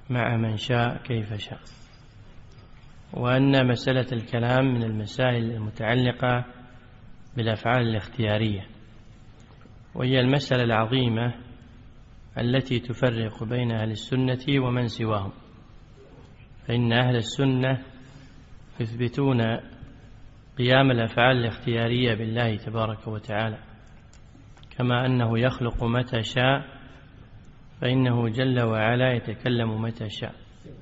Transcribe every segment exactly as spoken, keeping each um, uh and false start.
مع من شاء كيف شاء، وأن مسألة الكلام من المسائل المتعلقة بالأفعال الاختيارية، وهي المسألة العظيمة التي تفرق بين أهل السنة ومن سواهم. فإن أهل السنة يثبتون قيام الأفعال الاختيارية بالله تبارك وتعالى، كما أنه يخلق متى شاء، فإنه جل وعلا يتكلم متى شاء.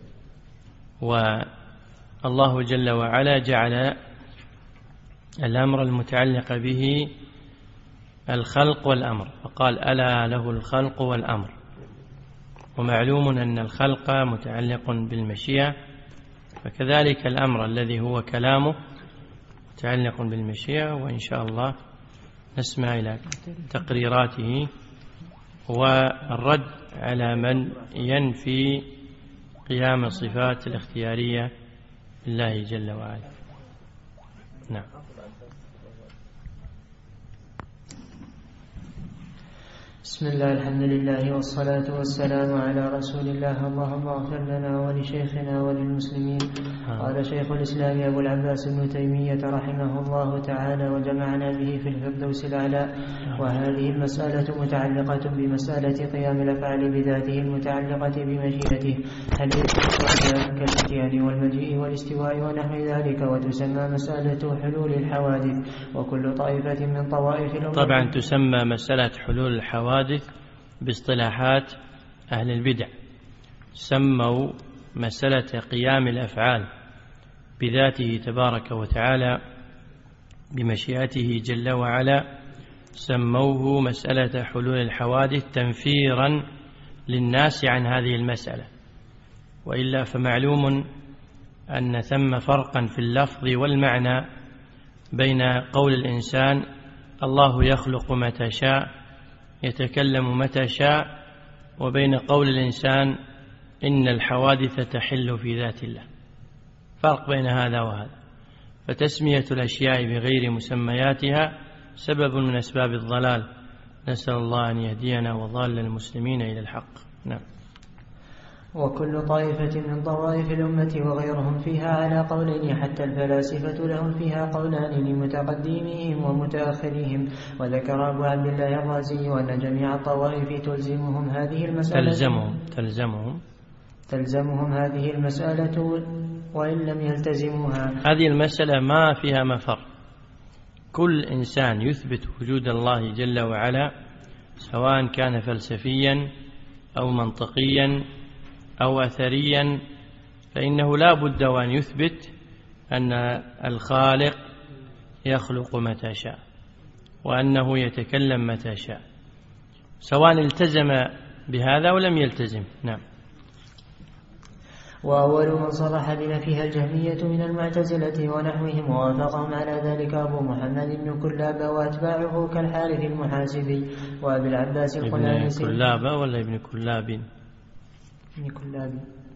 والله جل وعلا جعل الأمر المتعلق به الخلق والأمر، فقال ألا له الخلق والأمر. ومعلوم أن الخلق متعلق بالمشيئة، فكذلك الأمر الذي هو كلامه متعلق بالمشيئة. وإن شاء الله نسمع إلى تقريراته والرد على من ينفي قيام الصفات الاختيارية لله جل وعلا. نعم. بسم الله، الحمد لله والصلاة والسلام على رسول الله. اللهم اغفر لنا ولشيخنا وللمسلمين. قال شيخ الإسلام أبو العباس ابن تيمية رحمه الله تعالى: وجمعنا به في الفردوس الأعلى. وهذه المسألة متعلقة بمسألة قيام الأفعال بذاته المتعلقة بمشيئته، هل يتعلق كالاتيان والمجيء والاستواء ونحو ذلك، وتسمى مسألة حلول الحوادث. وكل طائفة من طوائف الأمة طبعا تسمى مسألة حلول الحوادث باصطلاحات أهل البدع، سموا مسألة قيام الأفعال بذاته تبارك وتعالى بمشيئته جل وعلا، سموه مسألة حلول الحوادث تنفيرا للناس عن هذه المسألة. وإلا فمعلوم أن ثم فرقا في اللفظ والمعنى بين قول الإنسان الله يخلق متى شاء يتكلم متى شاء، وبين قول الإنسان إن الحوادث تحل في ذات الله. فرق بين هذا وهذا. فتسمية الأشياء بغير مسمياتها سبب من أسباب الضلال، نسأل الله أن يهدينا وضال المسلمين إلى الحق. نعم. وكل طائفة من طوائف الأمة وغيرهم فيها على قولين، حتى الفلاسفة لهم فيها قولان لمتقدميهم ومتأخرهم. وذكر أبو عبد الله الرازي أن جميع الطوائف تلزمهم هذه المسألة تلزمهم تلزمهم تلزمهم هذه المسألة وإن لم يلتزموها. هذه المسألة ما فيها مفر. كل إنسان يثبت وجود الله جل وعلا، سواء كان فلسفيا أو منطقيا أو أثريا، فإنه لا بد وأن يثبت أن الخالق يخلق متى شاء، وأنه يتكلم متى شاء، سواء التزم بهذا ولم يلتزم. نعم. وأول من صرح بنفيها الجهمية من المعتزلة ونحوهم، ووافقهم على ذلك أبو محمد بن كلاب وأتباعه كالحارث المحاسبي وأبي العباس القلانسي. ابن كلاب ولا ابن كلاب؟ ابن كلاب،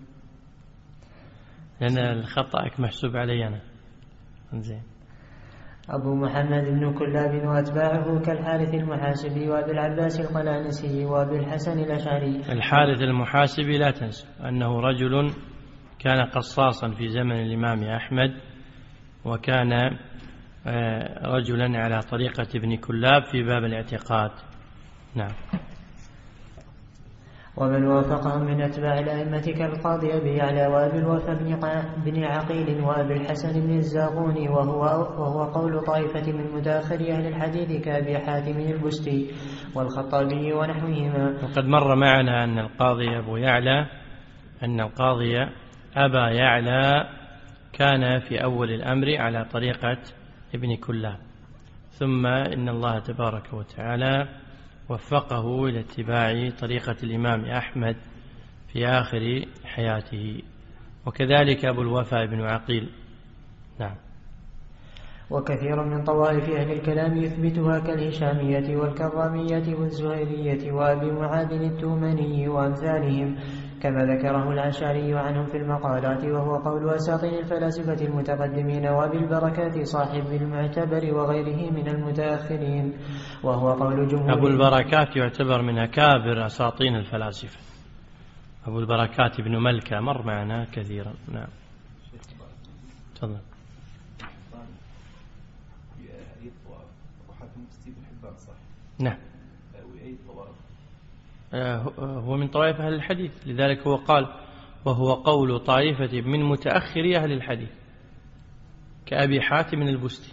لأن الخطأك محسوب علي أنا. زين. أبو محمد بن كلاب وأتباعه كالحارث المحاسبي وأبي العباس القلانسي وأبي الحسن الأشعري. الحارث المحاسبي لا تنسوا أنه رجل كان قصاصا في زمن الإمام أحمد، وكان رجلا على طريقة ابن كلاب في باب الاعتقاد. نعم. ومن وافقهم من أتباع الأئمة كالقاضي أبي يعلى وأبي الوفا بن عقيل وأبي الحسن بن الزاغوني، وهو, وهو قول طائفة من متأخر أهل الحديث كأبي حاتم البستي والخطابي ونحوهما. وقد مر معنا أن القاضي أبو يعلى أن القاضي أبا يعلى كان في أول الأمر على طريقة ابن كلاب، ثم إن الله تبارك وتعالى وفقه إلى اتباع طريقة الإمام أحمد في آخر حياته، وكذلك أبو الوفا بن عقيل. نعم. وكثير من طوائف أهل الكلام يثبتها كالهشامية والكرامية والزهيرية وأبي معاذ التومني وأمثالهم، كما ذكره العشاري عنهم في المقالات، وهو قول أساطين الفلاسفة المتقدمين وأبي البركات صاحب المعتبر وغيره من المتأخرين، وهو قول جمهور. أبو البركات يعتبر من أكابر أساطين الفلاسفة، أبو البركات بن ملكة مر معنا كثيرا. نعم تفضل. نعم هو من طوائف أهل الحديث، لذلك هو قال وهو قول طائفة من متأخري أهل الحديث كأبي حاتم البستي.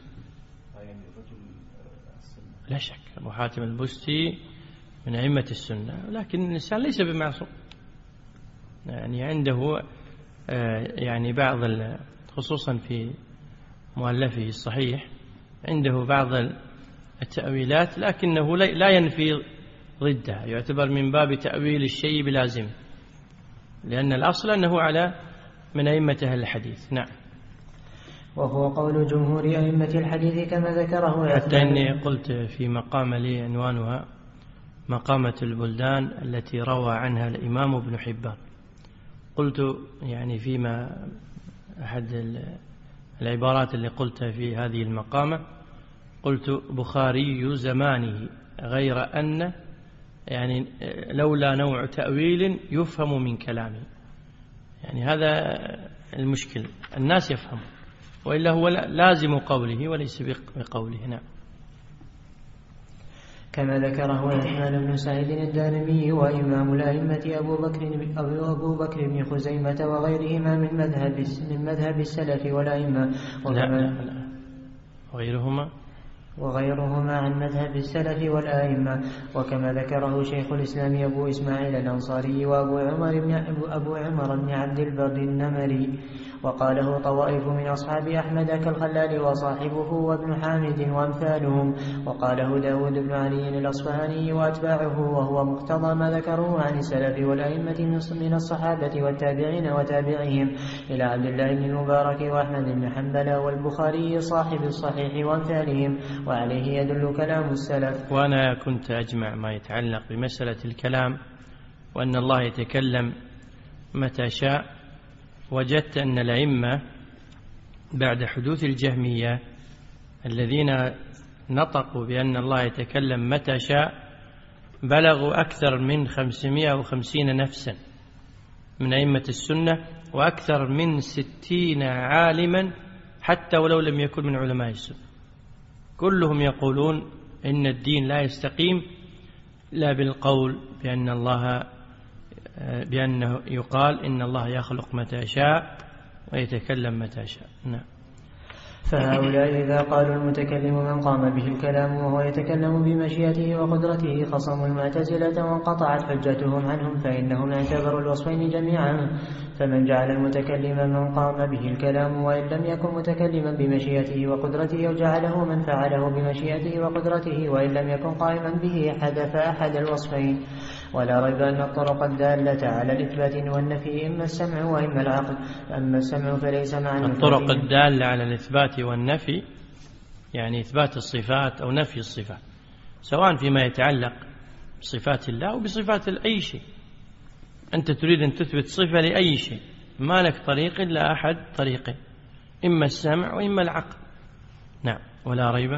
لا شك أبو حاتم البستي من أئمة السنة، لكن الإنسان ليس بمعصوم، يعني عنده يعني بعض خصوصا في مؤلفه الصحيح عنده بعض التأويلات، لكنه لا ينفي ضدها، يعتبر من باب تأويل الشيء بلازم، لأن الأصل أنه على من أئمة أهل الحديث. نعم. وهو قول جمهور أئمة الحديث كما ذكره، حتى إني قلت في مقام لي عنوانها مقامة البلدان التي روى عنها الإمام ابن حبان. قلت يعني فيما أحد العبارات اللي قلتها في هذه المقامة، قلت بخاري زمانه، غير أن يعني لولا نوع تأويل يفهم من كلامه، يعني هذا المشكل، الناس يفهم، وإلا هو لازم قوله وليس بقوله. نعم. كما ذكره عثمان بن سعيد الدارمي وإمام الأئمة أبو بكر أبو بكر بن خزيمة وغيرهما من مذهب من مذهب السلف والأئمة، لا لا لا وغيرهما وغيرهما عن مذهب السلف والآئمة، وكما ذكره شيخ الإسلام أبو إسماعيل الأنصاري وأبو عمر بن أبو عمر بن عبد البر النمري، وقاله طوائف من أصحاب أحمد كالخلال وصاحبه وابن حامد وأمثالهم، وقاله داود بن علي الأصفهاني وأتباعه، وهو مقتضى ما ذكروه عن السلف والأئمة من الصحابة والتابعين وتابعهم إلى عبد الله بن المبارك وأحمد بن حنبل والبخاري صاحب الصحيح وأمثالهم، وعليه يدل كلام السلف. وأنا كنت أجمع ما يتعلق بمسألة الكلام وأن الله يتكلم متى شاء، وجدت أن الأئمة بعد حدوث الجهمية الذين نطقوا بأن الله يتكلم متى شاء بلغوا أكثر من خمسمائة وخمسين نفسا من أئمة السنة، وأكثر من ستين عالما حتى ولو لم يكن من علماء السنة، كلهم يقولون إن الدين لا يستقيم لا بالقول بأن الله بأنه يقال إن الله يخلق متى شاء ويتكلم متى شاء. نعم. فهؤلاء إذا قالوا المتكلم من قام به الكلام وهو يتكلم بمشيئته وقدرته خصموا المعتزلة وانقطعت حجتهم عنهم، فإنهم اعتبروا الوصفين جميعا، فمن جعل المتكلم من قام به الكلام وإن لم يكن متكلما بمشيئته وقدرته، وجعله من فعله بمشيئته وقدرته وإن لم يكن قائما به، حدث أحد الوصفين. ولا ريب أن الطرق الدالة على الإثبات والنفي إما السمع وإما العقل، أما السمع فليس معنى الطرق الدالة على الإثبات والنفي يعني إثبات الصفات أو نفي الصفات، سواء فيما يتعلق بصفات الله أو بصفات أي شيء. أنت تريد أن تثبت صفة لأي شيء، ما لك طريق إلا أحد طريقين، إما السمع وإما العقل. نعم. ولا ريب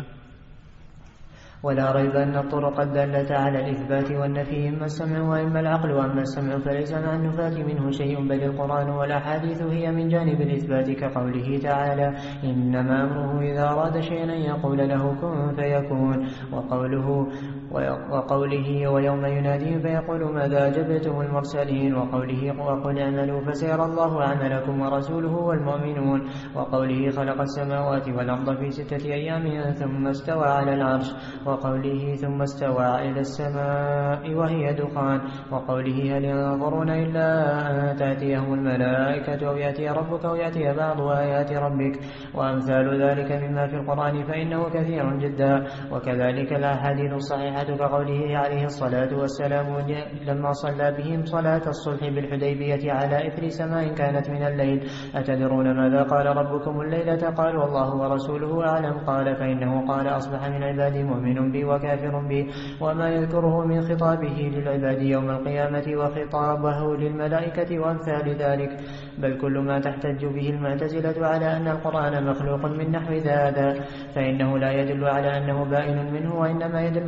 ولا ريب أن الطرق الدالة على الإثبات والنفي إما السمع وإما العقل، وأما السمع فليس مع النفاة منه شيء، بل القرآن والأحاديث هي من جانب الإثبات، كقوله تعالى إنما أمره إذا أراد شيئا أن يقول له كن فيكون، وقوله وقوله ويوم يناديهم فيقول ماذا أجبتم المرسلين، وقوله وقل اعملوا فسيرى الله عملكم ورسوله والمؤمنون، وقوله خلق السماوات والأرض في ستة أيام ثم استوى على العرش، وقوله ثم استوى إلى السماء وهي دخان، وقوله هل ينظرون إلا أن تأتيهم الملائكة أو يأتي ربك أو يأتي بعض آيات ربك، وأمثال ذلك مما في القرآن فإنه كثير جدا. وكذلك الأحاديث الصحيحة كقوله عليه الصلاة والسلام لما صلى بهم صلاة الصلح بالحديبية على إثر سماء كانت من الليل أتدرون ماذا قال ربكم الليلة؟ قال والله ورسوله أعلم. قال فإنه قال أصبح من عبادي مؤمن بي وكافر بي، وما يذكره من خطابه للعباد يوم القيامة وخطابه للملائكة وأمثال ذلك. بل كل ما تحتج به المعتزلة على أن القرآن مخلوق من نحو هذا فإنه لا يدل على أنه بائن منه، وإنما يدل على أن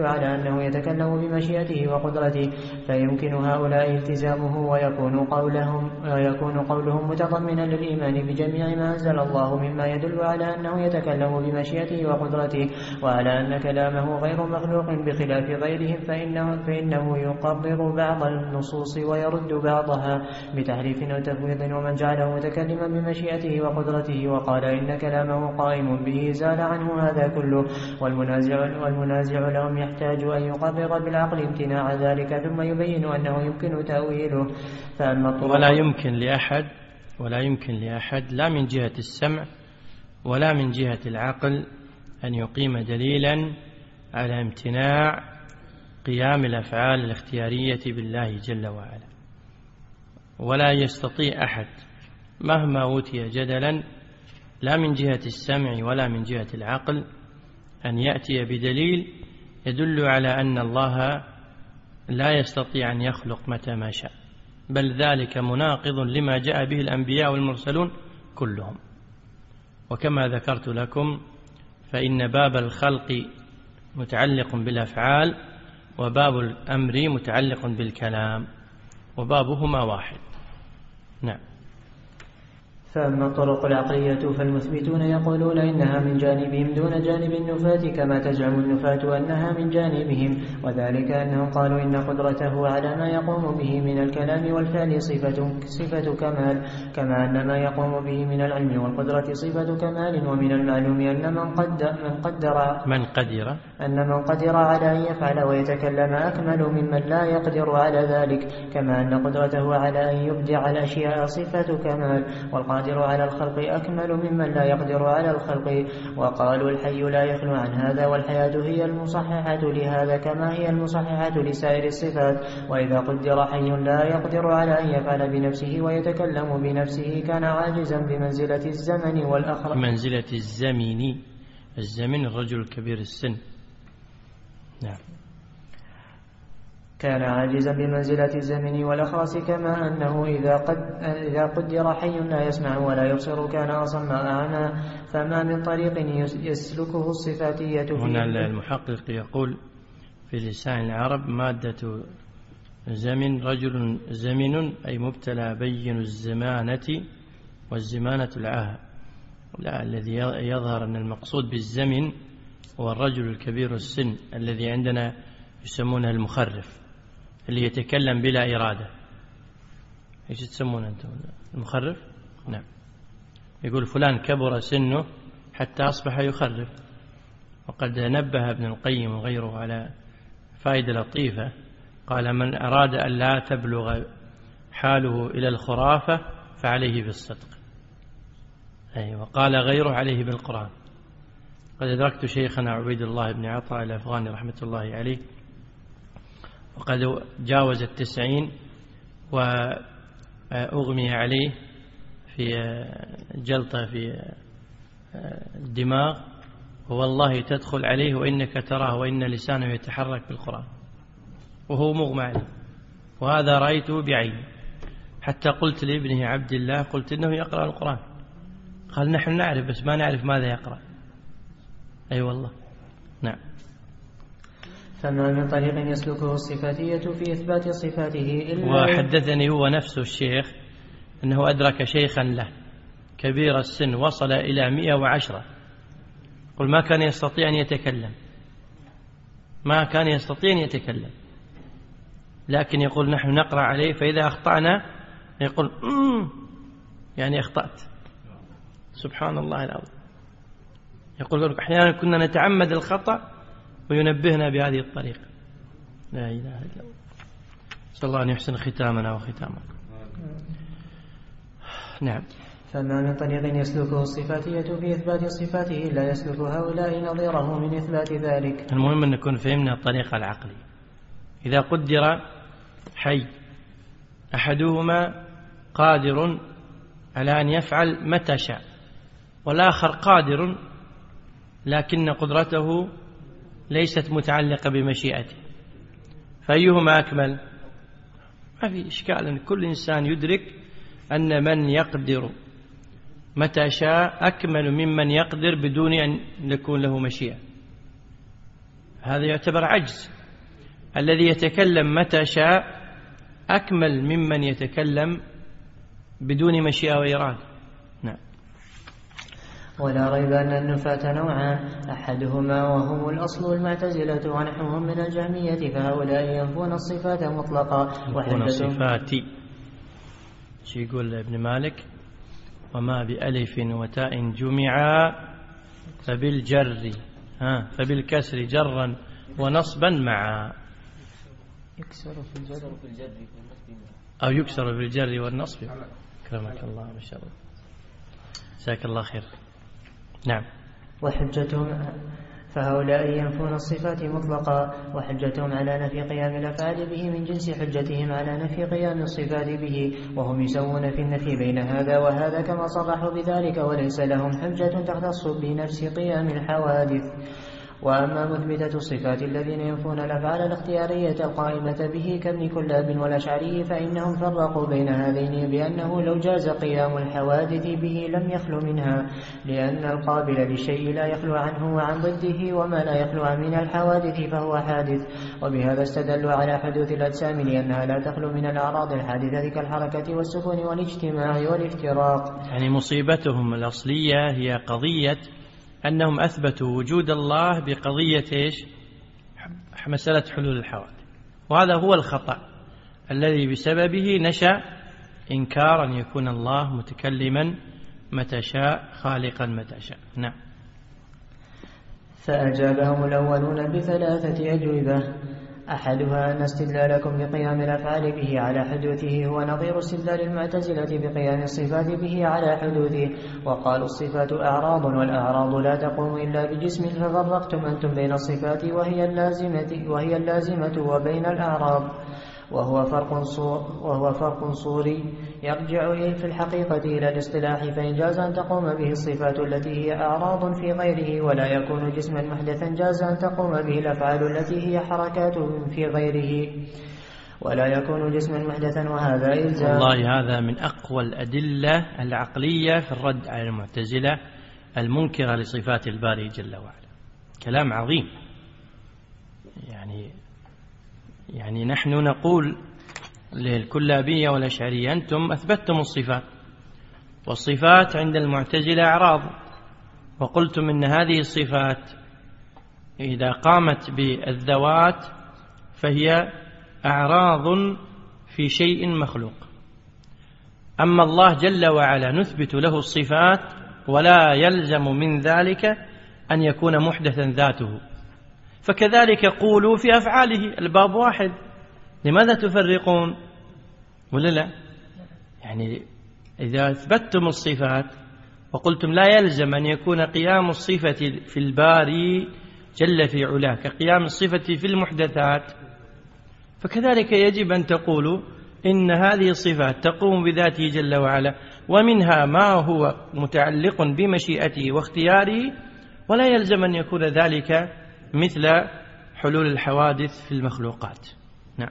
أنه يتكلم بمشيئته وقدرته، فيمكن هؤلاء التزامه ويكون قولهم, ويكون قولهم متضمنا للإيمان بجميع ما أنزل الله مما يدل على أنه يتكلم بمشيئته وقدرته، وعلى أن كلامه غير مخلوق بخلاف غيرهم، فإنه, فإنه يقرر بعض النصوص ويرد بعضها بتحريف أو تفويض. ومن جعله متكلما بمشيئته وقدرته وقال إن كلامه قائم به زال عنه هذا كله. والمنازع, والمنازع لهم يحتاج أن يقرر بالعقل امتناع ذلك ثم يبين أنه يمكن تأويله. ولا يمكن لأحد ولا يمكن لأحد لا من جهة السمع ولا من جهة العقل أن يقيم دليلا على امتناع قيام الأفعال الاختيارية بالله جل وعلا. ولا يستطيع أحد مهما أوتي جدلا لا من جهة السمع ولا من جهة العقل أن يأتي بدليل يدل على أن الله لا يستطيع أن يخلق متى ما شاء، بل ذلك مناقض لما جاء به الأنبياء والمرسلون كلهم. وكما ذكرت لكم فإن باب الخلق متعلق بالأفعال وباب الأمر متعلق بالكلام وبابهما واحد. نعم. فأما الطرق العقلية فالمثبتون يقولون إنها من جانبهم دون جانب النفاة، كما تزعم النفاة أنها من جانبهم، وذلك أنهم قالوا إن قدرته على ما يقوم به من الكلام والفعل صفة, صفة كمال، كما أن ما يقوم به من العلم والقدرة صفة كمال. ومن المعلوم أن من قدر, من قدر, من قدر أن من قدر على أن يفعل ويتكلم أكمل ممن لا يقدر على ذلك، كما أن قدرته على أن يبدع الأشياء صفة كمال، والقادر على الخلق أكمل ممن لا يقدر على الخلق. وقالوا الحي لا يخلو عن هذا، والحياة هي المصححة لهذا كما هي المصححة لسائر الصفات. وإذا قدر حي لا يقدر على أن يفعل بنفسه ويتكلم بنفسه كان عاجزا بمنزلة الزمن والأخر منزلة الزمن الزمن الرجل الكبير السن. نعم. كان عاجزا بمنزلة الزمن والأخرس، كما أنه إذا, قد إذا قدر حي لا يسمع ولا يبصر كان أصم أعمى. فما من طريق يسلكه الصفاتية. هنا المحقق يقول في لسان العرب مادة زمن رجل زمن أي مبتلى بين الزمانة والزمانة العاهة. لا، الذي يظهر أن المقصود بالزمن هو الرجل الكبير السن الذي عندنا يسمونه المخرف، اللي يتكلم بلا إرادة. ايش تسمونه أنتم؟ المخرف؟ نعم. يقول فلان كبر سنه حتى أصبح يخرف. وقد نبه ابن القيم وغيره على فائدة لطيفة، قال من أراد أن لا تبلغ حاله إلى الخرافة فعليه بالصدق. أي وقال غيره عليه بالقرآن. قد أدركت شيخنا عبيد الله بن عطاء الأفغاني رحمة الله عليه وقد جاوز التسعين وأغمي عليه في جلطة في الدماغ، والله تدخل عليه وإنك تراه وإن لسانه يتحرك بالقرآن وهو مغمى عليه، وهذا رأيته بعيني. حتى قلت لابنه عبد الله قلت إنه يقرأ القرآن، قال نحن نعرف بس ما نعرف ماذا يقرأ. أي أيوة والله. نعم. فما من طريق يسلكه الصفاتية في إثبات صفاته إلا. وحدثني هو نفسه الشيخ أنه أدرك شيخا له كبير السن وصل إلى مئة وعشرة، قل ما كان يستطيع أن يتكلم، ما كان يستطيع أن يتكلم، لكن يقول نحن نقرأ عليه فإذا أخطأنا يقول مم يعني أخطأت. سبحان الله العظيم. يقول أحيانا كنا نتعمد الخطأ وينبهنا بهذه الطريقة. لا إله إلا الله. صلى الله أن يحسن ختامنا وختامكم. نعم. فما من طريق يسلكه الصفاتية في إثبات صفاته إلا يسلك هؤلاء نظيره من إثبات ذلك. المهم أن نكون فهمنا الطريقة العقلية. إذا قدر حي أحدهما قادر على أن يفعل متى شاء، والآخر قادر لكن قدرته ليست متعلقة بمشيئته، فأيهما أكمل؟ ما في إشكال أن كل إنسان يدرك أن من يقدر متى شاء أكمل ممن يقدر بدون أن يكون له مشيئة. هذا يعتبر عجز الذي يتكلم متى شاء أكمل ممن يتكلم بدون مشيئة وإرادة. نعم. ولا ريب أن النفاة نوعان، أحدهما وهم الأصل المعتزلة ونحوهم من الجهمية، فهؤلاء ينفون الصفات مطلقا. ينفون الصفات، شو يقول ابن مالك؟ وما بألف وتاء جمعا فبالجر ها فبالكسر جرا ونصبا معا. يكسر في الجر أو يكسر في الجر والنصب. كرمك الله ما شاء الله، جزاك الله خير. نعم. وحجتهم فهؤلاء ينفون الصفات مطلقا، وحجتهم على نفي قيام الأفعال به من جنس حجتهم على نفي قيام الصفات به، وهم يسوون في النفي بين هذا وهذا كما صرحوا بذلك، وليس لهم حجة تختص بنفس قيام الحوادث. وأما مثبتة الصفات الذين ينفون الأفعال الاختيارية القائمة به كابن كلاب والأشعري، فإنهم فرقوا بين هذين بأنه لو جاز قيام الحوادث به لم يخلو منها، لأن القابل للشيء لا يخلو عنه وعن ضده، وما لا يخلو من الحوادث فهو حادث. وبهذا استدلوا على حدوث الأجسام لأنها لا تخلو من الأعراض الحادثة كالحركة والسكون والاجتماع والافتراق. يعني مصيبتهم الأصلية هي قضية أنهم أثبتوا وجود الله بقضية إيش؟ مسألة حلول الحوادث، وهذا هو الخطأ الذي بسببه نشأ إنكار أن يكون الله متكلما متى شاء خالقا متى شاء. نعم. فأجابهم الأولون بثلاثة أجوبة، أحدها أن استدلالكم بقيام الأفعال به على حدوثه هو نظير استدلال المعتزلة بقيام الصفات به على حدوثه، وقالوا الصفات أعراض والأعراض لا تقوم إلا بجسم، ففرقتم أنتم بين الصفات وهي اللازمة, وهي اللازمة وبين الأعراض، وهو فرق صور وهو فرق صوري يرجع في الحقيقة إلى الاصطلاح، فإن جاز أن تقوم به الصفات التي هي أعراض في غيره ولا يكون جسما محدثا، جاز أن تقوم به الأفعال التي هي حركات في غيره ولا يكون جسما محدثا، وهذا إلزام. والله هذا من أقوى الأدلة العقلية في الرد على المعتزلة المنكرة لصفات الباري جل وعلا. كلام عظيم. يعني يعني نحن نقول للكلابية والأشعرية أنتم أثبتتم الصفات، والصفات عند المعتزلة أعراض، وقلتم إن هذه الصفات إذا قامت بالذوات فهي أعراض في شيء مخلوق. أما الله جل وعلا نثبت له الصفات ولا يلزم من ذلك أن يكون محدثا ذاته، فكذلك قولوا في أفعاله، الباب واحد، لماذا تفرقون؟ ولا لا؟ يعني إذا أثبتتم الصفات وقلتم لا يلزم أن يكون قيام الصفة في الباري جل في علاه كقيام الصفة في المحدثات، فكذلك يجب أن تقولوا إن هذه الصفات تقوم بذاته جل وعلا، ومنها ما هو متعلق بمشيئته واختياره، ولا يلزم أن يكون ذلك مثل حلول الحوادث في المخلوقات. نعم.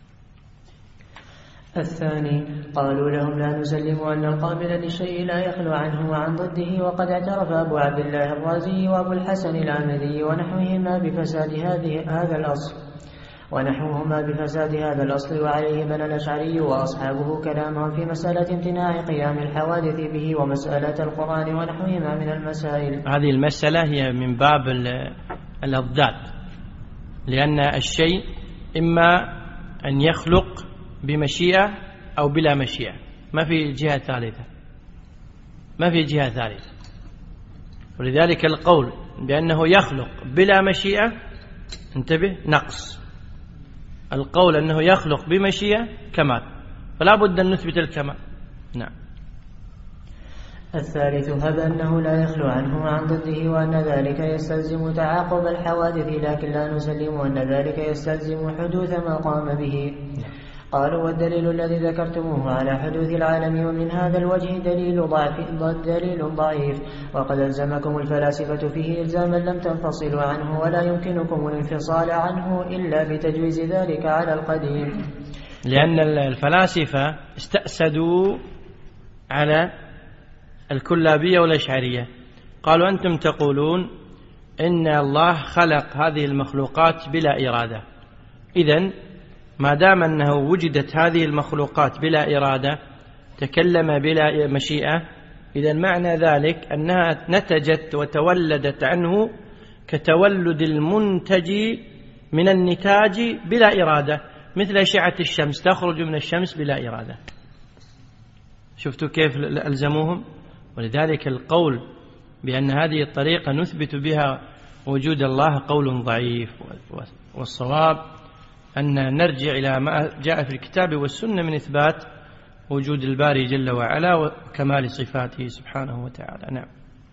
الثاني قالوا لهم لا نسلم أن القابل للشيء لا يخلو عنه وعن ضده، وقد اعترف أبو عبد الله الرازي وأبو الحسن العامري ونحوهما بفساد هذه هذا الأصل ونحوهما بفساد هذا الأصل وعليه بنى الأشعري وأصحابه كلامهم في مسألة امتناع قيام الحوادث به ومسألة القرآن ونحوهما من المسائل. هذه المسألة هي من باب الأضداد، لأن الشيء إما أن يخلق بمشيئة أو بلا مشيئة، ما في جهة ثالثة، ما في جهة ثالثة. ولذلك القول بأنه يخلق بلا مشيئة انتبه نقص، القول أنه يخلق بمشيئة كمال، فلا بد أن نثبت الكمال. نعم. الثالث هذا أنه لا يخلو عنه وعن ضده، وأن ذلك يستلزم تعاقب الحوادث، لكن لا نسلم أن ذلك يستلزم حدوث ما قام به. قالوا والدليل الذي ذكرتموه على حدوث العالم ومن هذا الوجه دليل ضعف دليل ضعيف، وقد ألزمكم الفلاسفة فيه إلزاما لم تنفصلوا عنه، ولا يمكنكم الانفصال عنه إلا بتجويز ذلك على القديم. لأن الفلاسفة استأسدوا على الكلابية والأشعرية، قالوا أنتم تقولون إن الله خلق هذه المخلوقات بلا إرادة، إذن ما دام أنه وجدت هذه المخلوقات بلا إرادة، تكلم بلا مشيئة، إذن معنى ذلك أنها نتجت وتولدت عنه كتولد المنتج من النتاج بلا إرادة، مثل أشعة الشمس تخرج من الشمس بلا إرادة. شفتوا كيف ألزموهم؟ ولذلك القول بأن هذه الطريقة نثبت بها وجود الله قول ضعيف، والصواب أن نرجع إلى ما جاء في الكتاب والسنة من إثبات وجود الباري جل وعلا وكمال صفاته سبحانه وتعالى. نعم.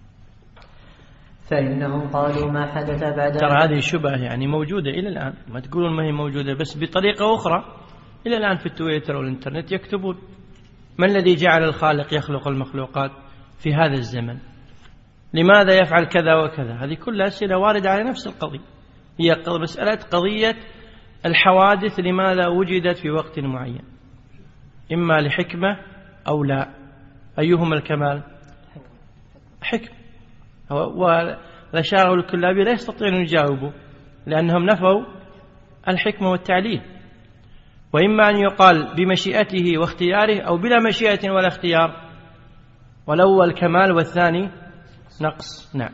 فإنهم قالوا ما حدث بعد، ترى هذه شبهة يعني موجودة إلى الآن، ما تقولون ما هي موجودة، بس بطريقة أخرى إلى الآن في التويتر والإنترنت يكتبون ما الذي جعل الخالق يخلق المخلوقات في هذا الزمن، لماذا يفعل كذا وكذا. هذه كلها أسئلة واردة على نفس القضية، هي مسألة قضية الحوادث لماذا وجدت في وقت معين، إما لحكمة أو لا، أيهما الكمال؟ حكم. والأشاعرة الكلابي لا يستطيعون أن يجاوبوا لأنهم نفوا الحكمة والتعليل. وإما أن يقال بمشيئته واختياره أو بلا مشيئة ولا اختيار، والأول كمال والثاني نقص. نعم.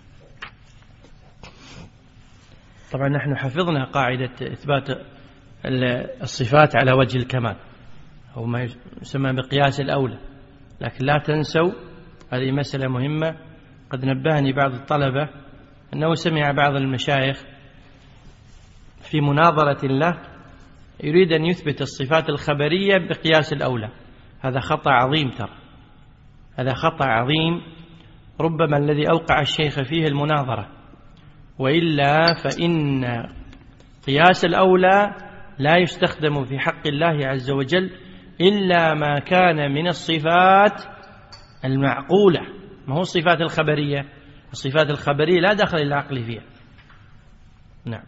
طبعا نحن حفظنا قاعدة إثبات الصفات على وجه الكمال أو ما يسمى بقياس الأولى، لكن لا تنسوا هذه مسألة مهمة. قد نبهني بعض الطلبة أنه سمع بعض المشايخ في مناظرة له يريد أن يثبت الصفات الخبرية بقياس الأولى. هذا خطأ عظيم، ترى هذا خطأ عظيم، ربما الذي أوقع الشيخ فيه المناظرة، وإلا فإن قياس الأولى لا يستخدم في حق الله عز وجل إلا ما كان من الصفات المعقولة، ما هو الصفات الخبرية. الصفات الخبرية لا دخل للعقل فيها. نعم.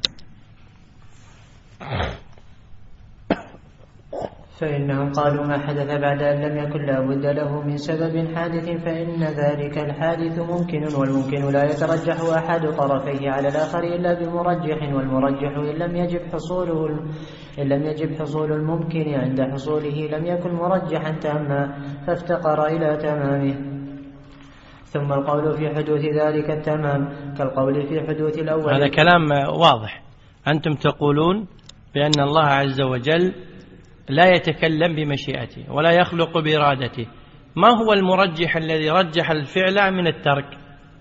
فإنهم قالوا ما حدث بعد أن لم يكن لا بد له من سبب حادث، فإن ذلك الحادث ممكن، والممكن لا يترجح أحد طرفيه على الآخر إلا بمرجح، والمرجح إن لم يجب حصوله إن لم يجب حصول الممكن عند حصوله لم يكن مرجحا تاما فافتقر إلى تمامه. ثم القول في حدوث ذلك التمام كالقول في حدوث الأول. هذا كلام واضح. أنتم تقولون بأن الله عز وجل لا يتكلم بمشيئته ولا يخلق بإرادته، ما هو المرجح الذي رجح الفعل من الترك؟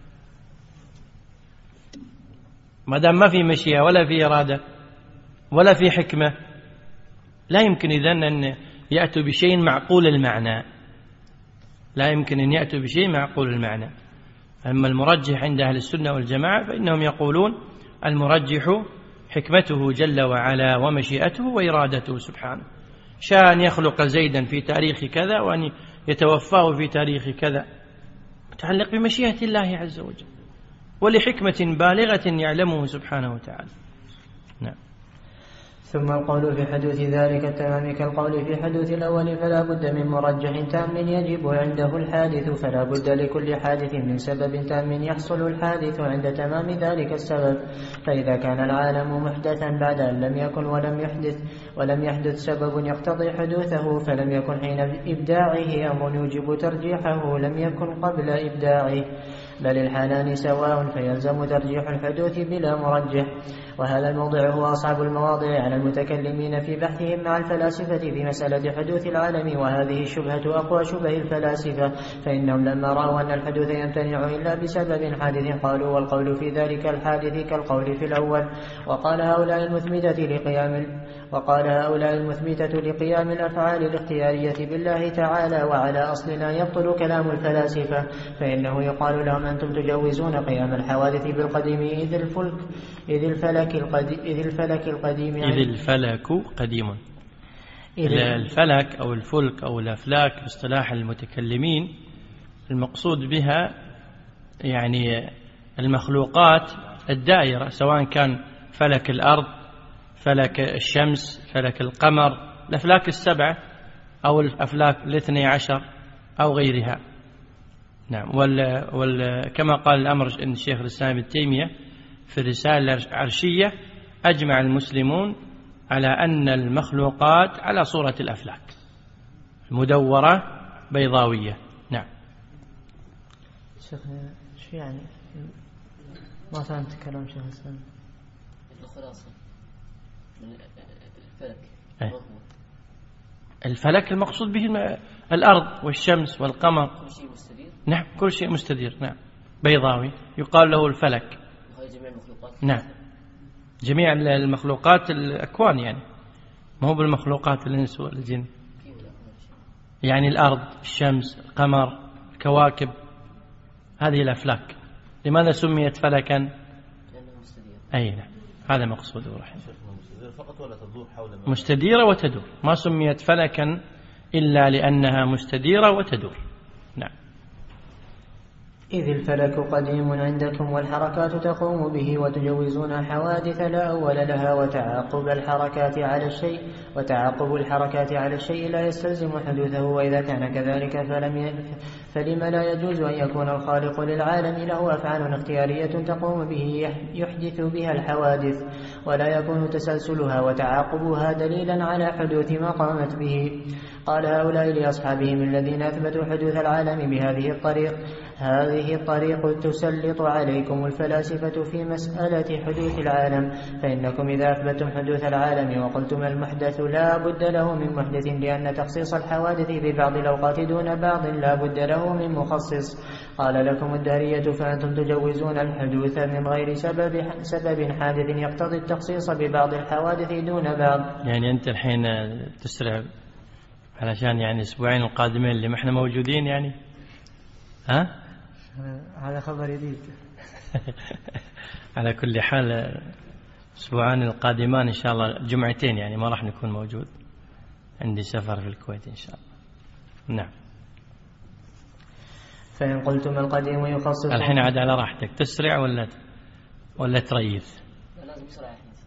ما دام ما في مشيئة ولا في إرادة ولا في حكمة، لا يمكن إذن أن يأتوا بشيء معقول المعنى، لا يمكن أن يأتوا بشيء معقول المعنى. أما المرجح عند أهل السنة والجماعة فإنهم يقولون المرجح حكمته جل وعلا ومشيئته وإرادته سبحانه، شاء أن يخلق زيدا في تاريخ كذا وأن يتوفاه في تاريخ كذا، متعلق بمشيئة الله عز وجل ولحكمة بالغة يعلمه سبحانه وتعالى. نعم. ثم القول في حدوث ذلك التمام كالقول في حدوث الأول فلا بد من مرجح تام يجب عنده الحادث، فلا بد لكل حادث من سبب تام يحصل الحادث عند تمام ذلك السبب. فإذا كان العالم محدثا بعد أن لم يكن ولم يحدث ولم يحدث سبب يقتضي حدوثه، فلم يكن حين إبداعه أمر يوجب ترجيحه لم يكن قبل إبداعه، بل الحالان سواء فيلزم ترجيح الحدوث بلا مرجح. وهذا الموضع هو أصعب المواضع على المتكلمين في بحثهم مع الفلاسفة في مسألة حدوث العالم، وهذه الشبهة أقوى شبه الفلاسفة، فإنهم لما رأوا أن الحدوث يمتنع إلا بسبب حادث قالوا والقول في ذلك الحادث كالقول في الأول. وقال هؤلاء المثبتة لقيام وقال هؤلاء المثبتة لقيام الأفعال الاختيارية بالله تعالى وعلى أصلنا يبطل كلام الفلاسفة، فإنه يقال لهم أنتم تجوزون قيام الحوادث بالقديم إذ الفلك إذ الفلك القديم إذ الفلك القديم إذ الفلك قديم. الفلك أو الفلك أو الأفلاك باصطلاح المتكلمين المقصود بها يعني المخلوقات الدائرة، سواء كان فلك الأرض، فلك الشمس، فلك القمر، الأفلاك السبعة أو الأفلاك الاثني عشر أو غيرها. نعم. وال وال كما قال الأمر إن الشيخ الإسلام ابن تيمية في الرسالة العرشية أجمع المسلمون على أن المخلوقات على صورة الأفلاك مدورة بيضاوية. نعم. شيخنا شو يعني ما فهمت كلام شيخ الإسلام؟ الخلاصة من الفلك. أي. الفلك المقصود به الأرض والشمس والقمر. كل شيء مستدير. نعم كل شيء مستدير. نعم بيضاوي يقال له الفلك. وهي جميع المخلوقات. نعم جميع المخلوقات الأكوان يعني ما هو بالمخلوقات الإنس والجن يعني الأرض الشمس القمر الكواكب هذه الأفلاك. لماذا سميت فلكا؟ لأنها مستديرة. أي نعم هذا مقصود رحمه. مستديرة فقط ولا تدور حول ما مستديرة وتدور ما سميت فلكا إلا لأنها مستديرة وتدور. نعم. إذ الفلك قديم عندكم والحركات تقوم به وتجوزون حوادث لا أول لها وتعاقب الحركات على الشيء وتعاقب الحركات على الشيء لا يستلزم حدوثه وإذا كان كذلك فلم ي... فلما لا يجوز أن يكون الخالق للعالم له أفعال اختيارية تقوم به يحدث بها الحوادث ولا يكون تسلسلها وتعاقبها دليلا على حدوث ما قامت به. قال هؤلاء لأصحابهم الذين أثبتوا حدوث العالم بهذه الطريق هذه الطريق تسلط عليكم الفلاسفة في مسألة حدوث العالم فإنكم إذا أثبتم حدوث العالم وقلتم المحدث لا بد له من محدث لأن تخصيص الحوادث ببعض الأوقات دون بعض لا بد له من مخصص. قال لكم الدارية فأنتم تجوزون الحدوث من غير سبب سبب حادث يقتضي التخصيص ببعض الحوادث دون بعض. يعني أنت الحين تسرع علشان يعني أسبوعين القادمين اللي ما احنا موجودين يعني ها؟ هذا خبر جديد. على كل حال أسبوعان القادمان إن شاء الله جمعتين يعني ما راح نكون موجود عندي سفر في الكويت إن شاء الله. نعم. فإن قلتم القديم يخصص الحين عاد على راحتك تسرع ولا ولا تريث؟ لازم يسرع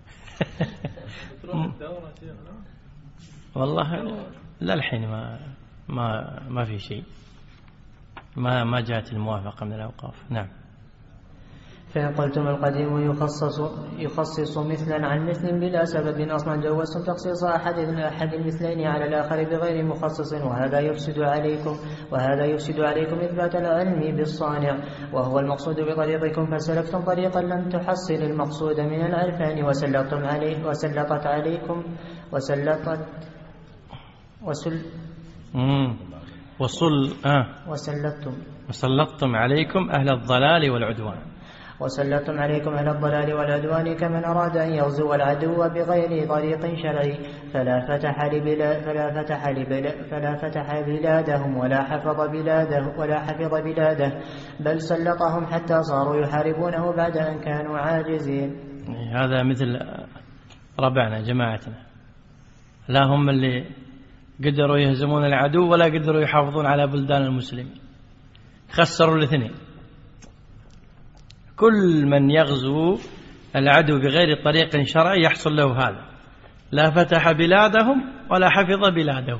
والله لا الحين ما ما ما في شيء ما ما جاءت الموافقة من الأوقاف. نعم. فإن قلتم القديم يخصص يخصص مثلا عن مثل بلا سبب أصلا جوزتم تخصيص أحد أحد المثلين على الآخر بغير مخصص وهذا يفسد عليكم وهذا يفسد عليكم إثبات العلم بالصانع وهو المقصود بطريقكم فسلكتم طريقا لم تحصل المقصود من العرفان وسلطتم عليه وسلطت عليكم وسلطت وسل امم وصل آه وسلطتم وسلطتم عليكم أهل الضلال والعدوان وسلطتم عليكم أهل الضلال والعدوان كمن أراد أن يغزو العدو بغير طريق شرعي فلا فتح لبلا فلا فتح لبلا فلا فتح بلادهم ولا حفظ بلاده ولا حفظ بلاده بل سلطهم حتى صاروا يحاربونه بعد أن كانوا عاجزين. هذا مثل ربعنا جماعتنا لا هم اللي قدروا يهزمون العدو ولا قدروا يحافظون على بلدان المسلمين خسروا الاثنين. كل من يغزو العدو بغير طريق شرعي يحصل له هذا لا فتح بلادهم ولا حفظ بلاده.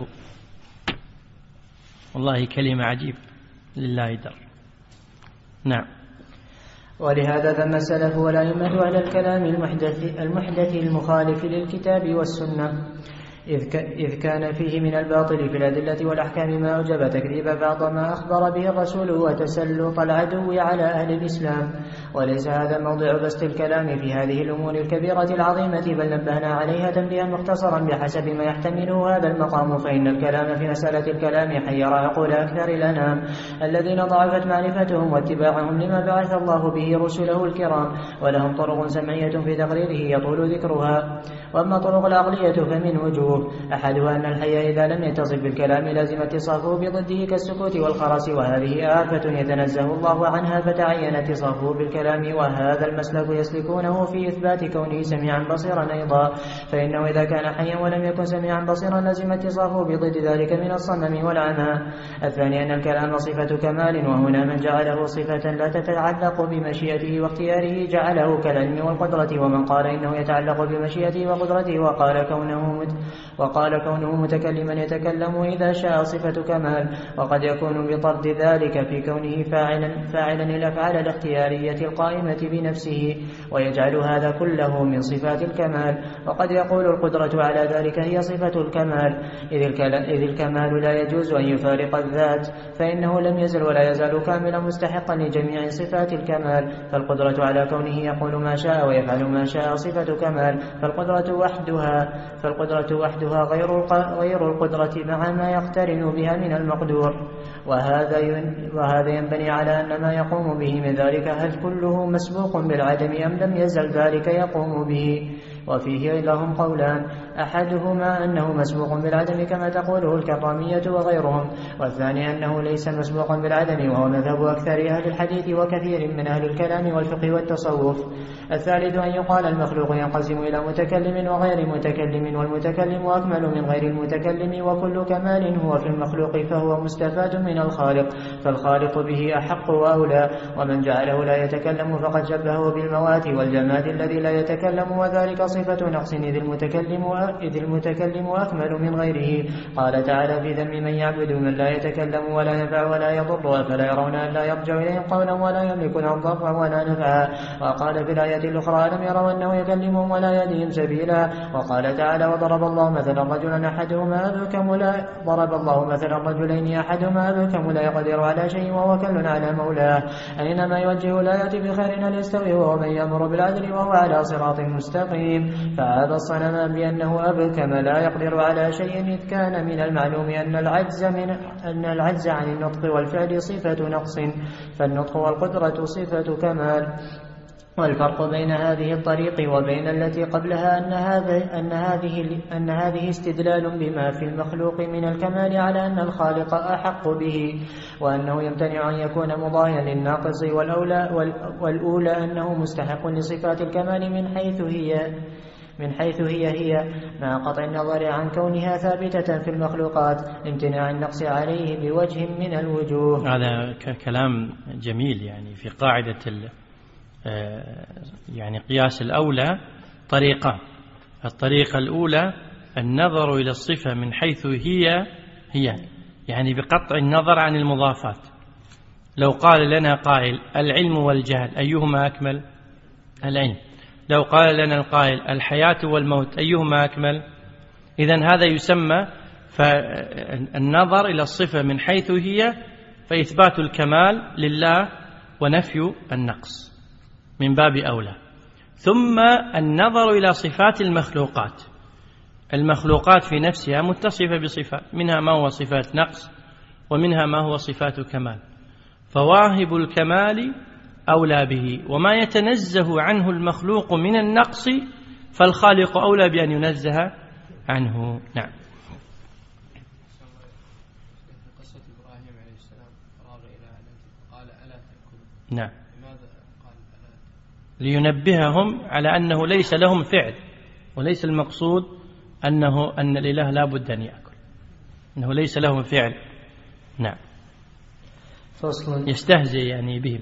والله كلمة عجيبة لله در. نعم. ولهذا ذم السلف والأئمة على الكلام المحدث المحدث المخالف للكتاب والسنة إذ كان فيه من الباطل في الأدلة والأحكام ما أوجب تكذيب بعض ما أخبر به الرسول وتسلط العدو على أهل الإسلام وليس هذا موضع بسط الكلام في هذه الأمور الكبيرة العظيمة بل نبهنا عليها تنبيها مختصرا بحسب ما يحتمله هذا المقام فإن الكلام في مسألة الكلام حير عقول أكثر الأنام الذين ضعفت معرفتهم واتباعهم لما بعث الله به رسله الكرام ولهم طرق سمعية في تقريره يطول ذكرها. وأما طرق العقلية فمن وجوه أحدها أن الحي إذا لم يتصف بالكلام لازم اتصافه بضده كالسكوت والخرس وهذه آفة يتنزه الله عنها فتعين اتصافه بالكلام وهذا المسلك يسلكونه في إثبات كونه سميعا بصيرا أيضا فإنه إذا كان حيا ولم يكن سميعا بصيرا لازم اتصافه بضد ذلك من الصنم والعمى. الثاني أن الكلام صفة كمال وهنا من جعله صفة لا تتعلق بمشيئته واختياره جعله كالعلم والقدرة ومن قال إنه يتعلق بمشيئته وقدرته وقال كونه مت وقال كونه متكلما يتكلم إذا شاء صفة كمال، وقد يكون بطرد ذلك في كونه فاعلا, فاعلا الأفعال الاختيارية القائمة بنفسه، ويجعل هذا كله من صفات الكمال. وقد يقول القدرة على ذلك هي صفة الكمال، إذ الكمال لا يجوز أن يفارق الذات، فإنه لم يزل ولا يزال كاملا مستحقا لجميع صفات الكمال. فالقدرة على كونه يقول ما شاء ويفعل ما شاء صفة كمال، فالقدرة وحدها فالقدرة وحدها غير غير القدرة مع ما يقترن بها من المقدور. وهذا وهذا ينبني على أن ما يقوم به من ذلك هل كله مسبوق بالعدم أم لم يزل ذلك يقوم به. وفيه لهم قولان، أحدهما أنه مسبوق بالعدم كما تقوله الكرامية وغيرهم، والثاني أنه ليس مسبوقا بالعدم وهو مذهب أكثر أهل الحديث وكثير من أهل الكلام والفقه والتصوف. الثالث أن يقال المخلوق ينقسم إلى متكلم وغير متكلم، والمتكلم أكمل من غير المتكلم، وكل كمال هو في المخلوق فهو مستفاد من الخالق، فالخالق به أحق وأولى. ومن جعله لا يتكلم فقد شبهه بالموات والجماد الذي لا يتكلم، وذلك صفة نقص إذ المتكلم, إذ المتكلم أكمل من غيره. قال تعالى في ذم من يعبد من لا يتكلم ولا ينفع ولا يضر، فلا يرون أن لا يرجع إليهم قولا ولا يملك لهم ضرا ولا نفعا. وقال في الآية الأخرى ألم يروا أنه يكلمهم ولا يهديهم سبيلا. وقال تعالى وضرب الله مثلا رجلا أحدهما أبكم لا ضرب الله مثلا رجلين أحدهما أبكم لا يقدر على شيء وهو كل على مولاه، أينما يوجه لا يأتي بخير لا يستوي، وهو من يأمر بالعدل وهو على صراط مستقيم. فعاب الصنم بأنه أبكم لا يقدر على شيء، إذ كان من المعلوم أن العجز, من أن العجز عن النطق والفعل صفة نقص، فالنطق والقدرة صفة كمال. والفرق بين هذه الطريق وبين التي قبلها أن هذه, أن هذه, أن هذه استدلال بما في المخلوق من الكمال على أن الخالق أحق به، وأنه يمتنع أن يكون مضاهيا للناقص، والأولى, والأولى أنه مستحق لصفات الكمال من حيث هي من حيث هي هي مع قطع النظر عن كونها ثابتة في المخلوقات امتناع النقص عليه بوجه من الوجوه. هذا كلام جميل، يعني في قاعدة يعني قياس الأولى طريقة. الطريقة الأولى النظر إلى الصفة من حيث هي هي، يعني بقطع النظر عن المضافات. لو قال لنا قائل العلم والجهل أيهما أكمل؟ العلم. لو قال لنا القائل الحياة والموت أيهما أكمل؟ إذن هذا يسمى فالنظر إلى الصفة من حيث هي، فإثبات الكمال لله ونفي النقص من باب أولى. ثم النظر إلى صفات المخلوقات. المخلوقات في نفسها متصفة بصفات، منها ما هو صفات نقص ومنها ما هو صفات كمال، فواهب الكمال أولى به، وما يتنزه عنه المخلوق من النقص فالخالق أولى بأن ينزه عنه. نعم. قصة إبراهيم عليه السلام فراغ إلى أهله قال ألا تأكلون. نعم. لماذا قال ألا؟ لينبههم على أنه ليس لهم فعل، وليس المقصود أنه أن الإله لا بد أن يأكل، أنه ليس لهم فعل. نعم. فصل يستهزئ يعني بهم.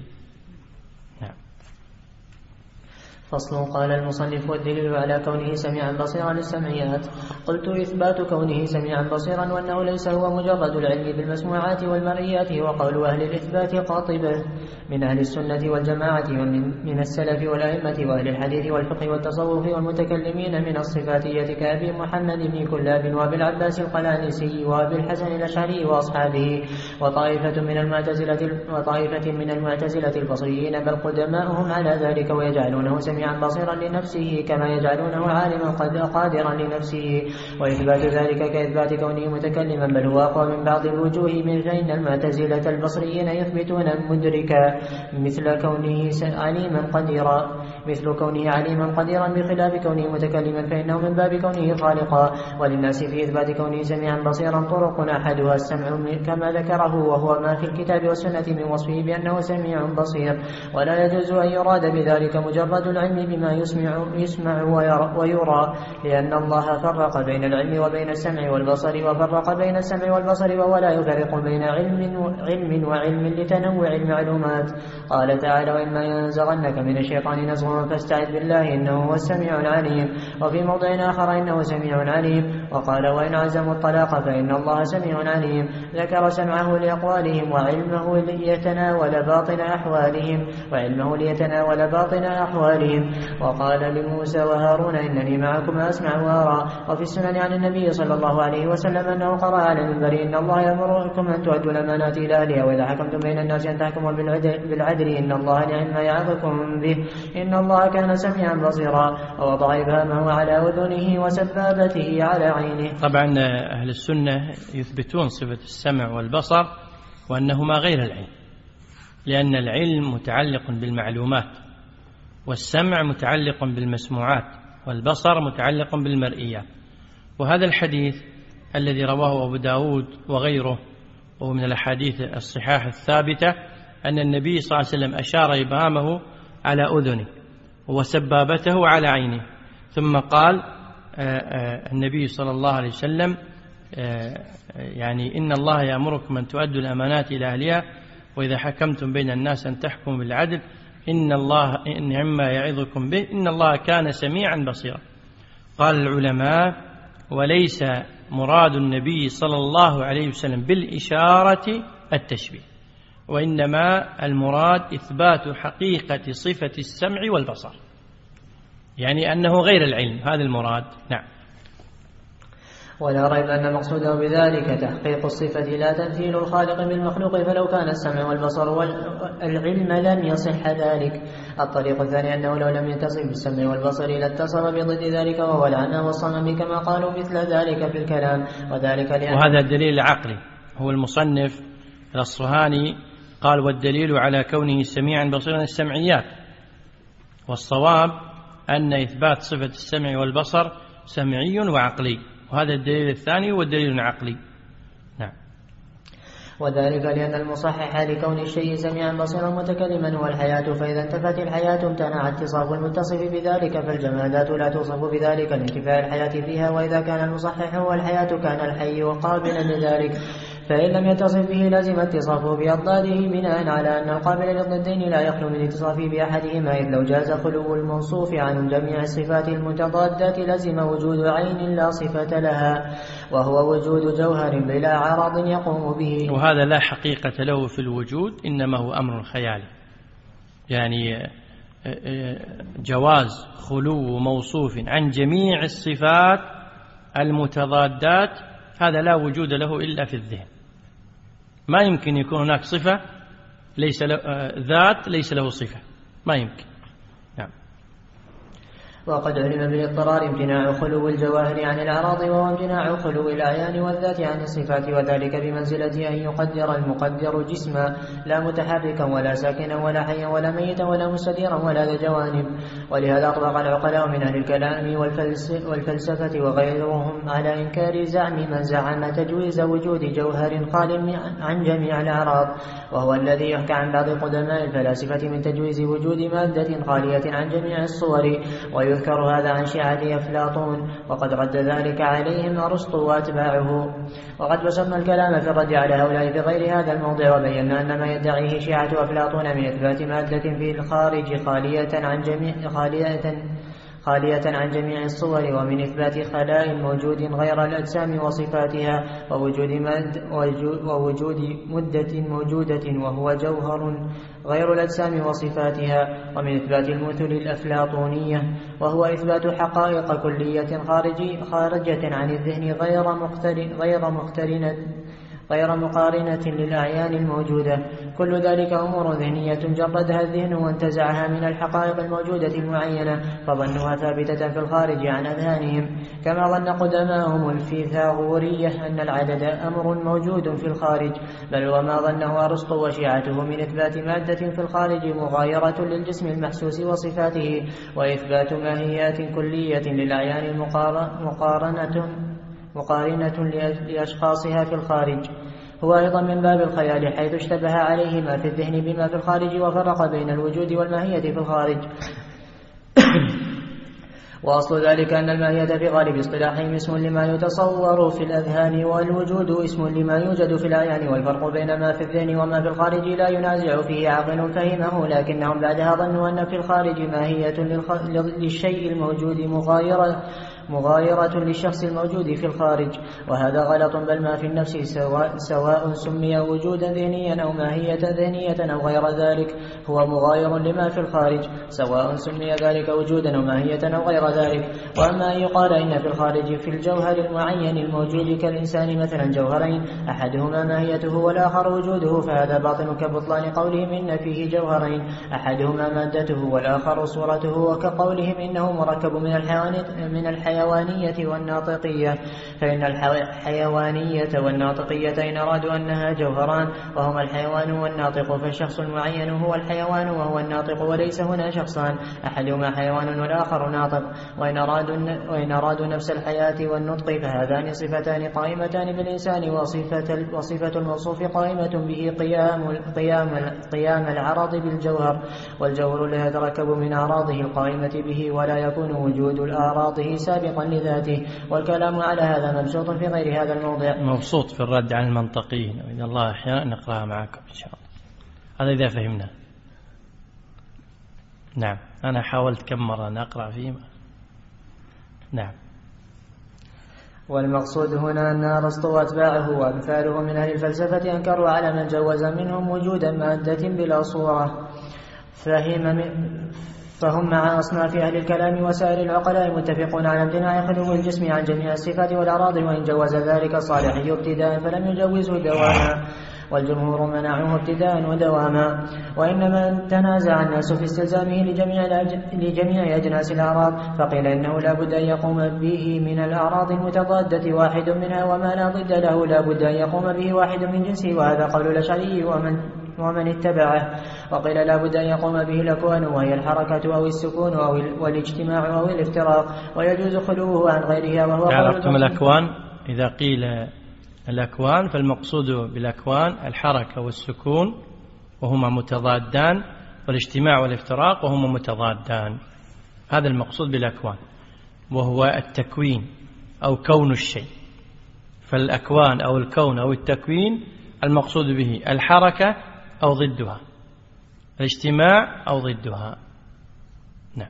فصل. قال المصنف والدليل على كونه سميعا بصيرا للسمعيات. قلت إثبات كونه سميعا بصيرا وأنه ليس هو مجرد العلم بالمسموعات والمرئيات، وقول أهل الإثبات قاطبة من أهل السنة والجماعة ومن من السلف والأئمة وأهل الحديث والفقه والتصوف والمتكلمين من الصفاتية كأبي محمد بن كلاب وأبي العباس القلانسي وأبي الحسن الأشعري وأصحابه، وطائفة من المعتزلة وطائفة من المعتزلة البصريين، بل قدماؤهم على ذلك، ويجعلونه سميعا بصيرا لنفسه كما يجعلونه عالما قادرا لنفسه، وإثبات ذلك كإثبات كونه متكلما، بل هو أقوى من بعض الوجوه، من فإن المعتزلة البصريين يثبتون مدركا مثل كونه عليما قديرا مثل كونه عليما قديرا بخلاف كونه متكلما، فإنه من باب كونه خالقا. وللناس في إثبات كونه سميعا بصيرا طرق، أحدها السمع كما ذكره، وهو ما في الكتاب والسنة من وصفه بأنه سميع بصير، ولا يجوز أن يراد بذلك مجرد العلم بما يسمع, يسمع ويرى، لأن الله فرق بين العلم وبين السمع والبصر، وفرق بين السمع والبصر وهو لا يفرق بين علم علم وعلم لتنوع المعلومات. قال تعالى وإما ينزغنك من الشيطان نزغ فاستعذ بالله إنه هو السميع العليم، وفي موضع آخر إنه سميع عليم. وقال وإن عزموا الطلاق فإن الله سميع عليم. ذكر سمعه لأقوالهم وعلمه ليتناول باطن أحوالهم وعلمه ليتناول باطن أحوالهم. وقال لموسى وهارون إنني معكما أسمع وأرى. وفي السنن عن النبي صلى الله عليه وسلم أنه قرأ على المنبر إن الله يأمركم أن تؤدوا الأمانات إلى أهلها وإذا حكمتم بين الناس أن تحكموا بالعدل إن الله نعم ما يعظكم به إن الله كان سميعا بصيرا. ووضع إبهامه على أذنه وسبابته على عينه. طبعا أهل السنة يثبتون صفة السمع والبصر وأنهما غير العلم، لأن العلم متعلق بالمعلومات والسمع متعلق بالمسموعات والبصر متعلق بالمرئيات. وهذا الحديث الذي رواه أبو داود وغيره وهو من الأحاديث الصحاح الثابتة أن النبي صلى الله عليه وسلم أشار إبهامه على أذنه وسبابته على عينه، ثم قال النبي صلى الله عليه وسلم يعني إن الله يأمركم أن تؤدوا الأمانات إلى أهلها وإذا حكمتم بين الناس أن تحكموا بالعدل إن الله نعم ما يعظكم به إن الله كان سميعا بصيرا. قال العلماء وليس مراد النبي صلى الله عليه وسلم بالإشارة التشبيه، وإنما المراد إثبات حقيقة صفة السمع والبصر، يعني أنه غير العلم، هذا المراد. نعم. ولا ريب أن مقصوده بذلك تحقيق الصفة لا تمثيل الخالق بالمخلوق، فلو كان السمع والبصر والعلم لم يصح ذلك. الطريق الثاني أنه لو لم يتصف بالسمع والبصر لاتصف بضد ذلك وهو العمى والصمم كما قالوا مثل ذلك في الكلام. وذلك لأن وهذا الدليل العقلي. هو المصنف الأصفهاني قال والدليل على كونه سميعا بصيرا السمعيات، والصواب أن إثبات صفة السمع والبصر سمعي وعقلي، وهذا الدليل الثاني هو الدليل العقلي. نعم. وذلك لأن المصحح لكون الشيء سميعا بصيرا متكلما هو الحياة، فإذا انتفت الحياة امتنع اتصاف المتصف بذلك، فالجمادات لا توصف بذلك لانتفاء الحياة فيها، وإذا كان المصحح هو الحياة كان الحي وقابلا لذلك، فإن لم يتصف به لازم اتصافه بأضداده بناء على أن القابل للضدين لا يخلو من اتصافه بأحدهما، إذ لو جاز خلو الموصوف عن جميع الصفات المتضادات لازم وجود عين لا صفة لها، وهو وجود جوهر بلا عرض يقوم به. وهذا لا حقيقة له في الوجود، إنما هو أمر خيالي، يعني جواز خلو موصوف عن جميع الصفات المتضادات هذا لا وجود له إلا في الذهن. ما يمكن يكون هناك صفة ليس له ذات ليس له صفة، ما يمكن. نعم. وقد علم بالاضطرار امتناع خلو الجواهر عن الأعراض، وهو امتناع خلو الأعيان والذات عن الصفات، وذلك بمنزلة أن يقدر المقدر جسما لا متحركا ولا ساكنا ولا حيا ولا ميتا ولا مستديرا ولا ذا جوانب. ولهذا أطلق العقلاء من أهل الكلام والفلسفة وغيرهم على إنكار زعم من زعم تجويز وجود جوهر خال عن جميع الأعراض، وهو الذي يحكى عن بعض قدماء الفلاسفة من تجويز وجود مادة خالية عن جميع الصور، ويذكر هذا عن شيعة أفلاطون، وقد رد ذلك عليهم أرسطو وأتباعه. وقد بسطنا الكلام في الرد على هؤلاء في غير هذا الموضع، وبينا أن ما يدعيه شيعة أفلاطون من إثبات مادة في الخارج خالية عن جميع خالية خالية عن جميع الصور، ومن إثبات خلاء موجود غير الأجسام وصفاتها، ووجود, مد ووجود مدة موجودة وهو جوهر غير الأجسام وصفاتها، ومن إثبات المثل الأفلاطونية وهو إثبات حقائق كلية خارجة عن الذهن غير مقترن غير مقترنة غير مقارنة للأعيان الموجودة. كل ذلك أمور ذهنية جردها الذهن وانتزعها من الحقائق الموجودة المعينة، فظنها ثابتة في الخارج عن أذهانهم، كما ظن قدماهم الفيثاغورية أن العدد أمر موجود في الخارج، بل وما ظنه أرسطو وشيعته من إثبات مادة في الخارج مغايرة للجسم المحسوس وصفاته، وإثبات ماهيات كلية للأعيان المقارنة مقارنة لأشخاصها في الخارج، هو أيضا من باب الخيال، حيث اشتبه عليه ما في الذهن بما في الخارج وفرق بين الوجود والماهية في الخارج. وأصل ذلك أن الماهية في غالب اصطلاحهم اسم لما يتصور في الأذهان، والوجود اسم لما يوجد في الأعيان، والفرق بين ما في الذهن وما في الخارج لا ينازع فيه عاقل فهمه، لكنهم بعدها ظنوا أن في الخارج ماهية للشيء الموجود مغايرة مغايرة للشخص الموجود في الخارج، وهذا غلط، بل ما في النفس سواء, سواء سمي وجودا ذهنيا أو ماهية ذهنية أو غير ذلك هو مغاير لما في الخارج، سواء سمي ذلك وجودا أو ماهية أو غير ذلك. وأما أن يقال إن في الخارج في الجوهر المعين الموجود كالإنسان مثلا جوهرين أحدهما ماهيته والآخر وجوده، فهذا باطل كبطلان قولهم إن فيه جوهرين أحدهما مادته والآخر صورته، وكقولهم إنه مركب من من الحيوانية والناطقية، فإن الحيوانية والناطقية إن أرادوا أنها جوهران وهما الحيوان والناطق، فالشخص المعين هو الحيوان وهو الناطق، وليس هنا شخصان أحدهما حيوان والآخر ناطق. وإن أرادوا, وإن أرادوا نفس الحياة والنطق فهذان صفتان قائمتان بالإنسان، وصفة, وصفة الموصوف قائمة به قيام, قيام, قيام العرض بالجوهر، والجوهر لا يتركب من أعراضه القائمة به، ولا يكون وجود الأعراضه سابقا لذاته. والكلام على هذا مبسوط في غير هذا الموضع، مبسوط في الرد على المنطقيين، وإن الله أحيانا نقرأها معكم إن شاء الله. هذا إذا فهمنا. نعم، أنا حاولت كم مرة أن أقرأ فيه. نعم. والمقصود هنا أن أرسطو وأتباعه وأمثاله من أهل الفلسفة أنكروا على من جوز منهم وجود مادة بلا صورة، فهم فهم مع أصناف أهل الكلام وسائر العقلاء متفقون على امتناع خلو الجسم عن جميع الصفات والأعراض، وإن جوز ذلك الصالحي ابتداء فلم يجوزه دواما، والجمهور منعوه ابتداء ودواما. وإنما تنازع الناس في استلزامه لجميع, لجميع أجناس الأعراض، فقيل إنه لا بد أن يقوم به من الأعراض المتضادة واحد منها، وما لا ضد له لا بد أن يقوم به واحد من جنسه، وهذا قول الأشعري ومن ومن اتبعه. وقيل لا بد أن يقوم به الأكوان، وهي الحركة أو السكون أو والاجتماع أو الافتراق، ويجوز خلوه عن غيرها. وهو عرفتم الأكوان؟ إذا قيل الأكوان فالمقصود بالأكوان الحركة والسكون وهما متضادان، والاجتماع والافتراق وهما متضادان، هذا المقصود بالأكوان، وهو التكوين أو كون الشيء. فالأكوان أو الكون أو التكوين المقصود به الحركة أو ضدها، الاجتماع أو ضدها. نعم.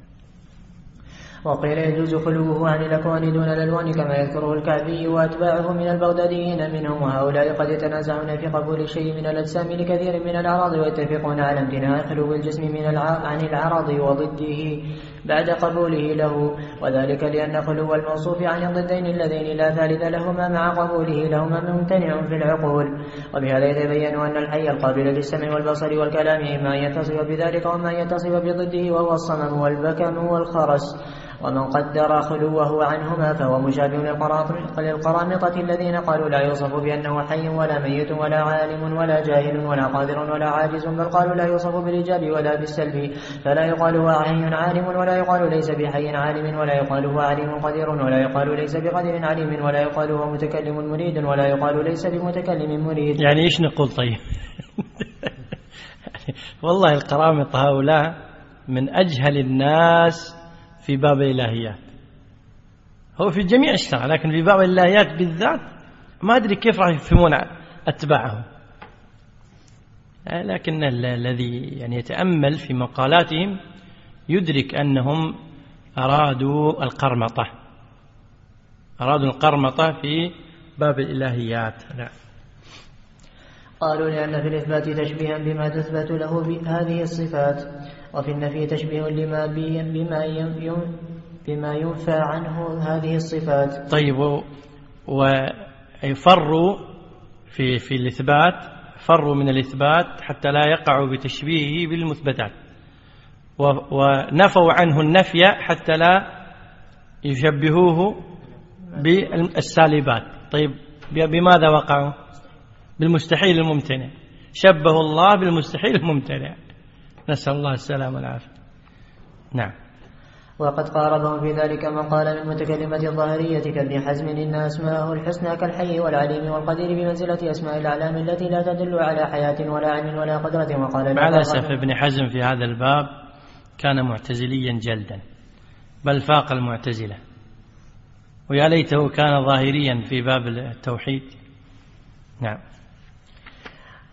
وقيل يجوز خلوه عن الأكوان دون الألوان كما يذكره الكعبي وأتباعه من البغداديين منهم، وهؤلاء قد يتنازعون في قبول شيء من الأجسام لكثير من الأعراض، ويتفقون على امتناع خلو الجسم من الع... عن العرض وضده بعد قبوله له، وذلك لأن خلو الموصوف عن الضدين اللذين لا ثالث لهما مع قبوله لهما ممتنع في العقول. وبهذا يتبين أن الحي القابل للسمع والبصر والكلام إما أن يتصف بذلك وما أن يتصف بضده، وهو الصمم والبكم والخرس. ومن قدر خلوه عنهما فهو مشابه للقرامطة الذين قالوا لا يوصف بأنه حي ولا ميت ولا عالم ولا جاهل ولا قادر ولا عاجز، بل قالوا لا يوصف بالإيجاب ولا بالسلب، فلا يقال هو حي عالم ولا يقال ليس بحي عالم، ولا يقال هو عليم قدير ولا يقال ليس بقدر عليم، ولا يقال هو متكلم مريد ولا يقال ليس بمتكلم مريد. يعني إيش نقول طيب؟ والله القرامطة هؤلاء من أجهل الناس في باب الإلهيات، هو في جميع الشرع لكن في باب الإلهيات بالذات ما أدري كيف راح يفهمون أتباعهم. لكن الذي يعني يتأمل في مقالاتهم يدرك أنهم أرادوا القرمطة، أرادوا القرمطة في باب الإلهيات. لا. قالوا لأن في الإثبات تشبيها بما تثبت له هذه الصفات، وفي النفي تشبيه لما بما بما ينفى عنه هذه الصفات. طيب، ويفروا في في الإثبات، فروا من الإثبات حتى لا يقعوا بتشبيهه بالمثبتات، ونفوا عنه النفي حتى لا يشبهوه بالسالبات. طيب بماذا وقعوا؟ بالمستحيل الممتنع، شبه الله بالمستحيل الممتنع، نسأل الله السلامة والعافية. نعم. وقد قاربهم في ذلك من قال من متكلمة الظاهرية كابن حزم إن أسماءه الحسنى كالحي والعليم والقدير بمنزلة أسماء الأعلام التي لا تدل على حياة ولا علم ولا قدرة. وقال مع الأسف ابن حزم في هذا الباب كان معتزليا جلدا، بل فاق المعتزلة، ويا ليته كان ظاهريا في باب التوحيد. نعم.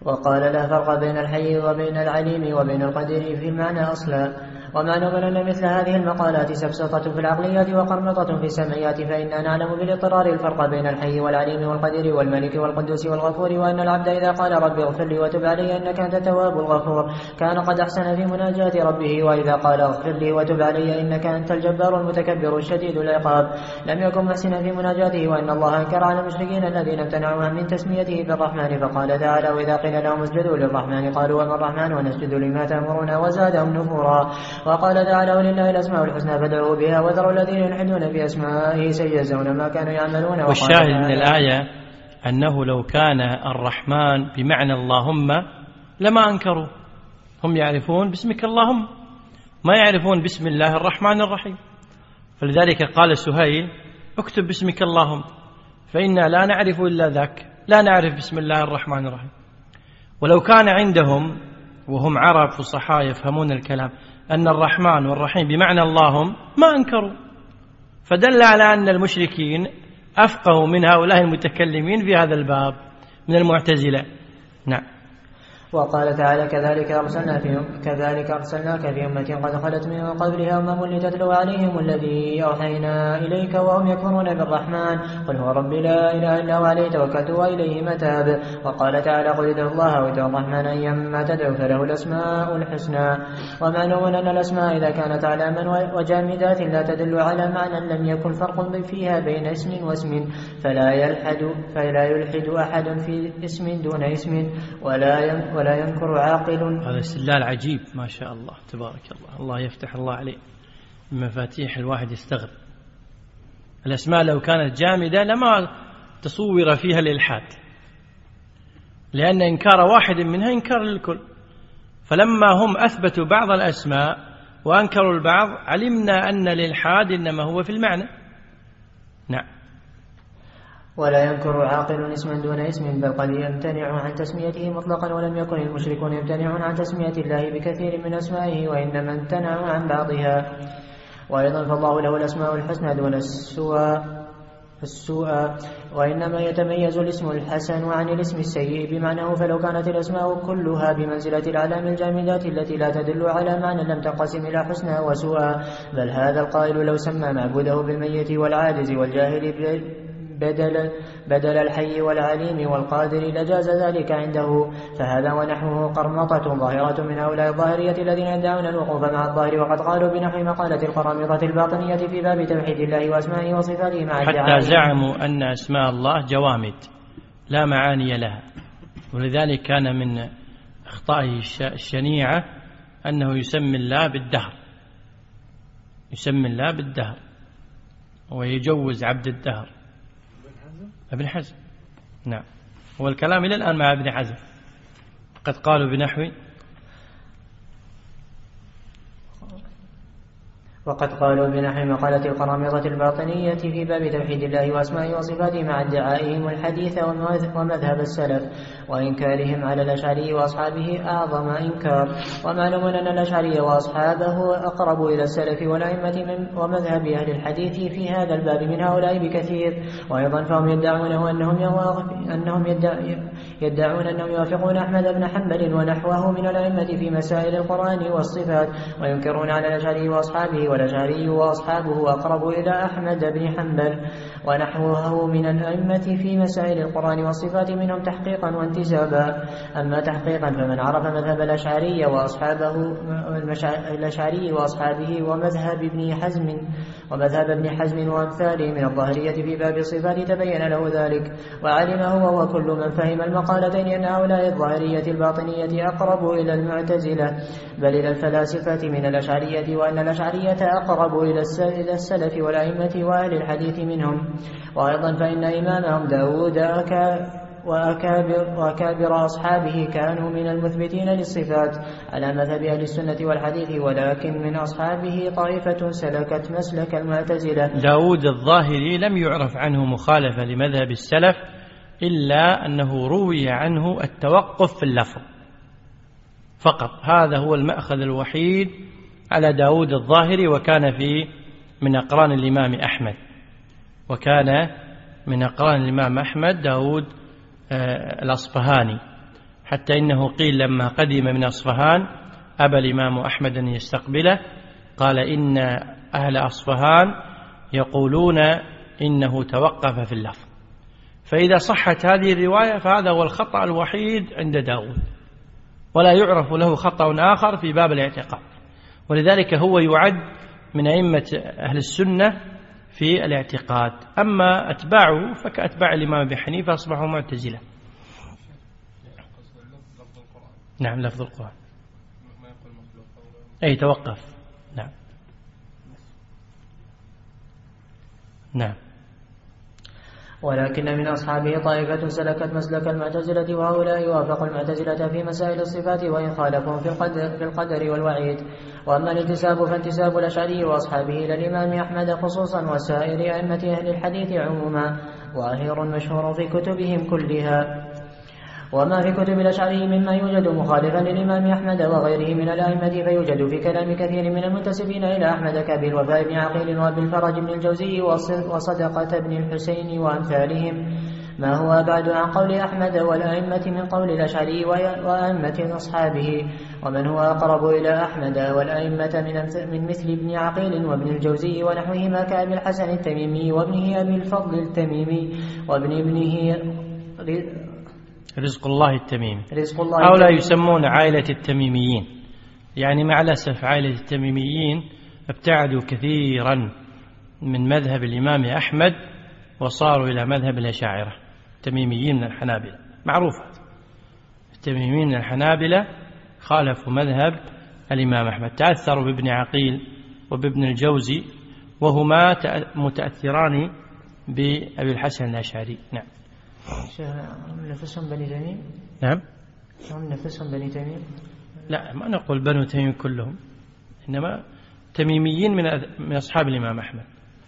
وقال لا فرق بين الحي وبين العليم وبين القدير في المعنى أصلا. ومعلوم أن مثل هذه المقالات سبسطة في العقليات وقرمطة في السمعيات، فإننا نعلم بالاضطرار الفرق بين الحي والعليم والقدير والملك والقدوس والغفور، وأن العبد إذا قال رب اغفر لي وتب علي إنك أنت التواب الغفور كان قد أحسن في مناجاة ربه، وإذا قال اغفر لي وتب علي إنك أنت الجبار المتكبر الشديد العقاب لم يكن محسنا في مناجاته. وأن الله أنكر على المشركين الذين امتنعوا من تسميته بالرحمن، فقال تعالى وإذا قيل لهم اسجدوا للرحمن قالوا وما الرحمن ونسجد لما تأمرنا وزادهم نفورا. وقال تعالى ولله الأسماء الحسنى فادعوه بها وذروا الذين يلحدون في أسمائه سيجزون ما كانوا يعملون. والشاهد من الآية أنه لو كان الرحمن بمعنى اللهم لما أنكروا، هم يعرفون باسمك اللهم، ما يعرفون بسم الله الرحمن الرحيم، فلذلك قال سهيل اكتب باسمك اللهم، فإنا لا نعرف إلا ذاك، لا نعرف بسم الله الرحمن الرحيم. ولو كان عندهم وهم عرب فصحاء يفهمون الكلام أن الرحمن والرحيم بمعنى اللهم ما أنكروا، فدل على أن المشركين أفقهوا من هؤلاء المتكلمين في هذا الباب من المعتزلة. نعم. وقال تعالى كذلك أرسلنا فيهم كذلك أرسلناك في أمة قد خلت من قبلها أمم لتتلو عليهم الذي أوحينا إليك وهم يكفرون بالرحمن قل هو ربي لا إله إلا هو عليه توكلت وإليه متاب. وقال تعالى قل ادعوا الله وادعوا الرحمن أيما تدعوا فله الأسماء الحسنى. ومعلوم أن الأسماء إذا كانت علاما وجامدات لا تدل على معنى لم يكن فرق فيها بين اسم واسم، فلا يلحد فلا يلحد أحد في اسم دون اسم ولا يم ولا ينكر عاقل. هذا استدلال عجيب ما شاء الله تبارك الله، الله يفتح الله عليه من مفاتيح الواحد يستغرب. الأسماء لو كانت جامدة لما تصور فيها الإلحاد، لأن إنكار واحد منها إنكار للكل، فلما هم أثبتوا بعض الأسماء وأنكروا البعض علمنا أن الإلحاد إنما هو في المعنى. نعم. ولا ينكر عاقل اسما دون اسم بل قد يمتنع عن تسميته مطلقا، ولم يكن المشركون يمتنعون عن تسمية الله بكثير من أسمائه وإنما امتنعوا عن بعضها. وأيضا فالله له الأسماء الحسنى دون السوء السوء وإنما يتميز الاسم الحسن عن الاسم السيء بمعناه، فلو كانت الأسماء كلها بمنزلة العلام الجامدات التي لا تدل على معنى لم تنقسم إلى حسنى وسوء، بل هذا القائل لو سمى معبوده بالميت والعاجز والجاهل بدل, بدل الحي والعليم والقادر لجاز ذلك عنده، فهذا ونحوه قرمطة ظاهرة من هؤلاء الظاهرية الذين يدعون الوقوف مع الظاهر، وقد قالوا بنحو مقالة القرامطة الباطنية في باب توحيد الله وأسمائه وصفاته مع حتى زعموا أن أسماء الله جوامد لا معاني لها، ولذلك كان من أخطائه الشنيعة أنه يسمي الله بالدهر، يسمي الله بالدهر ويجوز عبد الدهر. ابن حزم نعم، هو الكلام إلى الآن مع ابن حزم، قد قالوا بنحو وقد قالوا بنحو مقالة القرامطة الباطنية في باب توحيد الله وأسمائه وصفاته مع ادعائهم الحديث ومذهب السلف وإنكارهم على الأشعري وأصحابه أعظم إنكار. ومعلوم أن الأشعري وأصحابه أقرب إلى السلف والأئمة من ومذهب أهل الحديث في هذا الباب من هؤلاء بكثير. وأيضا فهم يدعون أنهم, أنهم يدعون أنهم يوافقون أحمد بن حنبل ونحوه من الأئمة في مسائل القرآن والصفات، وينكرون على الأشعري وأصحابه، والأشعري وأصحابه أقرب إلى أحمد بن حنبل ونحوه من الأئمة في مسائل القرآن والصفات منهم تحقيقا وانتسابا. أما تحقيقا فمن عرف مذهب الأشعري وأصحابه الأشعري وأصحابه ومذهب ابن حزم ومذهب ابن حزم وأمثاله من الظاهرية في باب الصفات تبين له ذلك، وعلم هو وكل من فهم المقالتين أن هؤلاء الظاهرية الباطنية أقرب إلى المعتزلة بل إلى الفلاسفة من الأشعرية، وأن الأشعرية أقرب إلى السلف والأئمة وأهل الحديث منهم. وأيضا فإن إمامهم داود وأكابر, وأكابر أصحابه كانوا من المثبتين للصفات على مذهب أهل السنة والحديث، ولكن من أصحابه طائفة سلكت مسلك المعتزلة. داود الظاهري لم يعرف عنه مخالفة لمذهب السلف إلا أنه روي عنه التوقف في اللفظ فقط، هذا هو المأخذ الوحيد على داود الظاهري، وكان في من أقران الإمام أحمد، وكان من أقران الإمام أحمد داود الأصبهاني، حتى إنه قيل لما قدم من أصفهان أبى الإمام أحمد أن يستقبله، قال إن أهل أصفهان يقولون إنه توقف في اللفظ. فإذا صحت هذه الرواية فهذا هو الخطأ الوحيد عند داود، ولا يعرف له خطأ آخر في باب الاعتقاد، ولذلك هو يعد من أئمة أهل السنة في الاعتقاد. أما أتباعه فكأتباع الإمام أبي حنيفة أصبحوا معتزلة. نعم، لفظ القرآن أي توقف. نعم نعم. ولكن من أصحابه طائفة سلكت مسلك المعتزلة، وهؤلاء وافقوا المعتزلة في مسائل الصفات وإن خالفهم في القدر, في القدر والوعيد. وأما الانتساب فانتساب الأشعري وأصحابه إلى الإمام أحمد خصوصا وسائر أئمة أهل الحديث عموما، وأهير مشهور في كتبهم كلها. وما في كتب الأشعري مما يوجد مخالفا للإمام أحمد وغيره من الأئمة فيوجد في كلام كثير من المنتسبين إلى أحمد كالوفاء بن عقيل وأبي الفرج بن الجوزي وصدقة بن الحسين وأمثالهم ما هو بعد عن قول أحمد والأئمة من قول الأشعري وأئمة أصحابه. ومن هو أقرب إلى أحمد والأئمة من مثل ابن عقيل وابن الجوزي ونحوهما كأبي الحسن التميمي وابنه أبي الفضل التميمي وابن ابنه رزق الله التميمي. رزق الله أو لا يسمون عائلة التميميين، يعني مع الأسف عائلة التميميين ابتعدوا كثيرا من مذهب الإمام أحمد وصاروا إلى مذهب الأشاعرة. التميميين من الحنابلة معروفة، التميميين من الحنابلة خالفوا مذهب الإمام أحمد، تأثروا بابن عقيل وبابن الجوزي وهما متأثران بأبي الحسن الأشعري. نعم. هم نفسهم بني تميم؟ نعم، هم نفسهم بني تميم؟ لا، ما نقول بنو تميم كلهم، إنما تميميين من من أصحاب الإمام أحمد.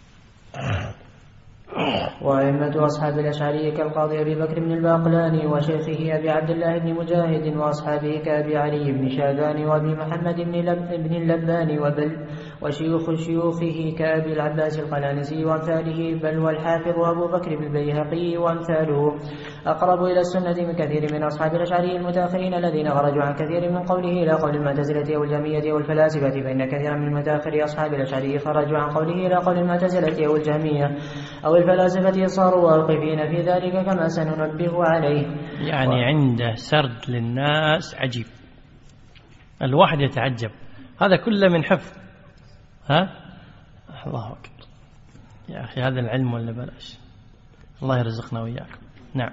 وأئمة أصحاب الأشعري كالقاضي أبي بكر بن الباقلاني وشيخه أبي عبد الله بن مجاهد وأصحابه كأبي علي بن شاذان وأبي محمد بن اللباني وبل وشيوخ شيوخه كأبي العباس القلانسي وأمثاله، بل والحافظ أبو بكر بن البيهقي وأمثاله أقرب إلى السنة من كثير من أصحاب الأشعري المتأخرين الذين خرجوا عن كثير من قوله إلى قول المعتزلة أو الجهمية أو الفلاسفة، فإن كثيرا من متأخري أصحاب الأشعري خرجوا عن قوله إلى قول المعتزلة أو الجهمية أو الفلاسفة صاروا واقفين في ذلك كما سننبه عليه. يعني و... عنده سرد للناس عجيب، الواحد يتعجب، هذا كله من حفظ. ها الله أكبر يا أخي، هذا العلم ولا بلاش؟ الله يرزقنا وإياكم. نعم.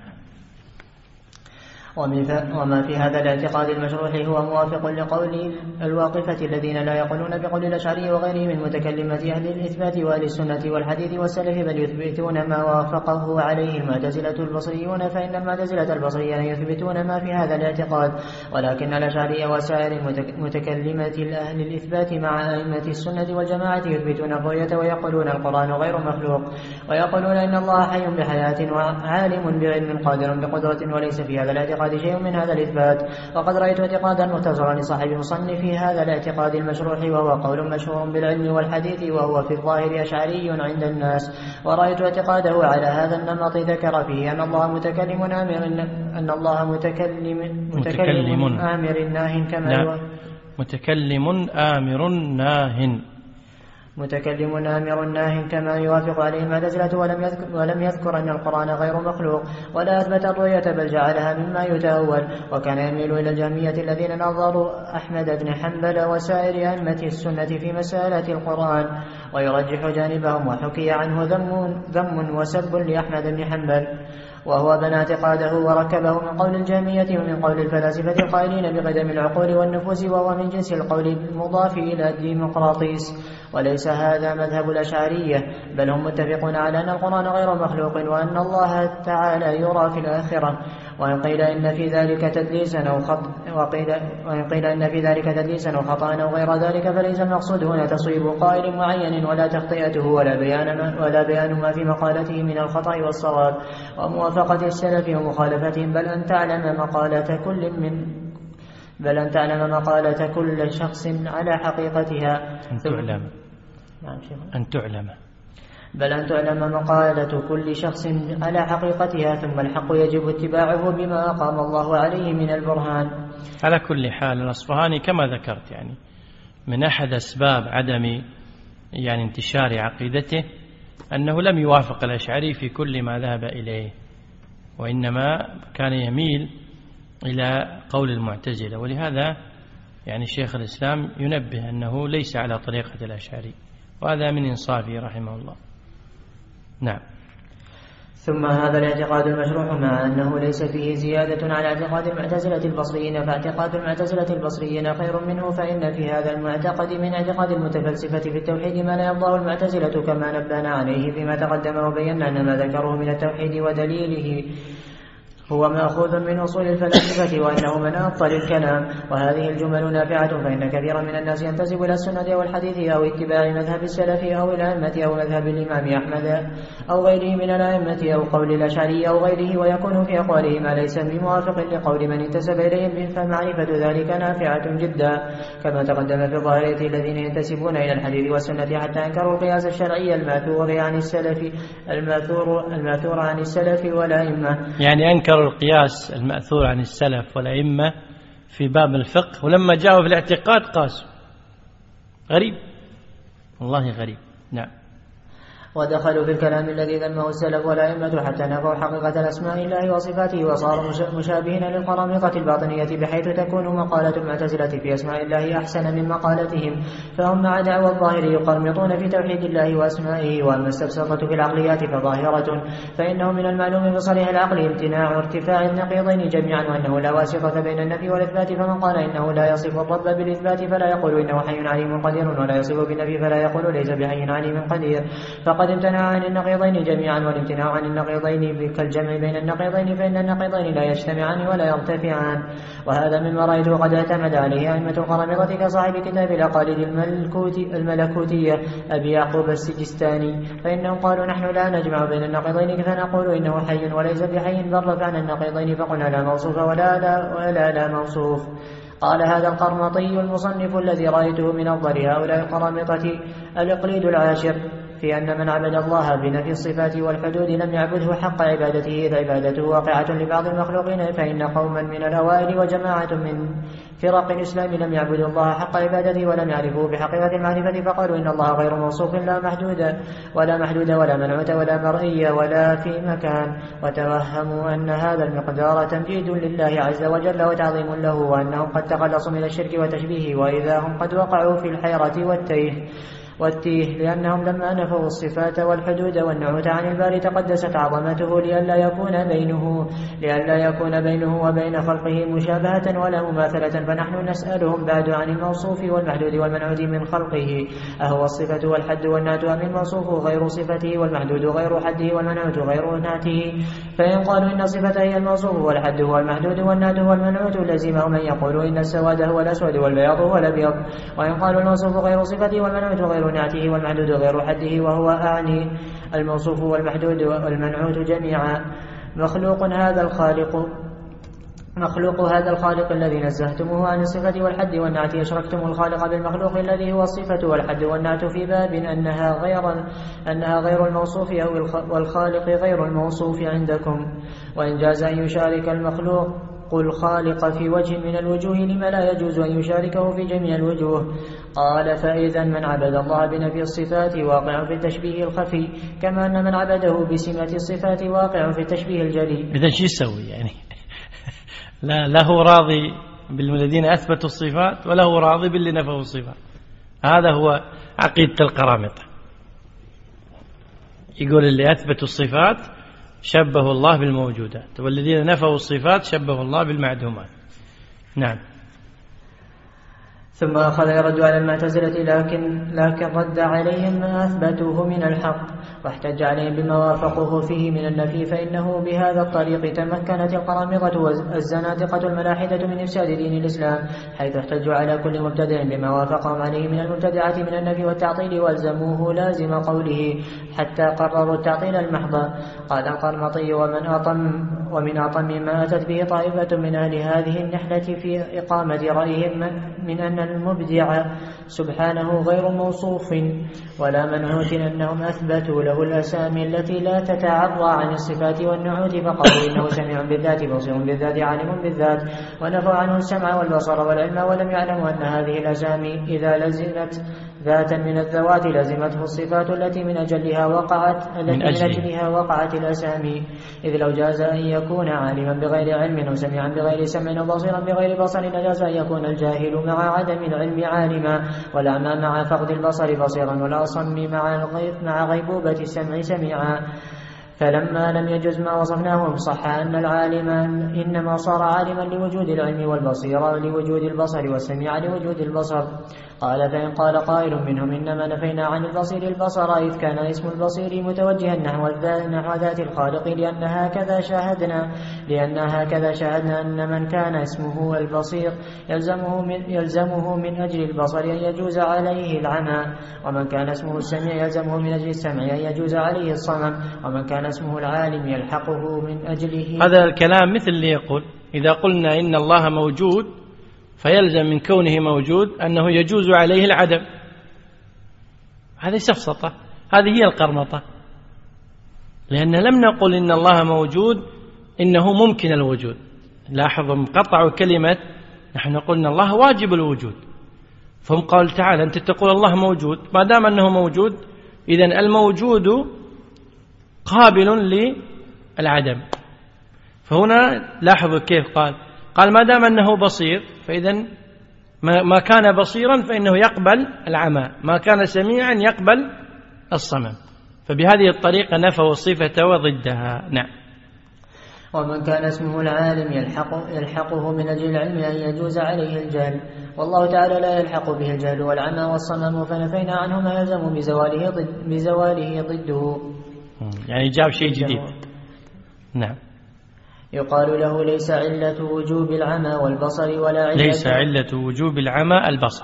وما في هذا الاعتقاد المشروح هو موافق لقول الواقفة الذين لا يقولون بقول الأشعري وغيرهم من متكلمة أهل الإثبات وأهل السنة والحديث والسلف، بل يثبتون ما وافقه عليه المعتزلة البصريون، فإن المعتزلة البصريين يثبتون ما في هذا الاعتقاد، ولكن الأشعري وسائر متكلمة أهل الإثبات مع أئمة السنة والجماعة يثبتون الرؤية ويقولون القرآن غير مخلوق، ويقولون إن الله حي بحياة وعالم بعلم قادر بقدرة، وليس في هذا الاعتقاد شيء من هذا الإثبات. وقد رأيت اعتقادا مختصرا لصاحب المصنف في هذا الاعتقاد المشروح، وهو قول مشهور بالعلم والحديث، وهو في الظاهر أشعري عند الناس، ورأيت اعتقاده على هذا النمط ذكر فيه أن الله متكلم آمر أن الله متكلم متكلم آمر ناه كما متكلم آمر ناه متكلم آمر ناه كما يوافق عليه المعتزلة، ولم يذكر, ولم يذكر أن القرآن غير مخلوق، ولا أثبت الرؤية بل جعلها مما يتأول. وكان يميل إلى الجهمية الذين نظروا أحمد بن حنبل وسائر أئمة السنة في مسألة القرآن ويرجح جانبهم، وحكي عنه ذم, ذم وسب لأحمد بن حنبل، وهو بنى اعتقاده وركبه من قول الجهمية ومن قول الفلاسفة القائلين بقدم العقول والنفوس، وهو من جنس القول المضاف إلى الديمقراطيس. وليس هذا مذهب الأشعرية، بل هم متفقون على أن القرآن غير مخلوق وأن الله تعالى يرى في الآخرة، وإن قيل إن في ذلك تدليسا أو خطأ وقيل وإن قيل إن في ذلك تدليسا أو خطأ أو غير ذلك، فليس المقصود هنا تصويب قائل معين ولا تخطئته ولا بيان ما ولا بيان ما في مقالته من الخطأ والصواب وموافقة السلف ومخالفتهم، بل أن تعلم مقالة كل من بل أن تعلم مقالة كل شخص على حقيقتها. أن تعلم نعم شيخ. أن تعلم بل أن تعلم مقالة كل شخص على حقيقتها، ثم الحق يجب اتباعه بما أقام الله عليه من البرهان. على كل حال الأصفهاني كما ذكرت يعني من أحد أسباب عدم يعني انتشار عقيدته أنه لم يوافق الأشعري في كل ما ذهب إليه، وإنما كان يميل إلى قول المعتزلة، ولهذا يعني شيخ الإسلام ينبه أنه ليس على طريقة الأشعري، وهذا من إنصافه رحمه الله. نعم. ثم هذا الاعتقاد المشروع مع أنه ليس فيه زيادة على اعتقاد المعتزلة البصريين، فاعتقاد المعتزلة البصريين خير منه، فإن في هذا المعتقد من اعتقاد المتفلسفة في التوحيد ما لا يرضاه المعتزلة، كما نبهنا عليه فيما تقدم وبينا أن ما ذكره من التوحيد ودليله هو مأخوذ من أصول الفلاسفة، وأنه من أبطل الكلام. وهذه الجمل نافعة، فإن كثيرا من الناس ينتسب إلى السنة والحديث أو اتباع مذهب السلف أو الأئمة أو مذهب الإمام أحمد أو غيره من الأئمة أو قول الأشعري أو غيره، ويكون في أقواله ما ليس بموافق لقول من انتسب إليهم، فمعرفة ذلك نافعة جدا، كما تقدم في ظاهرية الذين ينتسبون إلى الحديث والسنة حتى أنكروا القياس الشرعي الماثور عن السلف الماثور الماثور عن السلف والأئمة، يعني أنكر القياس المأثور عن السلف والأئمة في باب الفقه، ولما جاءوا في الاعتقاد قاسوا. غريب والله غريب. نعم. ودخلوا في الكلام الذي ذمه السلف والأئمة حتى نفوا حقيقة الأسماء الله وصفاته، وصاروا مشابهين للقرامطة الباطنية، بحيث تكون مقالة المعتزلة في أسماء الله أحسن من مقالتهم، فهم مع دعوى الظاهر يقرمطون في توحيد الله وأسمائه. وأما السبسطة في العقليات فظاهرة، فإنه من المعلوم بصريح العقل امتناع ارتفاع النقيضين جميعا، وأنه لا واسطة بين النفي والإثبات، فمن قال إنه لا يصف الرب بالإثبات فلا يقول إنه حي عليم قدير، ولا يصف بالنفي فلا يقول ليس بحي عليم قدير، فقد امتنع عن النقيضين جميعا. والامتناع عن النقيضين كالجمع بين النقيضين، فإن النقيضين لا يجتمعان ولا يرتفعان. وهذا مما رأيته قد اعتمد عليه أئمة القرامطة كصاحب كتاب الأقاليد الملكوتية أبي يعقوب السجستاني، فإنهم قالوا نحن لا نجمع بين النقيضين فنقول إنه حي وليس بحي، بل رفعنا النقيضين فقلنا لا موصوف ولا لا, ولا لا موصوف. قال هذا القرمطي المصنف الذي رأيته من أفضل هؤلاء القرامطة الإقليد العاشر في أن من عبد الله بنفي الصفات والحدود لم يعبده حق عبادته، إذ عبادته واقعة لبعض المخلوقين، فإن قوما من الأوائل وجماعة من فرق الإسلام لم يعبدوا الله حق عبادته ولم يعرفوه بحقيقة المعرفة، فقالوا إن الله غير موصوف لا محدود ولا محدود ولا منعوت ولا مرئي ولا في مكان، وتوهموا أن هذا المقدار تمجيد لله عز وجل وتعظيم له، وأنهم قد تخلصوا من الشرك وتشبيهه، وإذا هم قد وقعوا في الحيرة والتيه والتيه لأنهم لما نفوا الصفات والحدود والنعوت عن الباري تقدست عظمته لئلا يكون بينه لئلا يكون بينه وبين خلقه مشابهة ولا مماثلة، فنحن نسألهم بعد عن الموصوف والمحدود والمنعوت من خلقه، أهو الصفة والحد والنعت أم الموصوف غير صفته والمحدود غير حده والمنعوت غير نعته؟ فإن قالوا إن الصفة هي الموصوف والحد هو المحدود والنعت هو المنعوت لزمهم من يقول إن السواد هو الأسود والبياض هو الأبيض، وإن قالوا الموصوف غير صفته والمنعوت غير نعته والمحدود غير حده، وهو أعني الموصوف والمحدود والمنعوت جميعا. مخلوق هذا الخالق مخلوق هذا الخالق الذي نزهتموه عن الصفة والحد والنعت، أشركتم الخالق بالمخلوق الذي هو الصفة والحد والنعت في باب أنها غير أنها غير الموصوف أو والخالق غير الموصوف عندكم، وإن جاز أن يشارك المخلوق الخالق في وجه من الوجوه لما لا يجوز أن يشاركه في جميع الوجوه. قال فإذا من عبد الله بنفي الصفات واقع في التشبيه الخفي، كما أن من عبده بسمة الصفات واقع في التشبيه الجلي. إذا شو يسوي يعني؟ لا له راضي بالذين أثبتوا الصفات وله راضي باللي نفوا الصفات. هذا هو عقيدة القرامطة. يقول اللي أثبتوا الصفات شبهوا الله بالموجودات، والذين نفوا الصفات شبهوا الله بالمعدومات. نعم. ثم أخذ يرد على المعتزلة، لكن لكن رد عليهم ما أثبتوه من الحق، واحتج عليهم بما وافقوه فيه من النفي، فإنه بهذا الطريق تمكنت القرامطة والزنادقة الملاحدة من إفساد دين الإسلام، حيث احتجوا على كل مبتدع بما وافقهم عليه من المبتدعة من النفي والتعطيل، والزموه لازم قوله حتى قرروا التعطيل المحض. قال القرمطي ومن أطم ومن أطم ما أتت به طائفة من أهل هذه النحلة في إقامة رأيهم من أن المبدع سبحانه غير موصوف ولا منعوت، أنهم أثبتوا له الأسامي التي لا تتعرى عن الصفات والنعوت، فقالوا إنه سميع بالذات بصير بالذات عالم بالذات، ونفوا عنه السمع والبصر والعلم، ولم يعلموا أن هذه الأسامي إذا لزمت ذاتا من الذوات لزمته الصفات التي من أجلها وقعت التي من أجلها وقعت الأسامي، إذ لو جاز أن يكون عالما بغير علم أو سميعا بغير سمع وبصيرا بغير بصر لجاز أن يكون الجاهل مع عدم العلم عالما، والأعمى مع فقد البصر بصيرا، والأصم مع الغيب مع غيبوبة السمع سميعا. فلما لم يجز ما وصفناه صح أن العالم إنما صار عالما لوجود العلم والبصير لوجود البصر والسميع لوجود البصر. قال فإن قال قائل منهم إنما نفينا عن البصير البصر إذ كان اسم البصير متوجها نحو نحو ذات الخالق، لأن هكذا شاهدنا لأن هكذا شاهدنا أن من كان اسمه البصير يلزمه من, يلزمه من أجل البصر أن يجوز عليه العمى، ومن كان اسمه السميع يلزمه من أجل السمع أن يجوز عليه الصمم، ومن كان اسمه العالم يلحقه من أجله. هذا الكلام مثل اللي يقول إذا قلنا إن الله موجود فيلزم من كونه موجود أنه يجوز عليه العدم. هذه سفسطة، هذه هي القرمطة، لأن لم نقل إن الله موجود إنه ممكن الوجود. لاحظوا قطعوا كلمة نحن قلنا الله واجب الوجود، فهم قال تعالى أنت تقول الله موجود، ما دام أنه موجود إذن الموجود قابل للعدم. فهنا لاحظوا كيف قال قال ما دام أنه بصير فإذن ما كان بصيرا فإنه يقبل العمى، ما كان سميعا يقبل الصمم، فبهذه الطريقة نفوا الصفة وضدها. نعم. ومن كان اسمه العالم يلحق يلحقه من أجل العلم أن يجوز عليه الجهل، والله تعالى لا يلحق به الجهل والعمى والصمم، فنفينا عنه ما يلزم بزواله ضد بزواله ضده. يعني جاب شيء جديد. نعم. يقال له ليس علة وجوب العمى والبصر ولا علة ليس علة وجوب العمى البصر.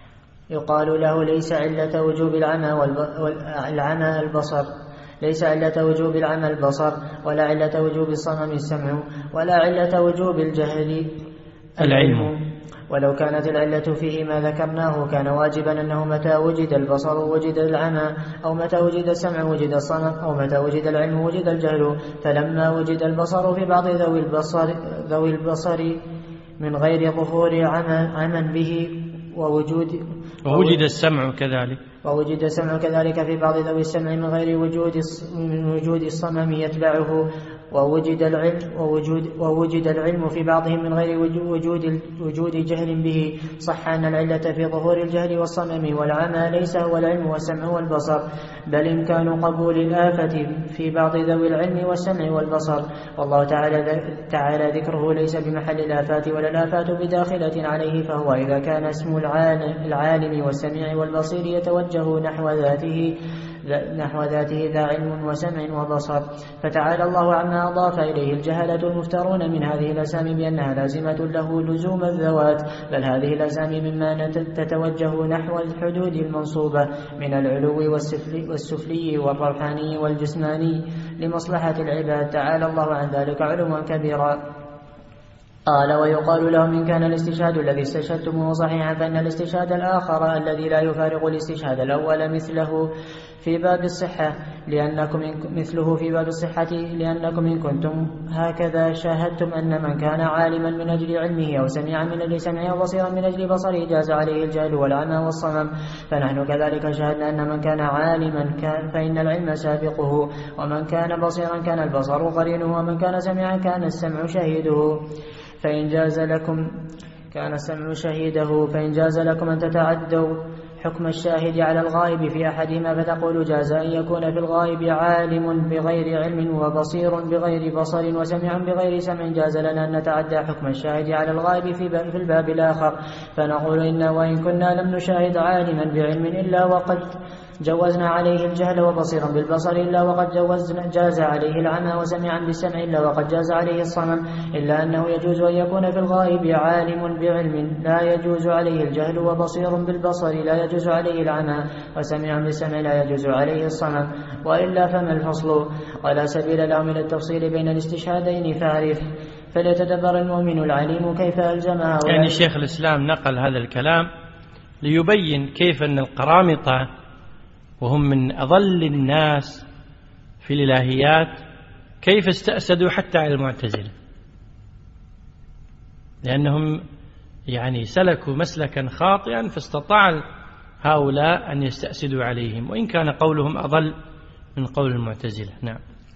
يقال له ليس علة وجوب العمى والعمى البصر، ليس علة وجوب العمى البصر، ولا علة وجوب الصمم السمع، ولا علة وجوب الجهل العلم. ولو كانت العلة فيه ما ذكرناه كان واجبا أنه متى وجد البصر وجد العمى، أو متى وجد السمع وجد الصمم، أو متى وجد العلم وجد الجهل. فلما وجد البصر في بعض ذوي البصر, ذوي البصر من غير ظهور عمى, عمى به ووجود ووجد السمع كذلك ووجد السمع كذلك في بعض ذوي السمع من غير وجود من وجود الصمم يتبعه، ووجد العلم ووجود ووجد العلم في بعضهم من غير وجود وجود جهل به، صح أن العلة في ظهور الجهل والصمم والعمى ليس هو العلم والسمع والبصر، بل إمكان قبول الآفة في بعض ذوي العلم والسمع والبصر، والله تعالى تعالى ذكره ليس بمحل الآفات ولا الآفات بداخلة عليه، فهو إذا كان اسم العالم والسميع والبصير يتوجه نحو ذاته نحو ذاته ذا علم وسمع وبصر، فتعالى الله عما أضاف إليه الجهلة المفترون من هذه الأسامي بأنها لازمة له لزوم الذوات، بل هذه الأسامي مما تتوجه نحو الحدود المنصوبة من العلو والسفلي والروحاني والجسماني لمصلحة العباد، تعالى الله عن ذلك علوا كبيرا. قال ويقال له من كان الاستشهاد الذي استشهدتموه صحيحا فإن الاستشهاد الآخر الذي لا يفارق الاستشهاد الأول مثله في باب الصحة، لأنكم مثله في باب الصحة لأنكم إن كنتم هكذا شاهدتم أن من كان عالما من أجل علمه أو سميعا من أجل سمعه وبصيرا من أجل بصره جاز عليه الجهل والعمى والصمم، فنحن كذلك شاهدنا أن من كان عالما كان فإن العلم سابقه، ومن كان بصيرا كان البصر قرينه، ومن كان سميعا كان السمع شهيده، فإن جاز لكم كان السمع شهيده فإن جاز لكم أن تتعدوا حكم الشاهد على الغائب في أحدهما فتقول جاز أن يكون في الغائب عالم بغير علم وبصير بغير بصر وسميع بغير سمع، جاز لنا أن نتعدى حكم الشاهد على الغائب في, في الباب الآخر، فنقول إن وإن كنا لم نشاهد عالما بعلم إلا وقد جوزنا عليه الجهل وبصيرا بالبصر إلا وقد جوزنا جاز عليه العمى وسمعا بالسمع إلا وقد جاز عليه الصمم، إلا أنه يجوز أن يكون في الغائب عالم بعلم لا يجوز عليه الجهل وبصير بالبصر لا يجوز عليه العمى وسمعا بالسمع لا يجوز عليه الصمم، وإلا فما الفصل؟ ولا سبيل لهم إلى التفصيل بين الاستشهادين فاعرف، فليتدبر المؤمن العليم كيف ألزمها. يعني شيخ الإسلام نقل هذا الكلام ليبين كيف أن القرامطة وهم من أضل الناس في الإلهيات كيف استأسدوا حتى على المعتزلة، لأنهم يعني سلكوا مسلكا خاطئا فاستطاع هؤلاء أن يستأسدوا عليهم، وإن كان قولهم أضل من قول المعتزلة. نعم.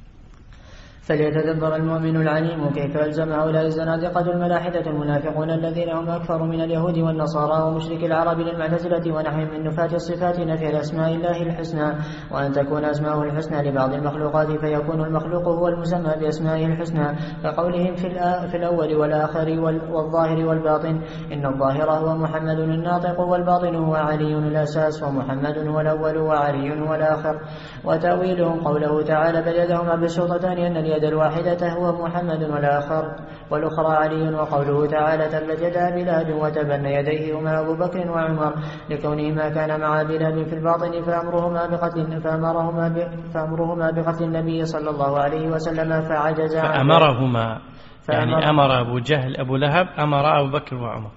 فليتدبر المؤمن العليم كيف ألزم هؤلاء الزنادقة الملاحدة المنافقون الذين هم أكثر من اليهود والنصارى ومشرك العرب للمعتزلة ونحوهم من نفاة الصفات نفي الأسماء الله الحسنى، وأن تكون أسماءه الحسنى لبعض المخلوقات فيكون المخلوق هو المسمى بأسمائه الحسنى، كقولهم في, في الأول والآخر والظاهر والباطن، إن الظاهر هو محمد الناطق والباطن هو علي الأساس ومحمد هو الأول وعلي هو الآخر. وتأويلهم قوله تعالى بل يدهما بالسلطتان أن اليد الواحدة هو محمد والآخر والأخرى علي، وقوله تعالى تبت يدا بلهب وتبن يديه هما أبو بكر وعمر لكونهما كان مع بلهب في الباطن فأمرهما بقتل فأمرهما, فأمرهما بقتل النبي صلى الله عليه وسلم فعجز عنه. فأمرهما يعني أمر أبو جهل أبو لهب أمر أبو بكر وعمر،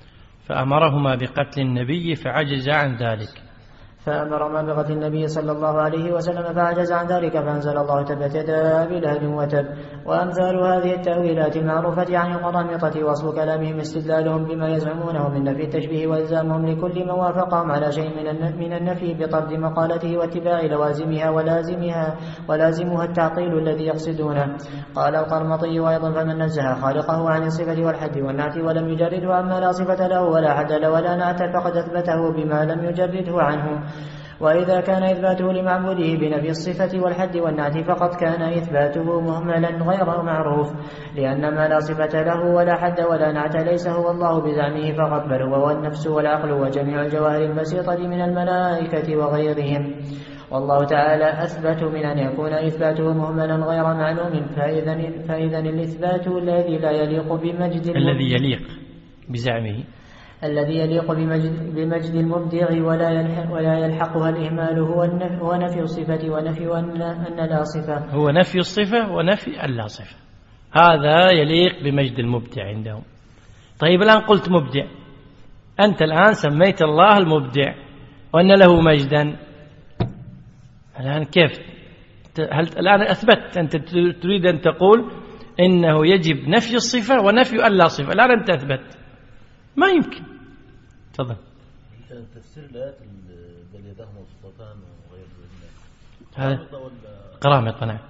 فأمرهما بقتل النبي فعجز عن ذلك، فأمر ما بقتل النبي صلى الله عليه وسلم فعجز عن ذلك فأنزل الله تبت يدا أبي لهب وتب. وأمثال هذه التأويلات المعروفة عن القرامطة وأصل كلامهم استدلالهم بما يزعمونه من نفي التشبيه وإلزامهم لكل من وافقهم على شيء من النفي بطرد مقالته واتباع لوازمها ولازمها ولازمها التعطيل الذي يقصدونه. قال القرمطي أيضا فمن نزه خالقه عن الصفة والحد والنعت ولم يجرده عما لا صفة له ولا حد له ولا نعت فقد أثبته بما لم يجرده عنه. وإذا كان إثباته لمعبوده بنفي الصفة والحد والنعت فقد كان إثباته مهملا غير معروف، لأن ما لا صفة له ولا حد ولا نعت ليس هو الله بزعمه فقط، بل هو النفس والعقل وجميع الجواهر البسيطة من الملائكة وغيرهم، والله تعالى أثبت من أن يكون إثباته مهملا غير معلوم. فإذن, فإذن الإثبات الذي لا يليق بمجد الذي يليق بزعمه الذي يليق بمجد, بمجد المبدع ولا يلحق ولا يلحقها الإهمال هو, هو نفي الصفة ونفي أن, أن لا صفة هو نفي الصفة ونفي اللا صفة، هذا يليق بمجد المبدع عندهم. طيب الآن قلت مبدع، أنت الآن سميت الله المبدع وأن له مجدا، الآن كيف؟ هل الآن أثبت أنت تريد أن تقول إنه يجب نفي الصفة ونفي اللا صفة، الآن أنت أثبت، ما يمكن. تفضل. تفسير الآيات بل يداه مبسوطتان وغير ذلك هذا قرامطة. نعم.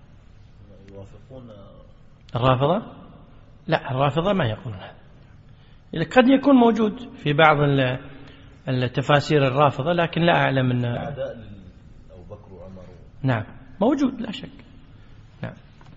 يوافقون الرافضة؟ لا، الرافضة ما يقولون هذا، قد يكون موجود في بعض التفاسير الرافضة لكن لا أعلم أن أعداء أبو بكر وعمر. نعم موجود لا شك. نعم.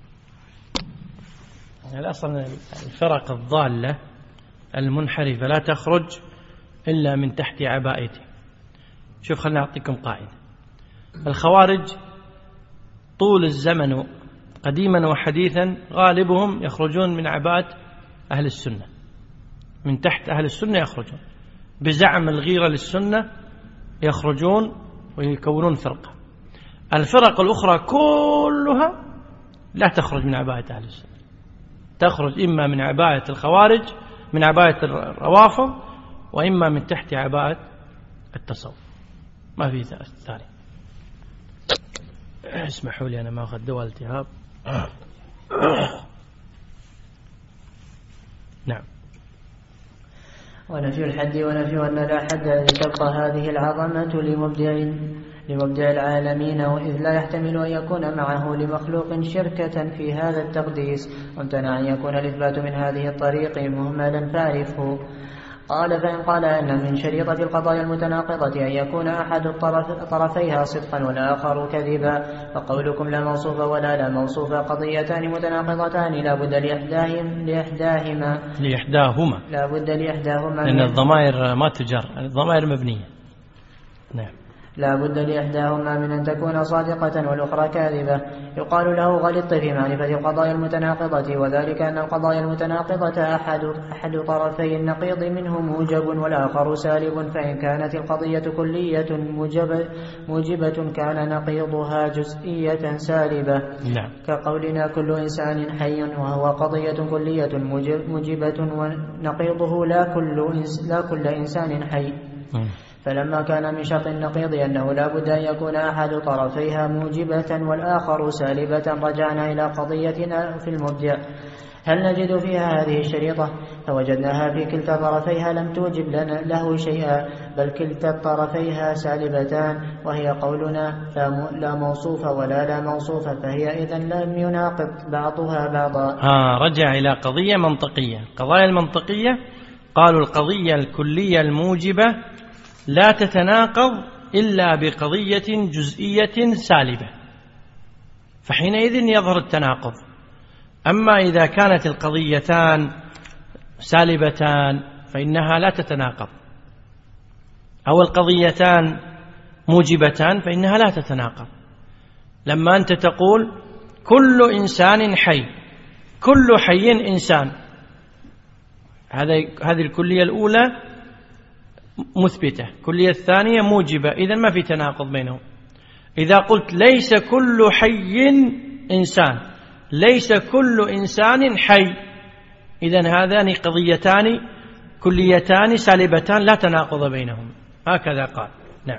يعني أصلا الفرق الضالة المنحرفة لا تخرج إلا من تحت عبائته. شوف خلنا أعطيكم قاعدة، الخوارج طول الزمن قديما وحديثا غالبهم يخرجون من عباءة أهل السنة، من تحت أهل السنة يخرجون بزعم الغيرة للسنة، يخرجون ويكونون فرقة. الفرق الأخرى كلها لا تخرج من عباءة أهل السنة، تخرج إما من عباءة الخوارج من عباءة الروافض وإما من تحت عباءة التصوف، ما في ثاني. اسمحوا لي أنا ما أخذ دواء التهاب. نعم. ونفي الحد ونفي أن لا حد تبقى هذه العظمة لمبدع لمبدع العالمين، وإذ لا يحتمل أن يكون معه لمخلوق شركة في هذا التقديس، وامتنع أن يكون الإثبات من هذه الطريق مهملا فاعرفه. قال فإن قال أن من شريطة القضايا المتناقضة أن يكون أحد الطرف طرفيها صدقا والآخر كذبا، فقولكم لا موصوف ولا لا موصوف قضيتان متناقضتان لا بد لإحداهم لإحداهما لإحداهما لا بد لإحداهما لأن الضمائر ما تجر، الضمائر مبنية. نعم. لا بد لإحداهما من أن تكون صادقة والأخرى كاذبة. يقال له غلط في معرفة القضايا المتناقضة، وذلك أن القضايا المتناقضة أحد, أحد طرفي النقيض منه موجب والآخر سالب، فإن كانت القضية كلية موجبة, موجبة كان نقيضها جزئية سالبة. نعم. كقولنا كل إنسان حي، وهو قضية كلية موجبة ونقيضه لا كل, لا كل إنسان حي. فلما كان من شرط النقيض أنه لا بد أن يكون أحد طرفيها موجبة والآخر سالبة، رجعنا إلى قضيتنا في المبدع: هل نجد فيها هذه الشريطة؟ فوجدناها في كلتا طرفيها لم توجب لنا له شيئا، بل كلتا طرفيها سالبتان، وهي قولنا لا موصوف ولا لا موصوف، فهي إذن لم يناقض بعضها بعضا. آه رجع إلى قضية منطقية. القضايا المنطقية قالوا القضية الكلية الموجبة لا تتناقض إلا بقضية جزئية سالبة، فحينئذ يظهر التناقض. أما إذا كانت القضيتان سالبتان فإنها لا تتناقض، أو القضيتان موجبتان فإنها لا تتناقض. لما أنت تقول كل إنسان حي، كل حي إنسان، هذه الكلية الأولى مثبتة، كلية الثانية موجبة، إذن ما في تناقض بينهم. إذا قلت ليس كل حي إنسان، ليس كل إنسان حي، إذن هذان قضيتان كليتان سالبتان لا تناقض بينهم، هكذا قال. نعم.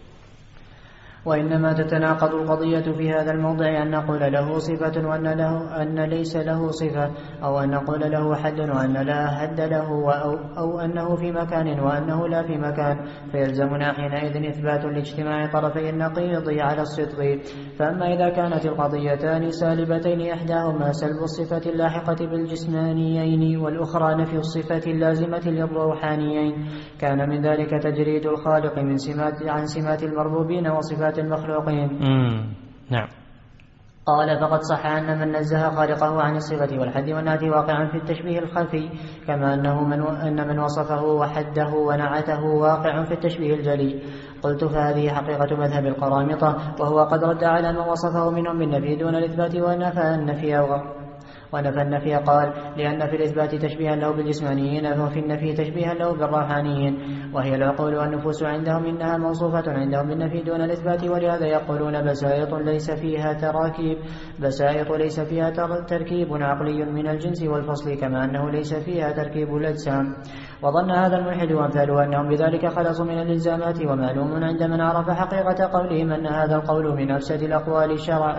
وإنما تتناقض القضية في هذا الموضع أن نقول له صفة وأن له أن ليس له صفة، أو أن نقول له حد وأن لا حد له، أو, أو أنه في مكان وأنه لا في مكان، فيلزمنا حينئذ إثبات لاجتماع طرفي النقيض على الصدق. فأما إذا كانت القضيتان سالبتين إحداهما سلب الصفة اللاحقة بالجسمانيين والأخرى نفي الصفة اللازمة للروحانيين، كان من ذلك تجريد الخالق من سمات عن سمات المربوبين وصفات المخلوقين. نعم. قال: فقد صح أن من نزه خالقه عن الصفة والحد والنعت واقع في التشبيه الخفي، كما أنه من أن من وصفه وحده ونعته واقع في التشبيه الجلي. قلت: فهذه حقيقة مذهب القرامطة، وهو قد رد على من وصفه منهم بالنفي دون الإثبات ونفى النفي ونفى النفي. قال: لأن في الإثبات تشبيها له بالجسمانيين، وفي النفي تشبيها له بالروحانيين، وهي العقول والنفوس عندهم إنها موصوفة عندهم بالنفي دون الإثبات، ولهذا يقولون بسائط ليس فيها تراكيب بسائط ليس فيها تركيب عقلي من الجنس والفصل، كما أنه ليس فيها تركيب الأجسام. وظن هذا الملحد وأمثاله أنهم بذلك خلصوا من الإلزامات، ومعلوم عند من عرف حقيقة قولهم أن هذا القول من أفسد الأقوال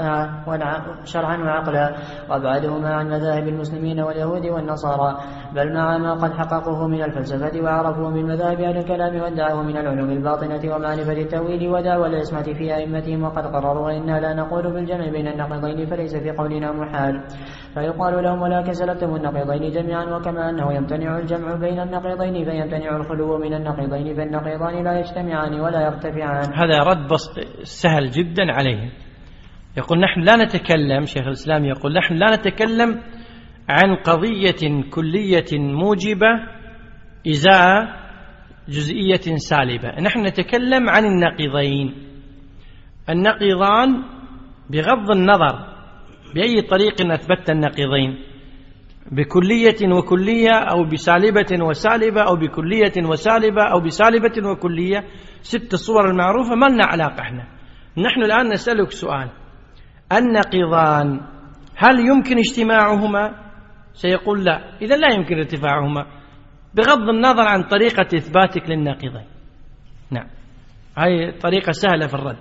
شرعا وعقلا، وأبعدهما عن مذاهب المسلمين واليهود والنصارى، بل مع ما قد حققوه من الفلسفة وعرفوه من مذاهب أهل الكلام وادعوه من العلوم الباطنة ومعرفة التأويل ودعوى العصمة في أئمتهم، وقد قرروا إنا لا نقول بالجمع بين النقيضين فليس في قولنا محال. فيقال لهم: ولكن سلبتم النقيضين جميعا، وكما أنه يمتنع الجمع بين النقيضين فيمتنع الخلو من النقيضين، فالنقيضان لا يجتمعان ولا يرتفعان. هذا رد سهل جدا عليهم. يقول: نحن لا نتكلم، شيخ الإسلام يقول: نحن لا نتكلم عن قضية كلية موجبة إزاء جزئية سالبة، نحن نتكلم عن النقيضين. النقيضان بغض النظر بأي طريق أثبت النقيضين، بكلية وكلية، أو بسالبة وسالبة، أو بكلية وسالبة، أو بسالبة وكلية، ست صور المعروفة، ما لنا علاقة. احنا نحن الآن نسألك سؤال: النقيضان هل يمكن اجتماعهما؟ سيقول لا، إذا لا يمكن ارتفاعهما، بغض النظر عن طريقة إثباتك للنقيضين. نعم، هاي طريقة سهلة في الرد.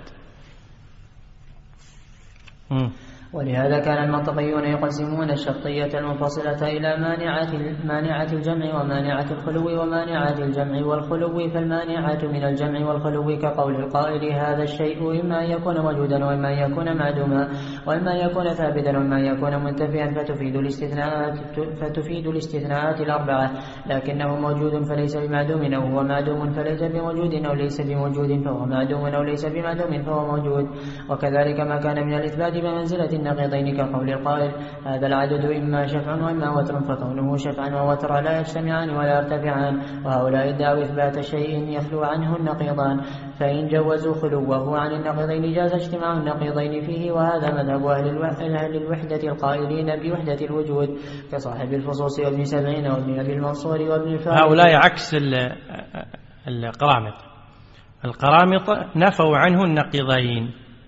م. ولهذا كان المنطقيون يقسمون الشرطية المنفصلة إلى مانعة مانعة الجمع ومانعة الخلو ومانعة الجمع والخلو. فالمانعة من الجمع والخلو كقول القائل: هذا الشيء إما أن يكون موجودا وإما أن يكون معدوما وإما أن يكون ثابتا وإما أن يكون منتفيا، فتفيد الاستثناءات فتفيد الاستثناءات الأربعة. لكنه موجود فليس بمعدوم، أو هو معدوم فليس بموجود، أو ليس بموجود فهو معدوم، أو ليس بمعدوم فهو موجود. وكذلك ما كان من الإثبات بمنزلة النقيضين كقول القائل هذا العدد إما شفع وإما وتر، فكونه شفعا ووترا لا يجتمعان ولا يرتفعان. وهؤلاء ادعوا إثبات شيء يخلو عنه النقيضان، فإن جوزوا خلوه عن النقيضين جاز اجتماع النقيضين فيه، وهذا مذهب أهل الوحدة القائلين بوحدة الوجود كصاحب الفصوص وابن سبعين وابن أبي المنصور وابن الفارس. هؤلاء عكس القرامطة. القرامطة نفوا عنه النقيضين،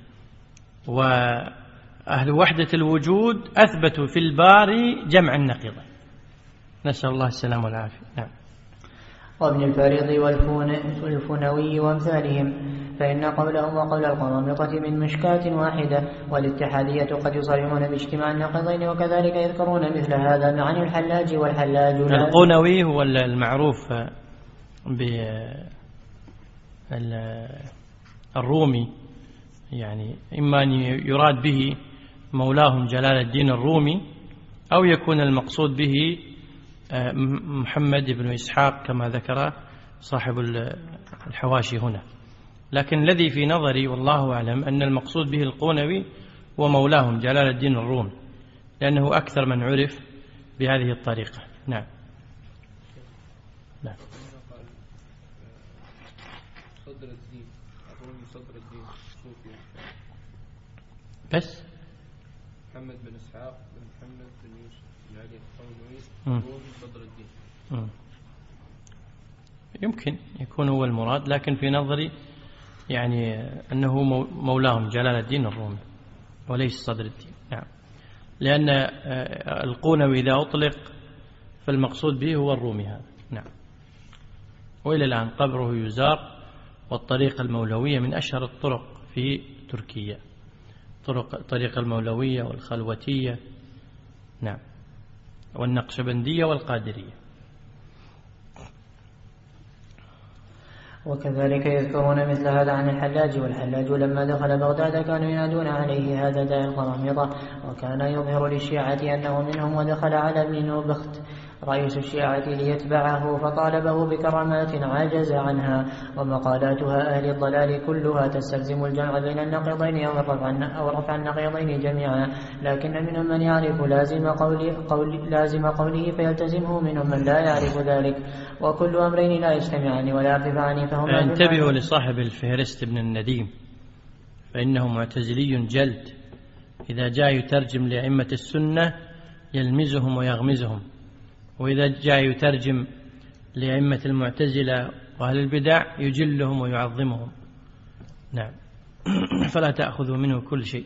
وأهل وحدة الوجود أثبتوا في الباري جمع النقيضين. نسأل الله السلام والعافية. نعم. وابن الفارض والفنوي وامثالهم، فإن قولهم وقول القرامطة من مشكاة واحدة، والاتحادية قد يصرحون باجتماع النقيضين، وكذلك يذكرون مثل هذا عن الحلاج والحلاج. القنوي هو المعروف بالرومي، يعني إما أن يراد به مولاهم جلال الدين الرومي، أو يكون المقصود به محمد بن إسحاق كما ذكر صاحب الحواشي هنا. لكن الذي في نظري والله أعلم أن المقصود به القونوي ومولاهم جلال الدين الرومي، لأنه أكثر من عرف بهذه الطريقة. نعم. نعم. صدر الدين الرومي، صدر الدين صوفي بس محمد بن إسحاق بن محمد بن يوسف بن علي القونوي الرومي صدر الدين. م. يمكن يكون هو المراد، لكن في نظري يعني أنه مولاهم جلال الدين الرومي وليس صدر الدين. نعم. لأن القونوي إذا أطلق فالمقصود به هو الرومي هذا. نعم. وإلى الآن قبره يزار، والطريقة المولوية من أشهر الطرق في تركيا، طرق طريقة المولوية والخلوتية. نعم. والنقشبندية والقادرية. وكذلك يذكرون مثل هذا عن الحلاج، والحلاج لما دخل بغداد كانوا ينادون عليه هذا داعي القرامطة، وكان يظهر للشيعة أنه منهم، ودخل على ابن نوبخت رئيس الشيعة ليتبعه فطالبه بكرامات عجز عنها، ومقالاتها أهل الضلال كلها تستلزم الجمع بين النقيضين أو رفع أو رفع النقيضين جميعا، لكن منهم من يعرف لازم قول قول لازم قوله فيلتزمه، منهم من لا يعرف ذلك، وكل أمرين لا يجتمعان ولا يرتفعان فهما. انتبهوا لصاحب الفهرست ابن النديم، فإنه معتزلي جلد، إذا جاء يترجم لأئمة السنة يلمزهم ويغمزهم، وإذا جاء يترجم لأئمة المعتزلة وأهل البدع يجلهم ويعظمهم. نعم. فلا تأخذوا منه كل شيء.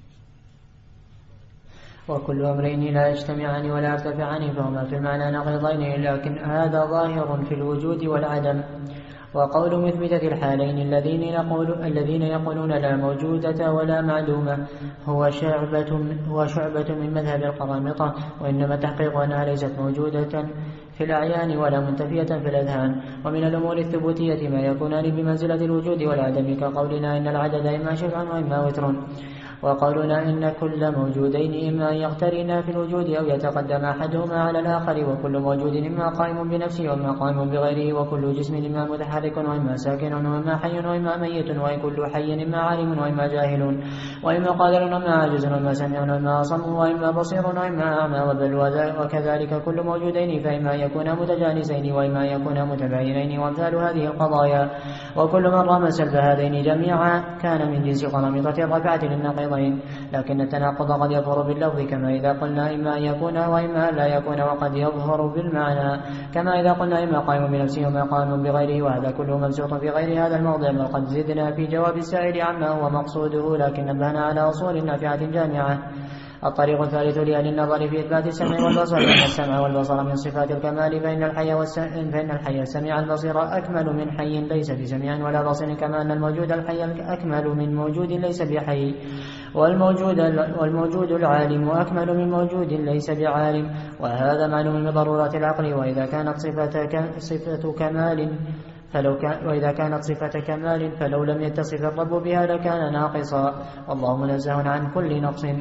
وكل أمرين لا يجتمعان ولا يرتفعان فهما في المعنى نقيضين، لكن هذا ظاهر في الوجود والعدم. وقول مثبتة الحالين الذين يقول الذين يقولون لا موجودة ولا معدومة هو شعبة هو شعبة من مذهب القرامطة، وإنما تحقيق أنها ليست موجودة في الأعيان ولا منتفية في الأذهان. ومن الأمور الثبوتية ما يكونان بمنزلة الوجود والعدم، كقولنا إن العدد إما شفع وإما وتر، وقولنا إن كل موجودين إما أن يقترنا في الوجود أو يتقدم أحدهما على الآخر، وكل موجود إما قائم بنفسه وإما قائم بغيره، وكل جسم إما متحرك وإما ساكن وإما حي وإما ميت، وكل حي إما عالم وإما جاهل، وإما قادر وإما عاجز، وإما سميع وإما أصم، وإما بصير وإما أعمى، وبل وكذلك كل موجودين فإما أن يكونا متجانسين وإما أن يكونا متباينين، وأمثال هذه القضايا. وكل من رام سلب هذين جميعا كان من جنس قرامطة الرفعة للنقيض، لكن التناقض قد يظهر باللفظ، كما إذا قلنا إما أن يكون وإما لا يكون، وقد يظهر بالمعنى، كما إذا قلنا إما قائم بنفسه وما قائم بغيره، وهذا كله مبسوط في غير هذا الموضع. وقد زدنا في جواب السائل عما هو مقصوده، لكن نبهنا على أصول نافعة جامعة. الطريق الثالث لأهل النظر في إثبات السمع والبصر، أن السمع والبصر من صفات الكمال، فإن الحي والسمع فإن الحي السميع البصير أكمل من حي ليس بسميع ولا بصير، كما أن الموجود الحي أكمل من موجود ليس بحي، والموجود والموجود العالم أكمل من موجود ليس بعالم، وهذا معلوم من ضرورات العقل. وإذا كانت صفة صفة كمال فلو كان وإذا كانت صفة كمال فلو لم يتصف الرب بها لكان ناقصا، والله منزه عن كل نقص.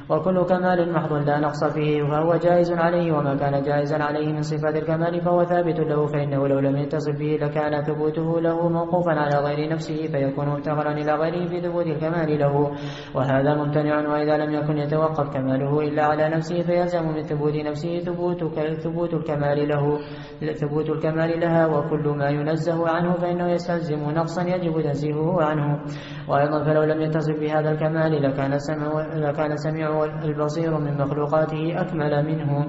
وكل كمال محض لا نقص فيه فهو جائز عليه، وما كان جائزا عليه من صفات الكمال فهو ثابت له، فإنه لو لم يتصف به لكان ثبوته له موقوفا على غير نفسه فيكون مفتقرا إلى غيره في ثبوت الكمال له، وهذا ممتنع. وإذا لم يكن يتوقف كماله إلا على نفسه فيلزم من ثبوت نفسه ثبوت ثبوت الكمال له ثبوت الكمال لها، وكل ما ينزه عنه فإنه يستلزم نقصا يجب تنزيهه عنه. وأيضا فلو لم يتصف بهذا الكمال لكان السميع لكان السميع البصير من مخلوقاته أكمل منه.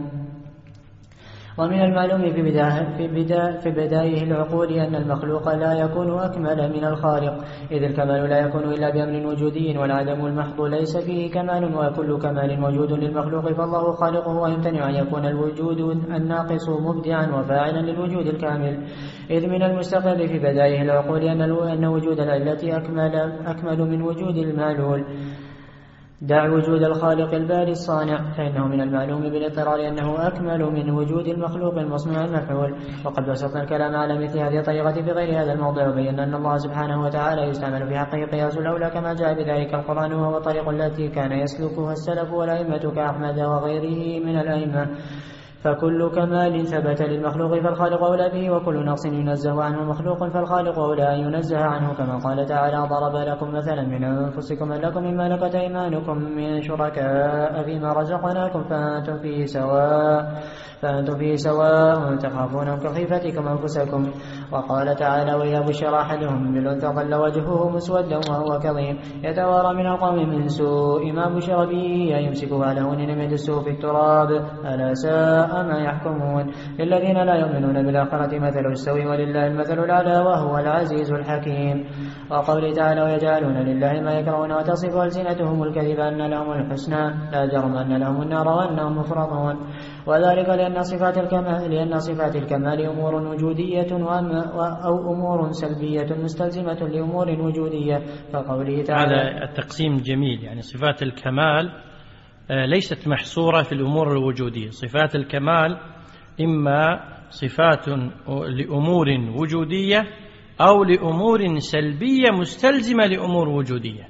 ومن المعلوم في بداية في, بداية في بدايه العقول أن المخلوق لا يكون أكمل من الخالق، إذ الكمال لا يكون إلا بأمر وجودي، والعدم المحض ليس فيه كمال، وكل كمال موجود للمخلوق فالله خالقه، ويمتنع أن يكون الوجود الناقص مبدعا وفاعلا للوجود الكامل، إذ من المستقر في بدايه العقول أن وجود العلة أكمل, أكمل من وجود المعلول. دع وجود الخالق الباري الصانع، فإنه من المعلوم بالاضطرار أنه أكمل من وجود المخلوق المصنوع المفعول. وقد بسطنا الكلام على مثل هذه الطريقة في غير هذا الموضع، وبينا أن الله سبحانه وتعالى يستعمل في حقه قياس الأولى كما جاء بذلك القرآن، وهو الطريق التي كان يسلكها السلف والأئمة كأحمد وغيره من الأئمة. فكل كمال ثبت للمخلوق فالخالق أولى به، وكل نقص ينزه عنه مخلوق فالخالق أولى أن ينزه عنه، كما قال تعالى: ضرب لكم مثلا من أنفسكم أن لكم مما ملكت أيمانكم من شركاء فيما رزقناكم فأنتم فيه سواء فأنتم فيه سواء تخافونهم كخيفتكم أنفسكم. وقال تعالى: وإذا بشر أحدهم بالأنثى ظل وجهه مسودا وهو كظيم يتوارى من القوم من سوء ما بشر به أيمسكه على هون لم يدسه في التراب ألا ساء ما يحكمون. للذين لا يؤمنون بالآخرة مثل السوء ولله المثل الأعلى وهو العزيز الحكيم. وقوله تعالى: ويجعلون لله ما يكرهون وتصف ألسنتهم الكذب أن لهم الحسنى لا جرم أن لهم النار وأنهم مفرطون. وذلك لأن صفات الكمال لأن صفات الكمال أمور وجودية أو أمور سلبية مستلزمة لأمور وجودية، فقوله تعالى. هذا التقسيم جميل، يعني صفات الكمال ليست محصورة في الأمور الوجودية. صفات الكمال إما صفات لأمور وجودية أو لأمور سلبية مستلزمة لأمور وجودية.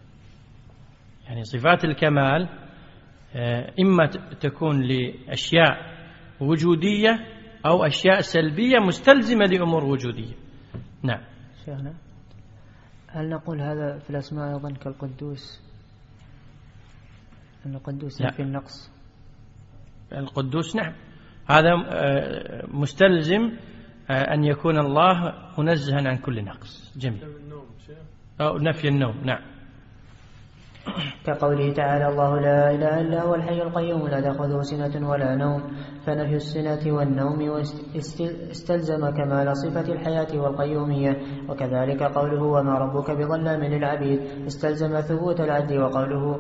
يعني صفات الكمال إما تكون لأشياء وجودية أو أشياء سلبية مستلزمة لأمور وجودية. نعم شيخنا، هل نقول هذا في الأسماء أيضا كالقدوس؟ أن القدوس في النقص. القدوس نعم، هذا مستلزم أن يكون الله منزها عن كل نقص. جميل. أو نفي النوم. نعم. كقوله تعالى: الله لا إله إلا هو الحي القيوم لا تأخذه سنة ولا نوم، فنفي السنة والنوم استلزم كمال صفة الحياة والقيومية. وكذلك قوله: وما ربك بظلام للعبيد استلزم ثبوت العدل. وقوله: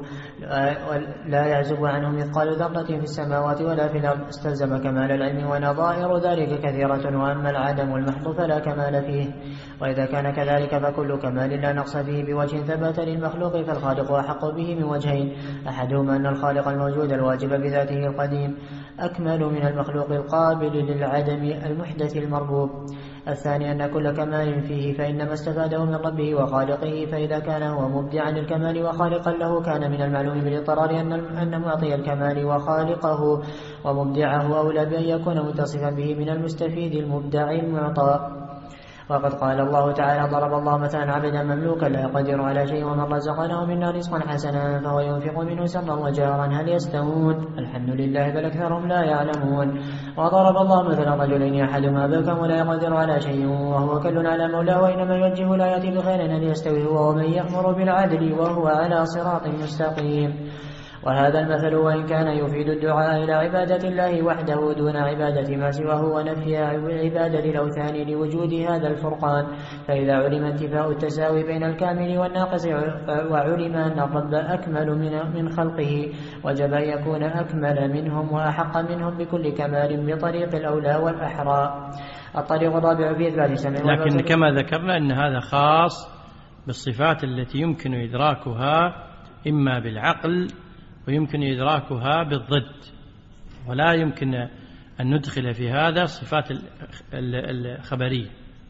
لا يعزب عنه مثقال ذرة في السماوات ولا في الأرض استلزم كمال العلم. ونظائر ذلك كثيرة، وأما العدم المحض فلا كمال فيه. وإذا كان كذلك فكل كمال لا نقص فيه بوجه ثبت للمخلوق فالخالق أحق به من وجهين: أحدهما أن الخالق الموجود الواجب بذاته القديم أكمل من المخلوق القابل للعدم المحدث المربوب. الثاني أن كل كمال فيه فإنما استفاده من ربه وخالقه، فإذا كان هو مبدعا للكمال وخالقا له كان من المعلوم بالاضطرار أن معطي الكمال وخالقه ومبدعه أولى بأن يكون متصفا به من المستفيد المبدع المعطى. وقد قال الله تعالى: ضرب الله مثلا عبدا مملوكا لا يقدر على شيء ومن رزقناه منا رزقا حسنا فهو ينفق منه سرا وجهرا هل يستوون؟ الحمد لله بل أكثرهم لا يعلمون. وضرب الله مثلا رجلين أحدهما بكم ولا يقدر على شيء وهو كل على مولاه وإنما يوجه لا يأتي بخير هل يستوي هو ومن يأمر بالعدل وهو على صراط مستقيم. وهذا المثل وإن كان يفيد الدعاء إلى عبادة الله وحده دون عبادة ما سواه ونفي عبادة الأوثان لوجود هذا الفرقان، فإذا علم انتفاء التساوي بين الكامل والناقص وعلم أن الرب أكمل من خلقه وجب أن يكون أكمل منهم وأحق منهم بكل كمال بطريق الأولى والأحرى. الطريق الرابع في إثبات سمع. لكن كما ذكرنا أن هذا خاص بالصفات التي يمكن إدراكها إما بالعقل ويمكن إدراكها بالضد، ولا يمكن أن ندخل في هذا الصفات الخبرية.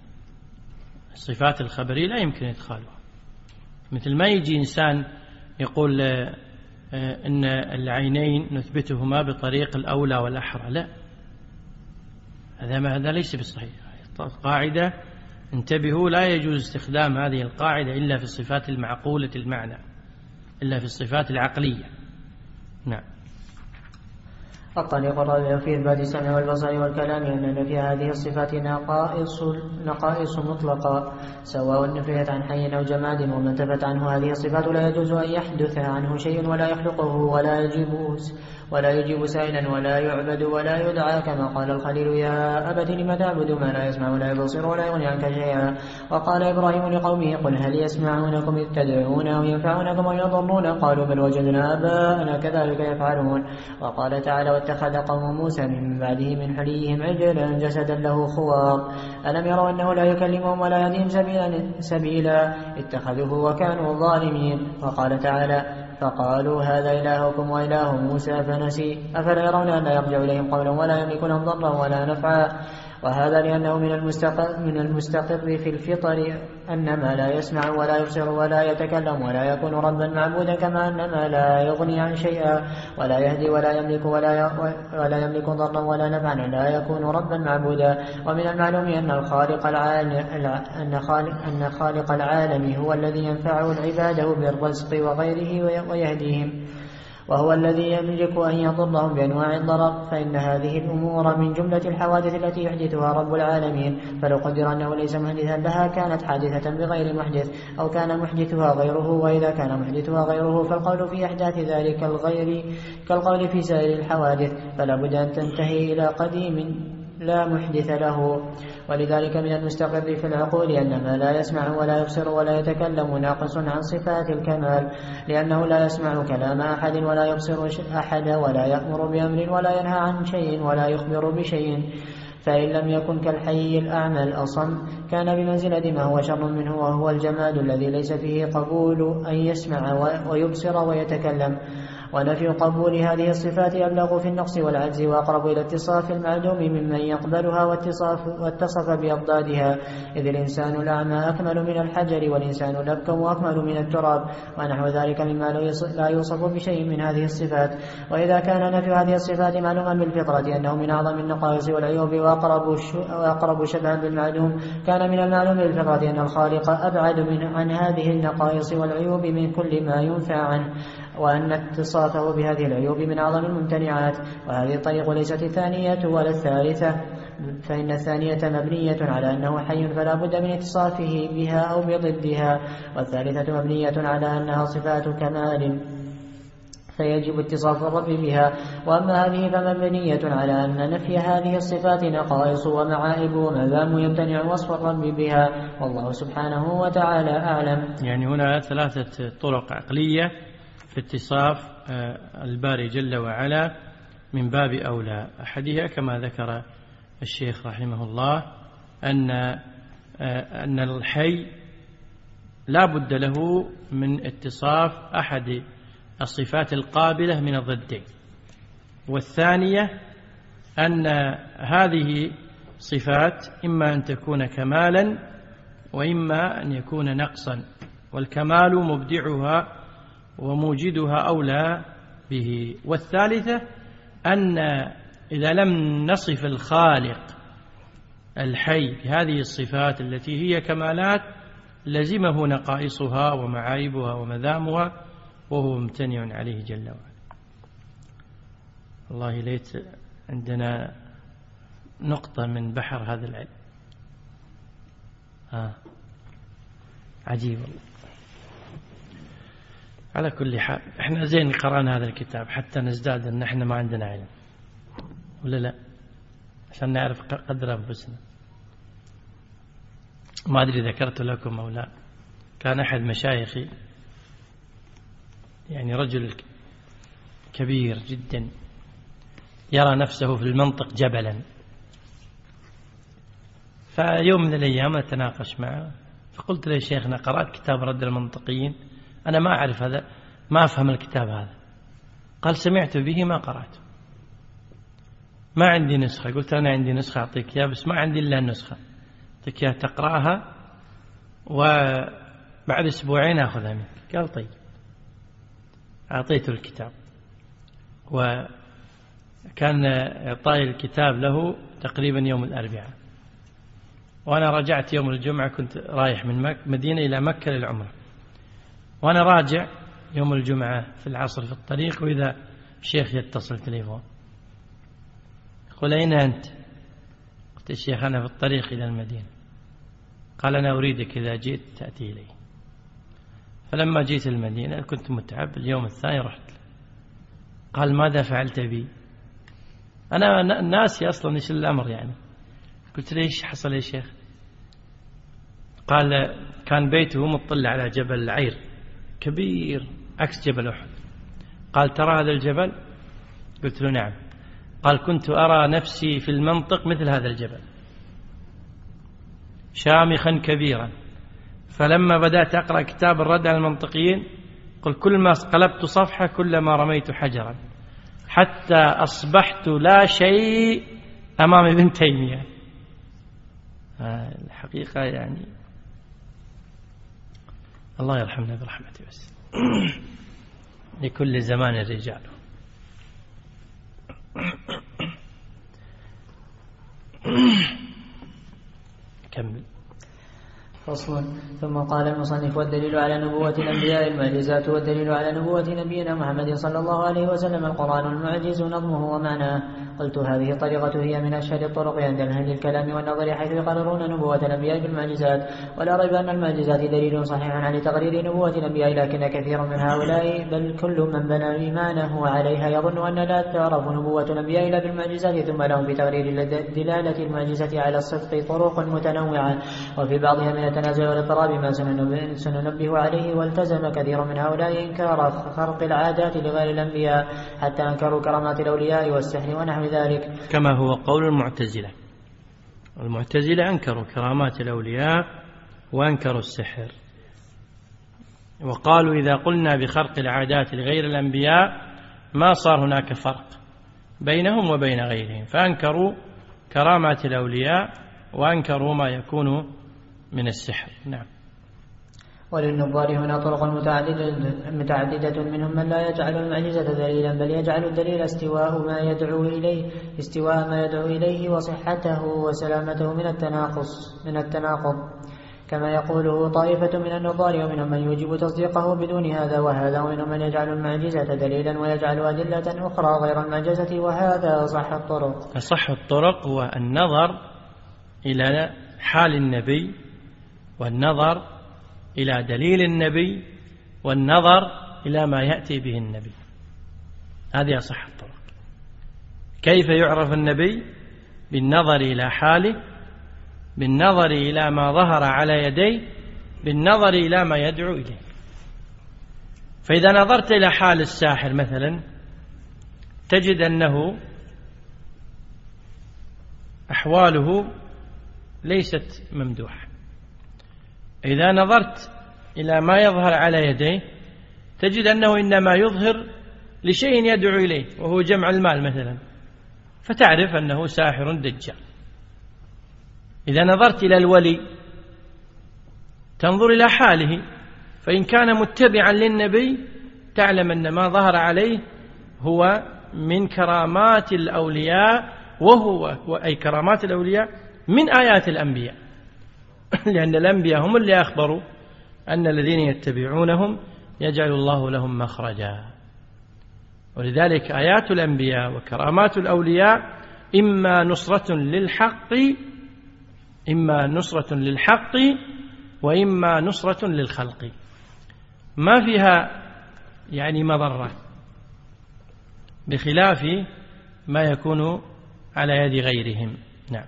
الصفات الخبرية لا يمكن إدخالها، مثل ما يجي إنسان يقول أن العينين نثبتهما بطريق الأولى والأحرى، لا، هذا ما هذا ليس بالصحيح. قاعدة انتبهوا، لا يجوز استخدام هذه القاعدة إلا في الصفات المعقولة المعنى، إلا في الصفات العقلية. نعم. الطريق الرابع في إثبات السمع والبصر والكلام أن في هذه الصفات نقائص نقائص مطلقة سواء نفيت عن حي أو جماد، ومن انتفت عنه هذه الصفات لا يجوز أن يحدث عنه شيء ولا يخلقه ولا يجيب ولا يجيب سائلا ولا يعبد ولا يدعى، كما قال الخليل يا أبت لم تعبد ما لا يسمع ولا يبصر ولا يغني عنك شيئا. وقال إبراهيم لقومه قل هل يسمعونكم إذ تدعون أو ينفعونكم أو يضرون، قالوا بل وجدنا آباءنا كذلك يفعلون. وقال تعالى واتخذ قوم موسى من بعده من حليهم عجلا جسدا له خوار ألم يروا أنه لا يكلمهم ولا يهديهم سبيلا, سبيلا اتخذوه وكانوا ظالمين. وقال تعالى فقالوا هذا إلهكم وإله موسى فنسي أفلا يرون أن لا يرجع إليهم قولا ولا يملك لهم ضرا ولا نفعا. وهذا لأنه من المستقر, من المستقر في الفطر أن ما لا يسمع ولا يبصر ولا يتكلم ولا يكون ربا معبودا، كما أن ما لا يغني عن شيئا ولا يهدي ولا يملك ولا ولا يملك ضرا ولا نفعا لا يكون ربا معبودا. ومن المعلوم أن الخالق العالم أن خالق أن خالق العالم هو الذي ينفع عباده بالرزق وغيره ويهديهم، وهو الذي يملك أن يضرهم بأنواع الضرر، فإن هذه الأمور من جملة الحوادث التي يحدثها رب العالمين. فلو قدر أنه ليس محدثا لها كانت حادثة بغير محدث أو كان محدثها غيره، وإذا كان محدثها غيره فالقول في أحداث ذلك الغير كالقول في سائر الحوادث، فلا بد أن تنتهي إلى قديم لا محدث له. ولذلك من المستقر في العقول أن ما لا يسمع ولا يبصر ولا يتكلم ناقص عن صفات الكمال، لأنه لا يسمع كلام أحد ولا يبصر أحد ولا يأمر بأمر ولا ينهى عن شيء ولا يخبر بشيء. فإن لم يكن كالحي الأعمى الأصم كان بمنزلة ما هو شر منه، وهو الجماد الذي ليس فيه قبول أن يسمع ويبصر ويتكلم. ونفي قبول هذه الصفات أبلغ في النقص والعجز وأقرب إلى اتصاف المعدوم ممن يقبلها واتصف بأضدادها، إذ الإنسان الأعمى أكمل من الحجر والإنسان الأبكم أكمل من التراب، ونحو ذلك مما لا يوصف بشيء من هذه الصفات. وإذا كان نفي هذه الصفات معلوما بالفطرة أنه من أعظم النقائص والعيوب وأقرب شبها بالمعدوم، كان من المعلوم بالفطرة أن الخالق أبعد من عن هذه النقائص والعيوب من كل ما ينفع عنه، وأن اتصافه بهذه العيوب من أعظم الممتنعات. وهذه الطريقة ليست الثانية ولا الثالثة، فإن الثانية مبنية على أنه حي فلا بد من اتصافه بها أو بضدها، والثالثة مبنية على أنها صفات كمال فيجب اتصاف الرب بها. وأما هذه فمبنية على أن نفي هذه الصفات نقائص ومعائب وما دام يمتنع وصف الرب بها، والله سبحانه وتعالى أعلم. يعني هنا ثلاثة طرق عقلية في اتصاف الباري جل وعلا من باب أولى. أحدها كما ذكر الشيخ رحمه الله أن أن الحي لا بد له من اتصاف أحد الصفات القابلة من الضدين، والثانية أن هذه صفات إما أن تكون كمالا وإما أن يكون نقصا، والكمال مبدعها وموجدها أولى به. والثالثة أن إذا لم نصف الخالق الحي بهذه الصفات التي هي كمالات لزمه نقائصها ومعايبها ومذامها، وهو ممتنع عليه جل وعلا. والله ليت عندنا نقطة من بحر هذا العلم. آه. عجيب والله. على كل حال احنا زين قرأنا هذا الكتاب حتى نزداد ان احنا ما عندنا علم، ولا لا؟ عشان نعرف قدر انفسنا. ما ادري ذكرت لكم او لا، كان احد مشايخي يعني رجل كبير جدا يرى نفسه في المنطق جبلا، فيوم من الايام اتناقش معه فقلت له يا شيخنا قرأت كتاب رد المنطقيين، أنا ما أعرف هذا، ما أفهم الكتاب هذا. قال سمعت به ما قرأته، ما عندي نسخة. قلت أنا عندي نسخة أعطيك إياها، بس ما عندي إلا النسخة، أعطيك إياها تقرأها وبعد أسبوعين أخذها منك. قال طيب. أعطيته الكتاب، وكان إعطائي الكتاب له تقريبا يوم الأربعاء، وأنا رجعت يوم الجمعة، كنت رايح من مك مدينة إلى مكة للعمرة، وأنا راجع يوم الجمعة في العصر في الطريق، وإذا الشيخ يتصل تليفون يقول أين أنت؟ قلت الشيخ أنا في الطريق إلى المدينة. قال أنا أريدك إذا جئت تأتي إلي. فلما جيت المدينة كنت متعب، اليوم الثاني رحت. قال ماذا فعلت بي؟ أنا ناسي أصلا إيش الأمر يعني. قلت ليش حصل يا شيخ؟ قال كان بيته مطلع على جبل العير كبير عكس جبل أحد. قال ترى هذا الجبل؟ قلت له نعم. قال كنت أرى نفسي في المنطق مثل هذا الجبل شامخا كبيرا، فلما بدأت أقرأ كتاب الرد على المنطقيين قل كل ما قلبت صفحة كلما رميت حجرا، حتى أصبحت لا شيء أمام ابن تيمية. الحقيقة يعني الله يرحمنا برحمته، بس لكل زمان رجال. كمل. فصل. ثم قال المصنف: والدليل على نبوة الأنبياء المعجزات، والدليل على نبوة نبينا محمد صلى الله عليه وسلم القرآن المعجز نظمه ومعناه. قلت هذه الطريقة هي من أشهر الطرق عند أهل الكلام والنظر، حيث يقررون نبوة الأنبياء بالمعجزات. ولا ريب أن المعجزات دليل صحيح على تقرير نبوة الأنبياء، لكن كثير من هؤلاء بل كل من بنى إيمانه عليها يظن أن لا تعرف نبوة الأنبياء إلا بالمعجزات، ثم لهم بتقرير دلالة المعجزة على الصدق طرق متنوعة، وفي بعضها من التنازع والاضطراب ما سننبه عليه. والتزم كثير من هؤلاء إنكار خرق العادات لغير الأنبياء، حتى أنكروا كرامات الأولياء والسحر ونحو ذلك، كما هو قول المعتزلة. المعتزلة أنكروا كرامات الأولياء وأنكروا السحر، وقالوا إذا قلنا بخرق العادات لغير الأنبياء ما صار هناك فرق بينهم وبين غيرهم، فأنكروا كرامات الأولياء وأنكروا ما يكون من السحر. نعم. وللنظار هنا طرق متعددة, متعددة منهم من لا يجعل المعجزة دليلا، بل يجعل الدليل استواء ما يدعو إليه استواء ما يدعو إليه وصحته وسلامته من التناقص من التناقض، كما يقوله طائفة من النظار، ومنهم من يجب تصديقه بدون هذا وهذا، ومنهم من يجعل المعجزة دليلا ويجعل أدلة أخرى غير المعجزة، وهذا صح الطرق. صح الطرق هو النظر إلى حال النبي، والنظر إلى دليل النبي، والنظر إلى ما يأتي به النبي. هذه أصح الطرق. كيف يعرف النبي؟ بالنظر إلى حاله، بالنظر إلى ما ظهر على يديه، بالنظر إلى ما يدعو إليه. فإذا نظرت إلى حال الساحر مثلا تجد أنه أحواله ليست ممدوحة. إذا نظرت إلى ما يظهر على يديه تجد أنه إنما يظهر لشيء يدعو إليه، وهو جمع المال مثلا، فتعرف أنه ساحر دجال. إذا نظرت إلى الولي تنظر إلى حاله، فإن كان متبعا للنبي تعلم أن ما ظهر عليه هو من كرامات الأولياء، وهو أي كرامات الأولياء من آيات الأنبياء، لأن الأنبياء هم اللي أخبروا أن الذين يتبعونهم يجعل الله لهم مخرجا. ولذلك آيات الأنبياء وكرامات الأولياء إما نصرة للحق إما نصرة للحق وإما نصرة للخلق، ما فيها يعني مضرة، بخلاف ما يكون على يد غيرهم. نعم.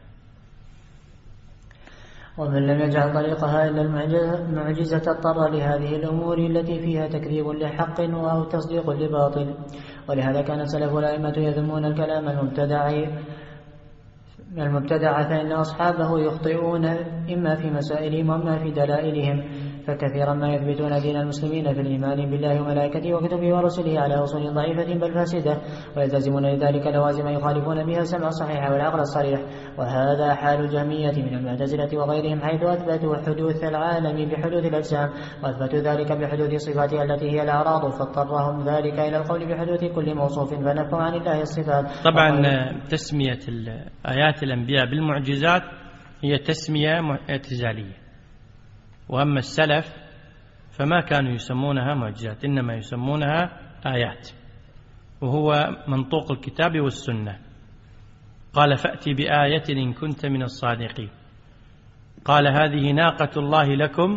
ومن لم يجعل طريقها إلا المعجزة اضطر لهذه الأمور التي فيها تكذيب لحق أو تصديق لباطل. ولهذا كان السلف والأئمة يذمون الكلام المبتدع المبتدع فإن أصحابه يخطئون إما في مسائلهم وإما في دلائلهم. فكثيرا ما يثبتون دين المسلمين في الإيمان بالله وملائكته وكتبه ورسله على أصول ضعيفة بل فاسدة، ويلتزمون لذلك لوازم يخالفون بها السمع الصحيح والعقل الصريح. وهذا حال الجهمية من المعتزلة وغيرهم، حيث أثبتوا حدوث العالم بحدوث الأجسام، وأثبتوا ذلك بحدوث صفاتها التي هي الأعراض، فاضطرهم ذلك إلى القول بحدوث كل موصوف فنفوا عن الله الصفات. طبعا تسمية آيات الأنبياء بالمعجزات هي تسمية اعتزالية، وأما السلف فما كانوا يسمونها معجزات، إنما يسمونها آيات، وهو منطوق الكتاب والسنة. قال فأتي بآية إن كنت من الصادقين. قال هذه ناقة الله لكم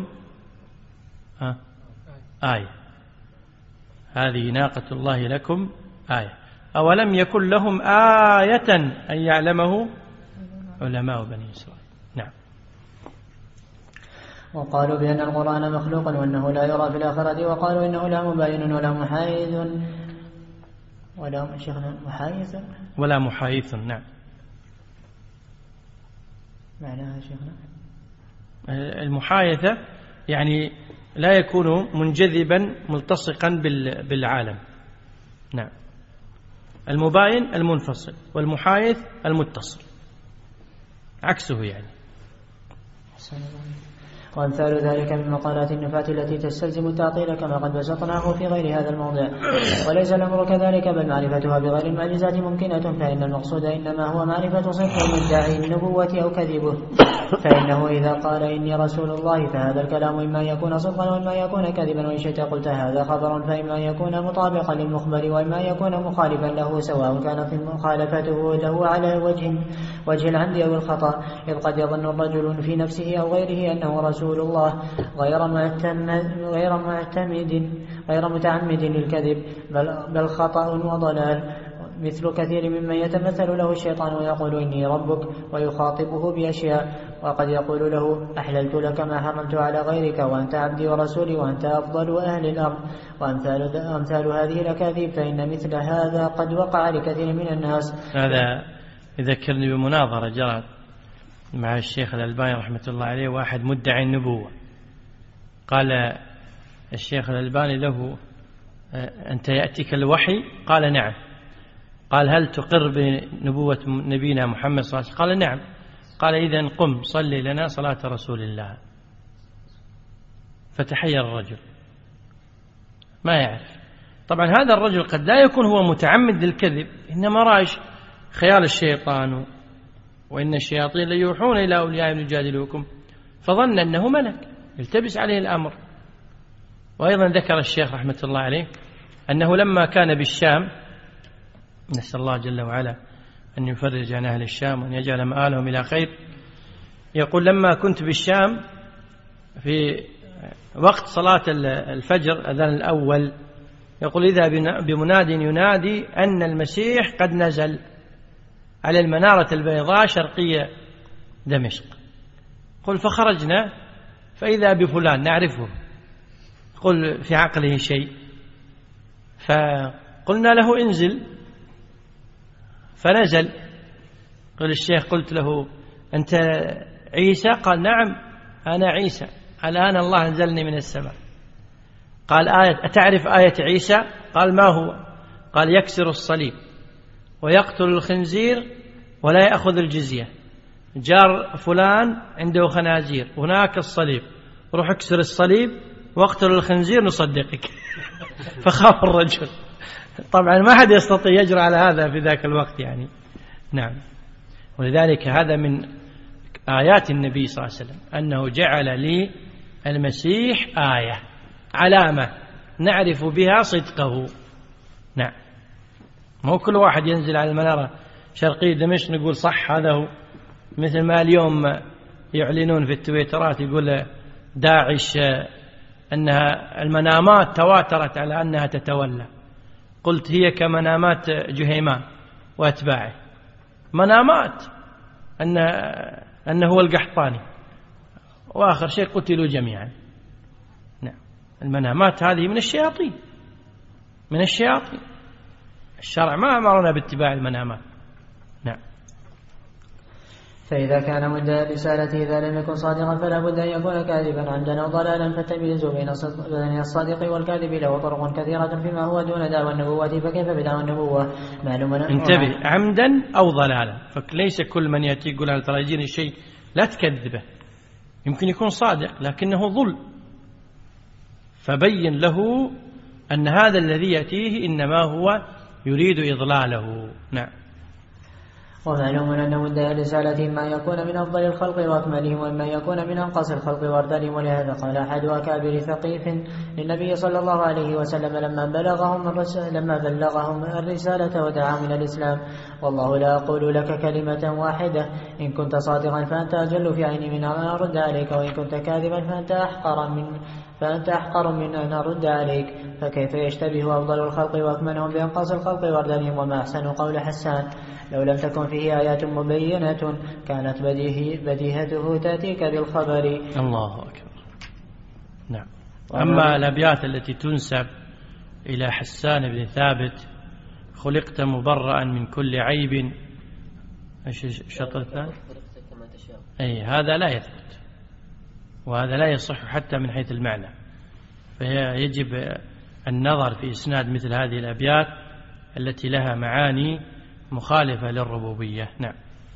آية، هذه ناقة الله لكم آية، أولم يكن لهم آية أن يعلمه علماء بني إسرائيل. نعم. وقالوا بأن القرآن مخلوق وأنه لا يرى في الآخرة، وقالوا إنه لا مباين ولا محايث ولا شيخنا محايث ولا محايث. نعم. معناها شيخنا المحايثة يعني لا يكون منجذبا ملتصقا بالعالم. نعم. المباين المنفصل، والمحايث المتصل، عكسه يعني. وأمثال ذلك من مقالات النفاة التي تستلزم التعطيل كما قد بسطناه في غير هذا الموضع. وليس الأمر كذلك، بل معرفتها بغير المعجزات ممكنة، فإن المقصود إنما هو معرفة صدق المدعي النبوة أو كذبه. فإنه إذا قال إني رسول الله فهذا الكلام إما يكون صدقا وإما يكون كذبا، وإن شئت قلت هذا خبر فإما يكون مطابقا للمخبر وإما يكون مخالفا له، سواء كانت مخالفته له على وجه وجه العمد أو الخطأ، إذ قد يظن الرجل في نفسه أو غيره أنه رسول الله غير معتمد غير معتمد غير متعمد للكذب، بل, بل خطأ وضلال، مثل كثير ممن يتمثل له الشيطان ويقول إني ربك ويخاطبه بأشياء، وقد يقول له أحللت لك ما حرمت على غيرك وأنت عبدي ورسولي وأنت أفضل أهل الأرض، وأمثال أمثال هذه الأكاذيب، فإن مثل هذا قد وقع لكثير من الناس. هذا يذكرني بمناظرة جرت مع الشيخ الألباني رحمة الله عليه، واحد مدعي النبوة. قال الشيخ الألباني له أنت يأتيك الوحي؟ قال نعم. قال هل تقر بنبوة نبينا محمد صلى الله عليه وسلم؟ قال نعم. قال إذن قم صلي لنا صلاة رسول الله. فتحير الرجل ما يعرف. طبعا هذا الرجل قد لا يكون هو متعمد للكذب، إنما رايش خيال الشيطان، وإن الشياطين ليوحون إلى أوليائهم يجادلوكم، فظن أنه ملك يلتبس عليه الأمر. وأيضا ذكر الشيخ رحمة الله عليه أنه لما كان بالشام، نسأل الله جل وعلا أن يفرج عن أهل الشام وأن يجعل مآلهم إلى خير، يقول لما كنت بالشام في وقت صلاة الفجر أذان الأول، يقول إذا بمناد ينادي أن المسيح قد نزل على المنارة البيضاء شرقية دمشق. قل فخرجنا فإذا بفلان نعرفه، قل في عقله شيء، فقلنا له انزل، فنزل. قال الشيخ قلت له أنت عيسى؟ قال نعم أنا عيسى، الآن الله أنزلني من السماء. قال آية أتعرف آية عيسى؟ قال ما هو؟ قال يكسر الصليب ويقتل الخنزير ولا يأخذ الجزية، جار فلان عنده خنازير هناك الصليب، روح اكسر الصليب واقتل الخنزير نصدقك. فخاف الرجل. طبعا ما حد يستطيع يجرى على هذا في ذاك الوقت يعني. نعم. ولذلك هذا من آيات النبي صلى الله عليه وسلم أنه جعل لي المسيح آية، علامة نعرف بها صدقه. نعم. مو كل واحد ينزل على المنارة شرقية دمشق نقول صح هذا هو، مثل ما اليوم يعلنون في التويترات يقول داعش أنها المنامات تواترت على أنها تتولى. قلت هي كمنامات جهيمان وأتباعه، منامات أن أنه هو القحطاني، وآخر شيء قتلوا جميعا. نعم. المنامات هذه من الشياطين، من الشياطين. الشرع ما أمرنا باتباع المنامات. نعم. فإذا كان مدعي رسالته إذا لم يكن صادقا فلا بد أن يكون كاذبا عمدا أو ضلالا، فالتمييز بين الصادق والكاذب له طرق كثيرة فيما هو دون دعوى النبوة، فكيف بدعوى النبوة معلوم. انتبه، عمدا أو ضلالا، فليس كل من يأتي يقول هل ترى يجيني شيء لا تكذبه، يمكن يكون صادق لكنه ظل، فبين له أن هذا الذي يأتيه إنما هو يريد إضلاله. نعم. ومعلوم أن مدعي الرسالة إما يكون من أفضل الخلق وأكملهم وإما يكون من أنقص الخلق وأردلهم، ولهذا قال أحد أكابر ثقيف للنبي صلى الله عليه وسلم لما بلغهم لما بلغهم الرسالة ودعا من الإسلام: والله لا أقول لك كلمة واحدة، إن كنت صادقا فأنت أجل في عيني من أن أرد عليك، وإن كنت كاذبا فأنت أحقر من فأنت أحقر من أن أرد عليك. فكيف يشتبه أفضل الخلق وأكملهم بأنقص الخلق وأردلهم؟ وما أحسن قول حسان: لو لم تكن فيه آيات مبينة كانت بديه بديهته تأتيك بالخبر. الله أكبر. نعم. أما الأبيات التي تنسب إلى حسان بن ثابت: خلقت مبرأ من كل عيب، ايش الشطر الثاني؟ أي هذا لا يثبت، وهذا لا يصح حتى من حيث المعنى، فيجب النظر في إسناد مثل هذه الأبيات التي لها معاني مخالفة للربوبية. نعم.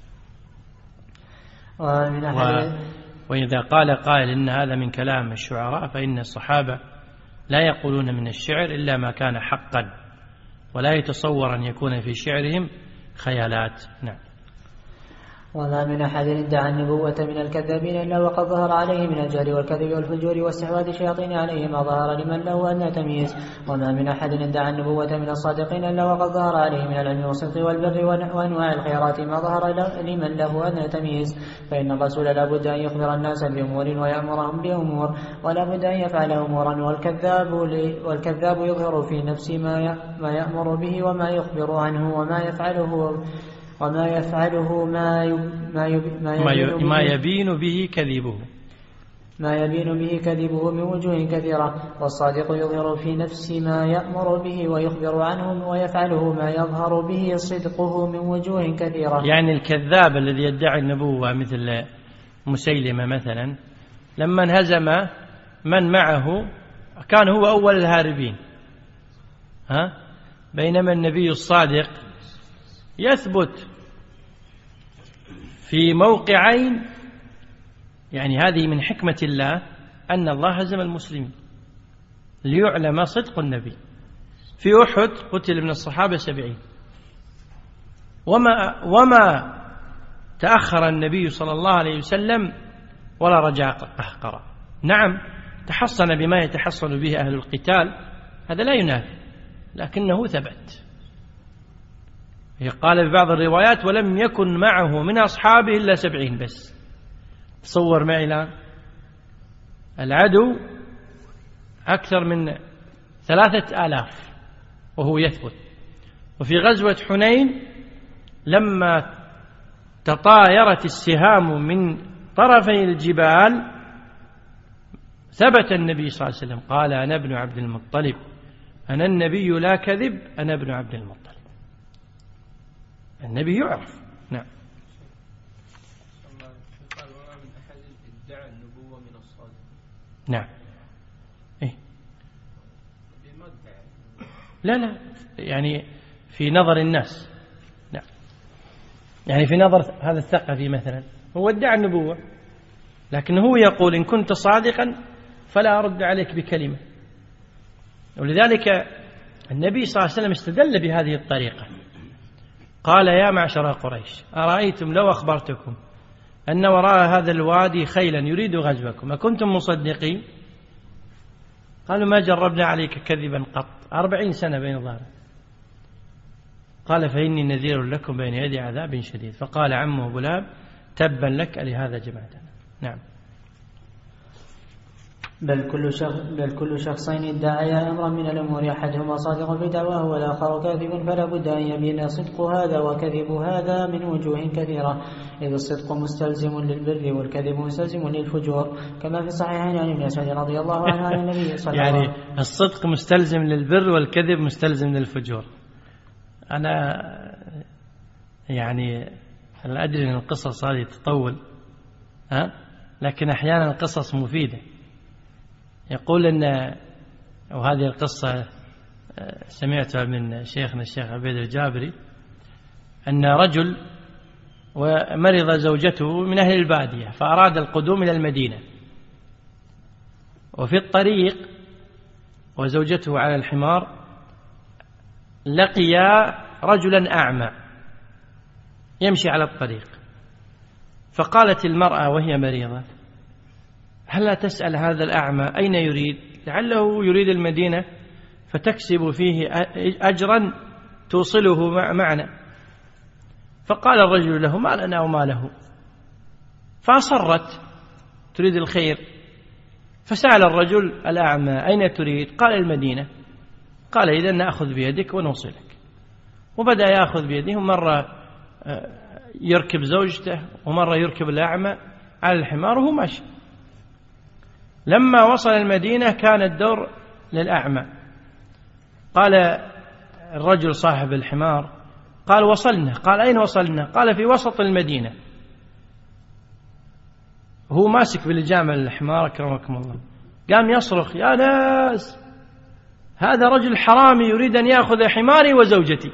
و... وإذا قال قائل إن هذا من كلام الشعراء، فإن الصحابة لا يقولون من الشعر إلا ما كان حقا، ولا يتصور أن يكون في شعرهم خيالات. نعم. وما من أحد ادعى النبوة من الكذابين إلا وقد ظهر عليه من الجهل والكذب والفجور واستحواذ الشياطين عليه ما ظهر لمن له أدنى تمييز. وما من أحد ادعى النبوة من الصادقين إلا وقد ظهر عليه من العلم والصدق والبر وأنواع الخيرات ما ظهر لمن له أدنى تمييز. فإن الرسول لا بد أن يخبر الناس بأمور ويأمرهم بأمور، ولا بد أن يفعل أمورا، والكذاب والكذاب يظهر في نفسه ما يأمر به وما يخبر عنه وما يفعله وما يفعله ما ما يبين, ما يبين به كذبه ما يبين به كذبه من وجوه كثيرة. والصادق يظهر في نفس ما يأمر به ويخبر عنه، ويفعله ما يظهر به صدقه من وجوه كثيرة. يعني الكذاب الذي يدعي النبوة مثل مسيلمة مثلا، لما انهزم من معه كان هو أول الهاربين، ها؟ بينما النبي الصادق يثبت في موقعين، يعني هذه من حكمة الله أن الله هزم المسلمين ليعلم صدق النبي. في أحد قتل من الصحابة سبعين، وما, وما تأخر النبي صلى الله عليه وسلم ولا رجع قهقرا. نعم تحصن بما يتحصن به أهل القتال، هذا لا ينافي، لكنه ثبت. قال في بعض الروايات: ولم يكن معه من أصحابه إلا سبعين بس. تصور معي الآن العدو أكثر من ثلاثة آلاف وهو يثبت. وفي غزوة حنين لما تطايرت السهام من طرفي الجبال ثبت النبي صلى الله عليه وسلم قال: أنا ابن عبد المطلب، أنا النبي لا كذب، أنا ابن عبد المطلب. النبي يعرف. نعم. قال: وما من أحد ادعى النبوة من الصادق. نعم. إيه؟ لا لا، يعني في نظر الناس. نعم. يعني في نظر هذا الثقفي مثلا هو ادعى النبوة، لكن هو يقول: إن كنت صادقا فلا أرد عليك بكلمة. ولذلك النبي صلى الله عليه وسلم استدل بهذه الطريقة، قال: يا معشر قريش، أرأيتم لو أخبرتكم أن وراء هذا الوادي خيلا يريد غزوكم أكنتم مصدقين؟ قالوا: ما جربنا عليك كذبا قط، أربعين سنة بين ظهرنا. قال: فإني نذير لكم بين يدي عذاب شديد. فقال عمه بلاب: تبا لك لهذا جماعتنا. نعم. بل كل شخص بل كل شخصين ادعيا أمرا من الأمور، أحدهما صادق في دعواه والآخر كاذب، فلا بد أن يبين صدق هذا وكذب هذا من وجوه كثيرة، إذ الصدق مستلزم للبر والكذب مستلزم للفجور، كما في الصحيحين عن ابن مسعود رضي الله عنه عن النبي صلى الله عليه وسلم. يعني الصدق مستلزم للبر والكذب مستلزم للفجور. أنا يعني أنا أدري أن القصص هذه تطول، ها؟ لكن أحيانا القصص مفيدة. يقول أن، وهذه القصة سمعتها من شيخنا الشيخ عبيد الجابري، أن رجل ومرض زوجته من أهل البادية فأراد القدوم إلى المدينة، وفي الطريق وزوجته على الحمار لقيا رجلا أعمى يمشي على الطريق، فقالت المرأة وهي مريضة: هل تسأل هذا الأعمى أين يريد؟ لعله يريد المدينة فتكسب فيه أجرا توصله معنا. فقال الرجل له: ما لنا وما له. فأصرت تريد الخير، فسأل الرجل الأعمى: أين تريد؟ قال: المدينة. قال: إذن نأخذ بيدك ونوصلك. وبدأ يأخذ بيده، مرة يركب زوجته ومرة يركب الأعمى على الحمار وهو ماشي. لما وصل المدينة كان الدور للأعمى. قال الرجل صاحب الحمار: قال: وصلنا. قال: أين وصلنا؟ قال: في وسط المدينة. هو ماسك بالجامع الحمار أكرمكم الله، قام يصرخ: يا ناس، هذا رجل حرامي يريد أن يأخذ حماري وزوجتي.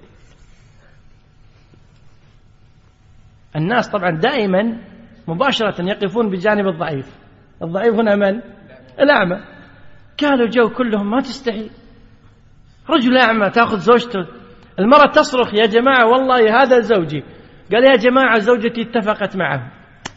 الناس طبعا دائما مباشرة يقفون بجانب الضعيف. الضعيف هنا من؟ الأعمى. قالوا جو كلهم: ما تستحي، رجل أعمى تأخذ زوجته. المرأة تصرخ: يا جماعة والله هذا زوجي. قال: يا جماعة زوجتي اتفقت معه.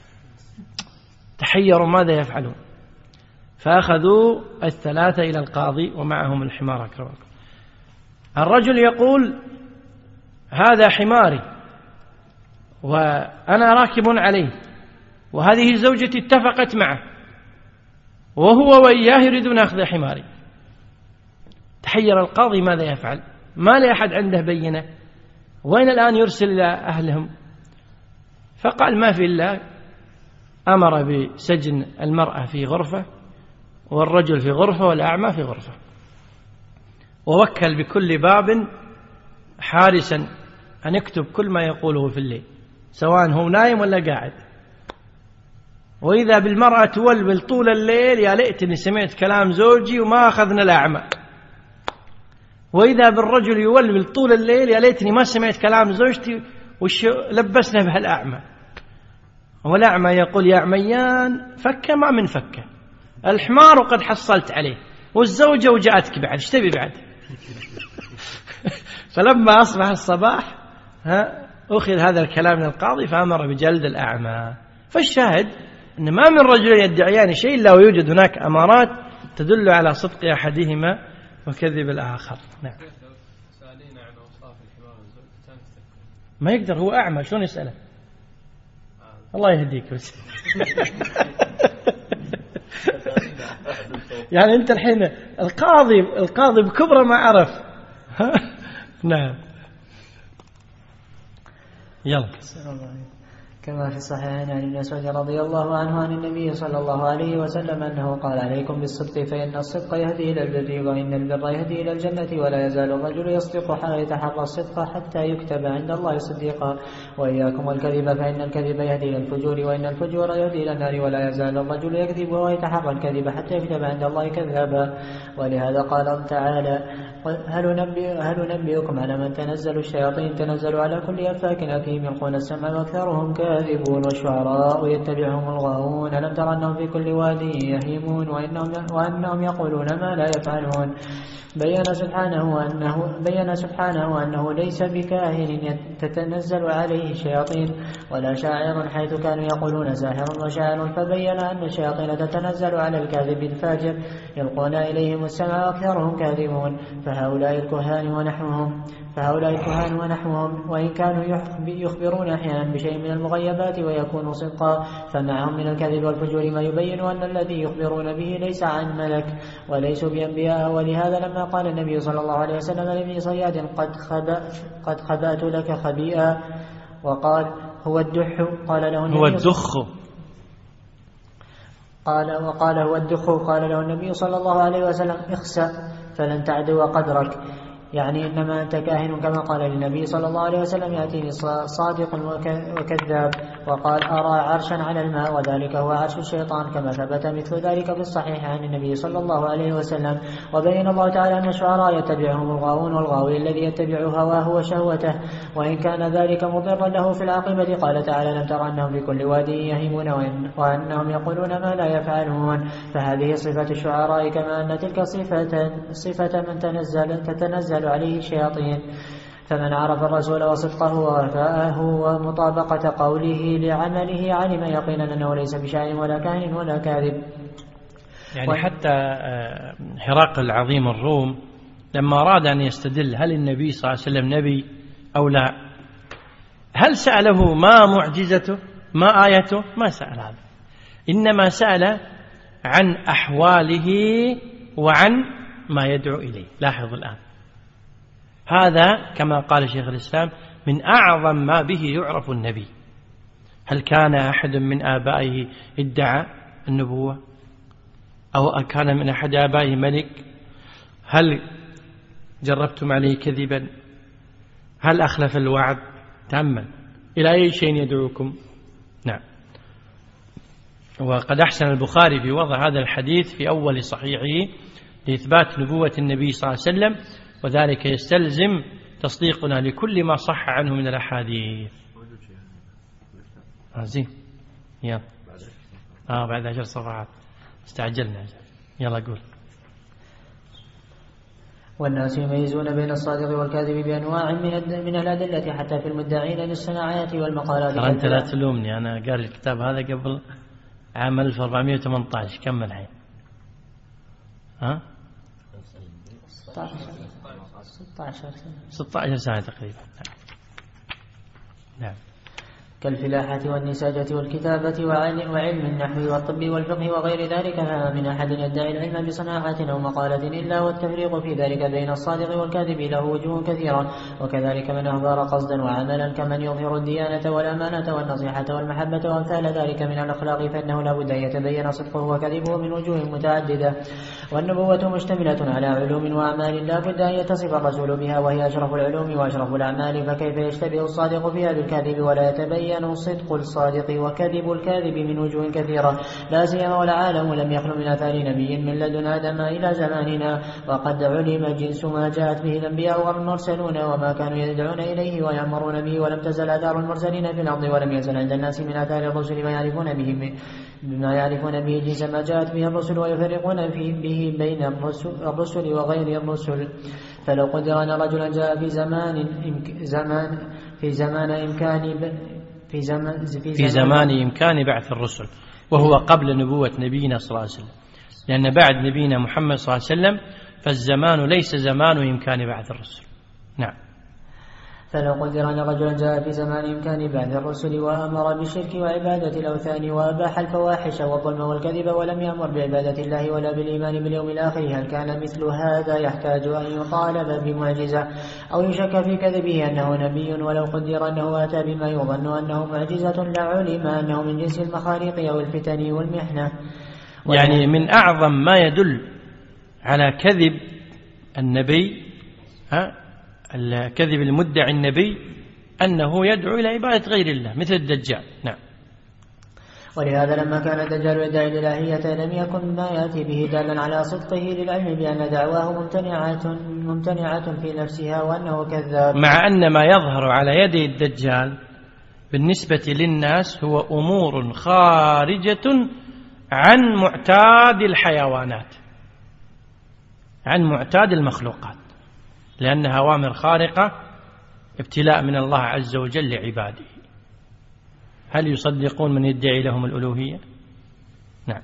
تحيروا ماذا يفعلون، فأخذوا الثلاثة إلى القاضي ومعهم الحمار أكرمكم. الرجل يقول: هذا حماري وأنا راكب عليه، وهذه زوجتي اتفقت معه، وهو وإياه يريدون أخذ حماري. تحير القاضي ماذا يفعل، ما لأحد عنده بينة، وين الآن يرسل إلى أهلهم؟ فقال: ما في الله. أمر بسجن المرأة في غرفة والرجل في غرفة والأعمى في غرفة، ووكل بكل باب حارسا أن يكتب كل ما يقوله في الليل، سواء هو نايم ولا قاعد. وإذا بالمرأة تولول طول الليل: يا ليتني سمعت كلام زوجي وما أخذنا الأعمى. وإذا بالرجل يولول طول الليل: يا ليتني ما سمعت كلام زوجتي وش لبسنا بها الأعمى. والأعمى يقول: يا عميان، فك ما من فكه، الحمار وقد حصلت عليه، والزوجة وجاءتك بعد، ايش تبي بعد؟ فلما أصبح الصباح ها أخذ هذا الكلام من القاضي فأمر بجلد الأعمى. فالشاهد أن ما من رجل يدعيان شيء إلا ويوجد هناك أمارات تدل على صدق أحدهما وكذب الآخر. نعم. ما يقدر، هو أعمى، شلون يسأله؟ الله يهديك بس. يعني أنت الحين القاضي القاضي بكبره ما عرف. نعم. يلا. كما في الصحيحين عن ابن مسعود رضي الله عنه عن النبي صلى الله عليه وسلم أنه قال: عليكم بالصدق فإن الصدق يهدي إلى البر، وإن البر يهدي إلى الجنة، ولا يزال الرجل يصدق حتى يتحرى الصدق حتى يكتب عند الله صديقا. وإياكم والكذب فإن الكذب يهدي إلى الفجور، وإن الفجور يهدي إلى النار، ولا يزال الرجل يكذب ويتحرى الكذب حتى يكتب عند الله كذابا. ولهذا قال تعالى: هل ننبئ هل ننبئكم على من تنزل الشياطين؟ تنزل على كل أفاك أثيم يلقون السمع وأكثرهم كاذبون، والشعراء يتبعهم الغاوون. ألم تر أنهم في كل واد يهيمون، وإنهم, وأنهم يقولون ما لا يفعلون. بين سبحانه أنه, بين سبحانه أنه ليس بكاهن تتنزل عليه الشياطين ولا شاعر، حيث كانوا يقولون ساحر وشاعر. فبين أن الشياطين تتنزل على الكاذب الفاجر يلقون إليهم السمع وأكثرهم كاذبون. فهؤلاء الكهان ونحوهم فهؤلاء الكهان ونحوهم وإن كانوا يخبرون أحيانا بشيء من المغيبات ويكون صدقا، فمعهم من الكذب والفجور ما يبين أن الذي يخبرون به ليس عن ملك وليسوا بأنبياء. ولهذا لما قال النبي صلى الله عليه وسلم لابن صياد: قد خبأت, قد خبأت لك خبيئا، وقال: هو الدح، قال له النبي هو الدخ قال وقال: هو الدخ، قال له النبي صلى الله عليه وسلم: اخسأ فلن تعدو قدرك. يعني إنما أنت كاهن كما قال للنبي صلى الله عليه وسلم يأتيني صادق وكذاب. وقال أرى عرشا على الماء وذلك هو عرش الشيطان كما ثبت مثل ذلك في الصحيح عن النبي صلى الله عليه وسلم. وبين الله تعالى أن الشعراء يتبعهم الغاوون والغاوي الذي يتبع هواه وشهوته وإن كان ذلك مضرا له في العاقبة. قال تعالى لم تر أنهم في كل واد يهيمون وأنهم يقولون ما لا يفعلون. فهذه صفة الشعراء كما أن تلك صفة, صفة من تنزل, تتنزل عليه الشياطين. فمن عرف الرسول وصدقه ووفاءه ومطابقة قوله لعمله علم يقينا أنه ليس بشاعر ولا كاهن ولا كاذب. يعني حتى هرقل العظيم الروم لما أراد أن يستدل هل النبي صلى الله عليه وسلم نبي أو لا، هل سأله ما معجزته ما آيته؟ ما سأل هذا، إنما سأل عن أحواله وعن ما يدعو إليه. لاحظ الآن هذا كما قال شيخ الإسلام من أعظم ما به يعرف النبي. هل كان أحد من آبائه ادعى النبوة أو كان من أحد آبائه ملك؟ هل جربتم عليه كذبا؟ هل أخلف الوعد؟ تأمل إلى أي شيء يدعوكم. نعم. وقد أحسن البخاري في وضع هذا الحديث في أول صحيحه لإثبات نبوة النبي صلى الله عليه وسلم، وذلك يستلزم تصديقنا لكل ما صح عنه من الأحاديث. زين يلا آه بعد عشر صفحات استعجلنا. يلا قول. والناس يميزون بين الصادق والكاذب بأنواع من من الأدلة حتى في المدعين للصناعات والمقالات. ترى أنت لا تلومني، أنا قارئ الكتاب هذا قبل عام ألف وأربعمائة وثمانية عشر. كم الحين؟ ها؟ ستة عشر سنة. ستة عشر سنة تقريبا. نعم. كالفلاحة والنساجة والكتابة وعلم النحو والطب والفقه وغير ذلك. فما من أحد يدعي العلم بصناعة أو مقالة إلا والتفريق في ذلك بين الصادق والكاذب له وجوه كثيرة. وكذلك من أهضر قصدا وعملا كمن يظهر الديانة والأمانة والنصيحة والمحبة وأمثال ذلك من الأخلاق، فإنه لا بد أن يتبين صدقه وكذبه من وجوه متعددة. والنبوة مشتملة على علوم وأعمال لا بد أن يتصف الرسول بها، وهي أشرف العلوم وأشرف الأعمال، فكيف يشتبه الصادق فيها بالكاذب ولا يتبين صدق الصادق وكذب الكاذب من وجوه كثيرة، لا سيما والعالم لم يخلو من آثار نبي من لدن آدم إلى زماننا، وقد علم جنس ما جاءت به الأنبياء والمرسلون وما كانوا يدعون إليه ويأمرون به، ولم تزل آثار المرسلين في الأرض ولم يزل عند الناس من آثار الرسل ما يعرفون به بما يعرفون به جنس ما جاءت به الرسل ويفرقون فيه به بين الرسل وغير الرسل. فلو قدر أن رجلا جاء في زمان زمان في زمان إمكان في زمان في, في زمان إمكان بعث الرسل، وهو قبل نبوة نبينا صلى الله عليه وسلم، لأن بعد نبينا محمد صلى الله عليه وسلم فالزمان ليس زمان إمكان بعث الرسل. نعم. فلو قدر أن رجلا جاء في زمان إمكان بعث الرسل وأمر بالشرك وعبادة الأوثان وأباح الفواحش والظلم والكذب ولم يأمر بعبادة الله ولا بالإيمان باليوم الآخر، هل كان مثل هذا يحتاج أن يطالب بمعجزة أو يشك في كذبه أنه نبي؟ ولو قدر أنه أتى بما يظن أنه معجزة لعلم أنه من جنس المخاريق أو الفتن والمحنة. يعني من أعظم ما يدل على كذب النبي ها الكذب المدعي النبي أنه يدعو إلى عبادة غير الله مثل الدجال. نعم. ولهذا لما كان الدجال يدعي الإلهية لم يكن ما يأتي به دالا على صدقه للعلم بأن دعواه ممتنعة ممتنعة في نفسها وأنه كذاب، مع أن ما يظهر على يدي الدجال بالنسبة للناس هو أمور خارجة عن معتاد الحيوانات، عن معتاد المخلوقات، لأنها أوامر خارقة ابتلاء من الله عز وجل لعباده. هل يصدقون من يدعي لهم الألوهية؟ نعم.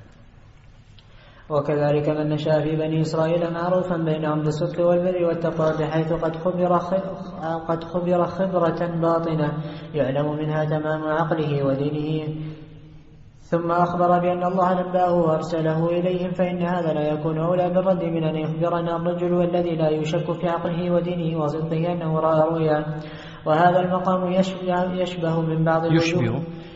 وكذلك من نشأ في بني إسرائيل معروفا بينهم بالصدق والبر والتقوى، بحيث قد خبر قد خبر خبرة باطنة يعلم منها تمام عقله ودينه، ثم أخبر بأن الله نبأه وأرسله إليهم، فإن هذا لا يكون أولى بالرد من أن يخبرنا الرجل الذي لا يشك في عقله ودينه وصدقه أنه رأى رؤيا. وهذا المقام يشبه من بعض الوجوه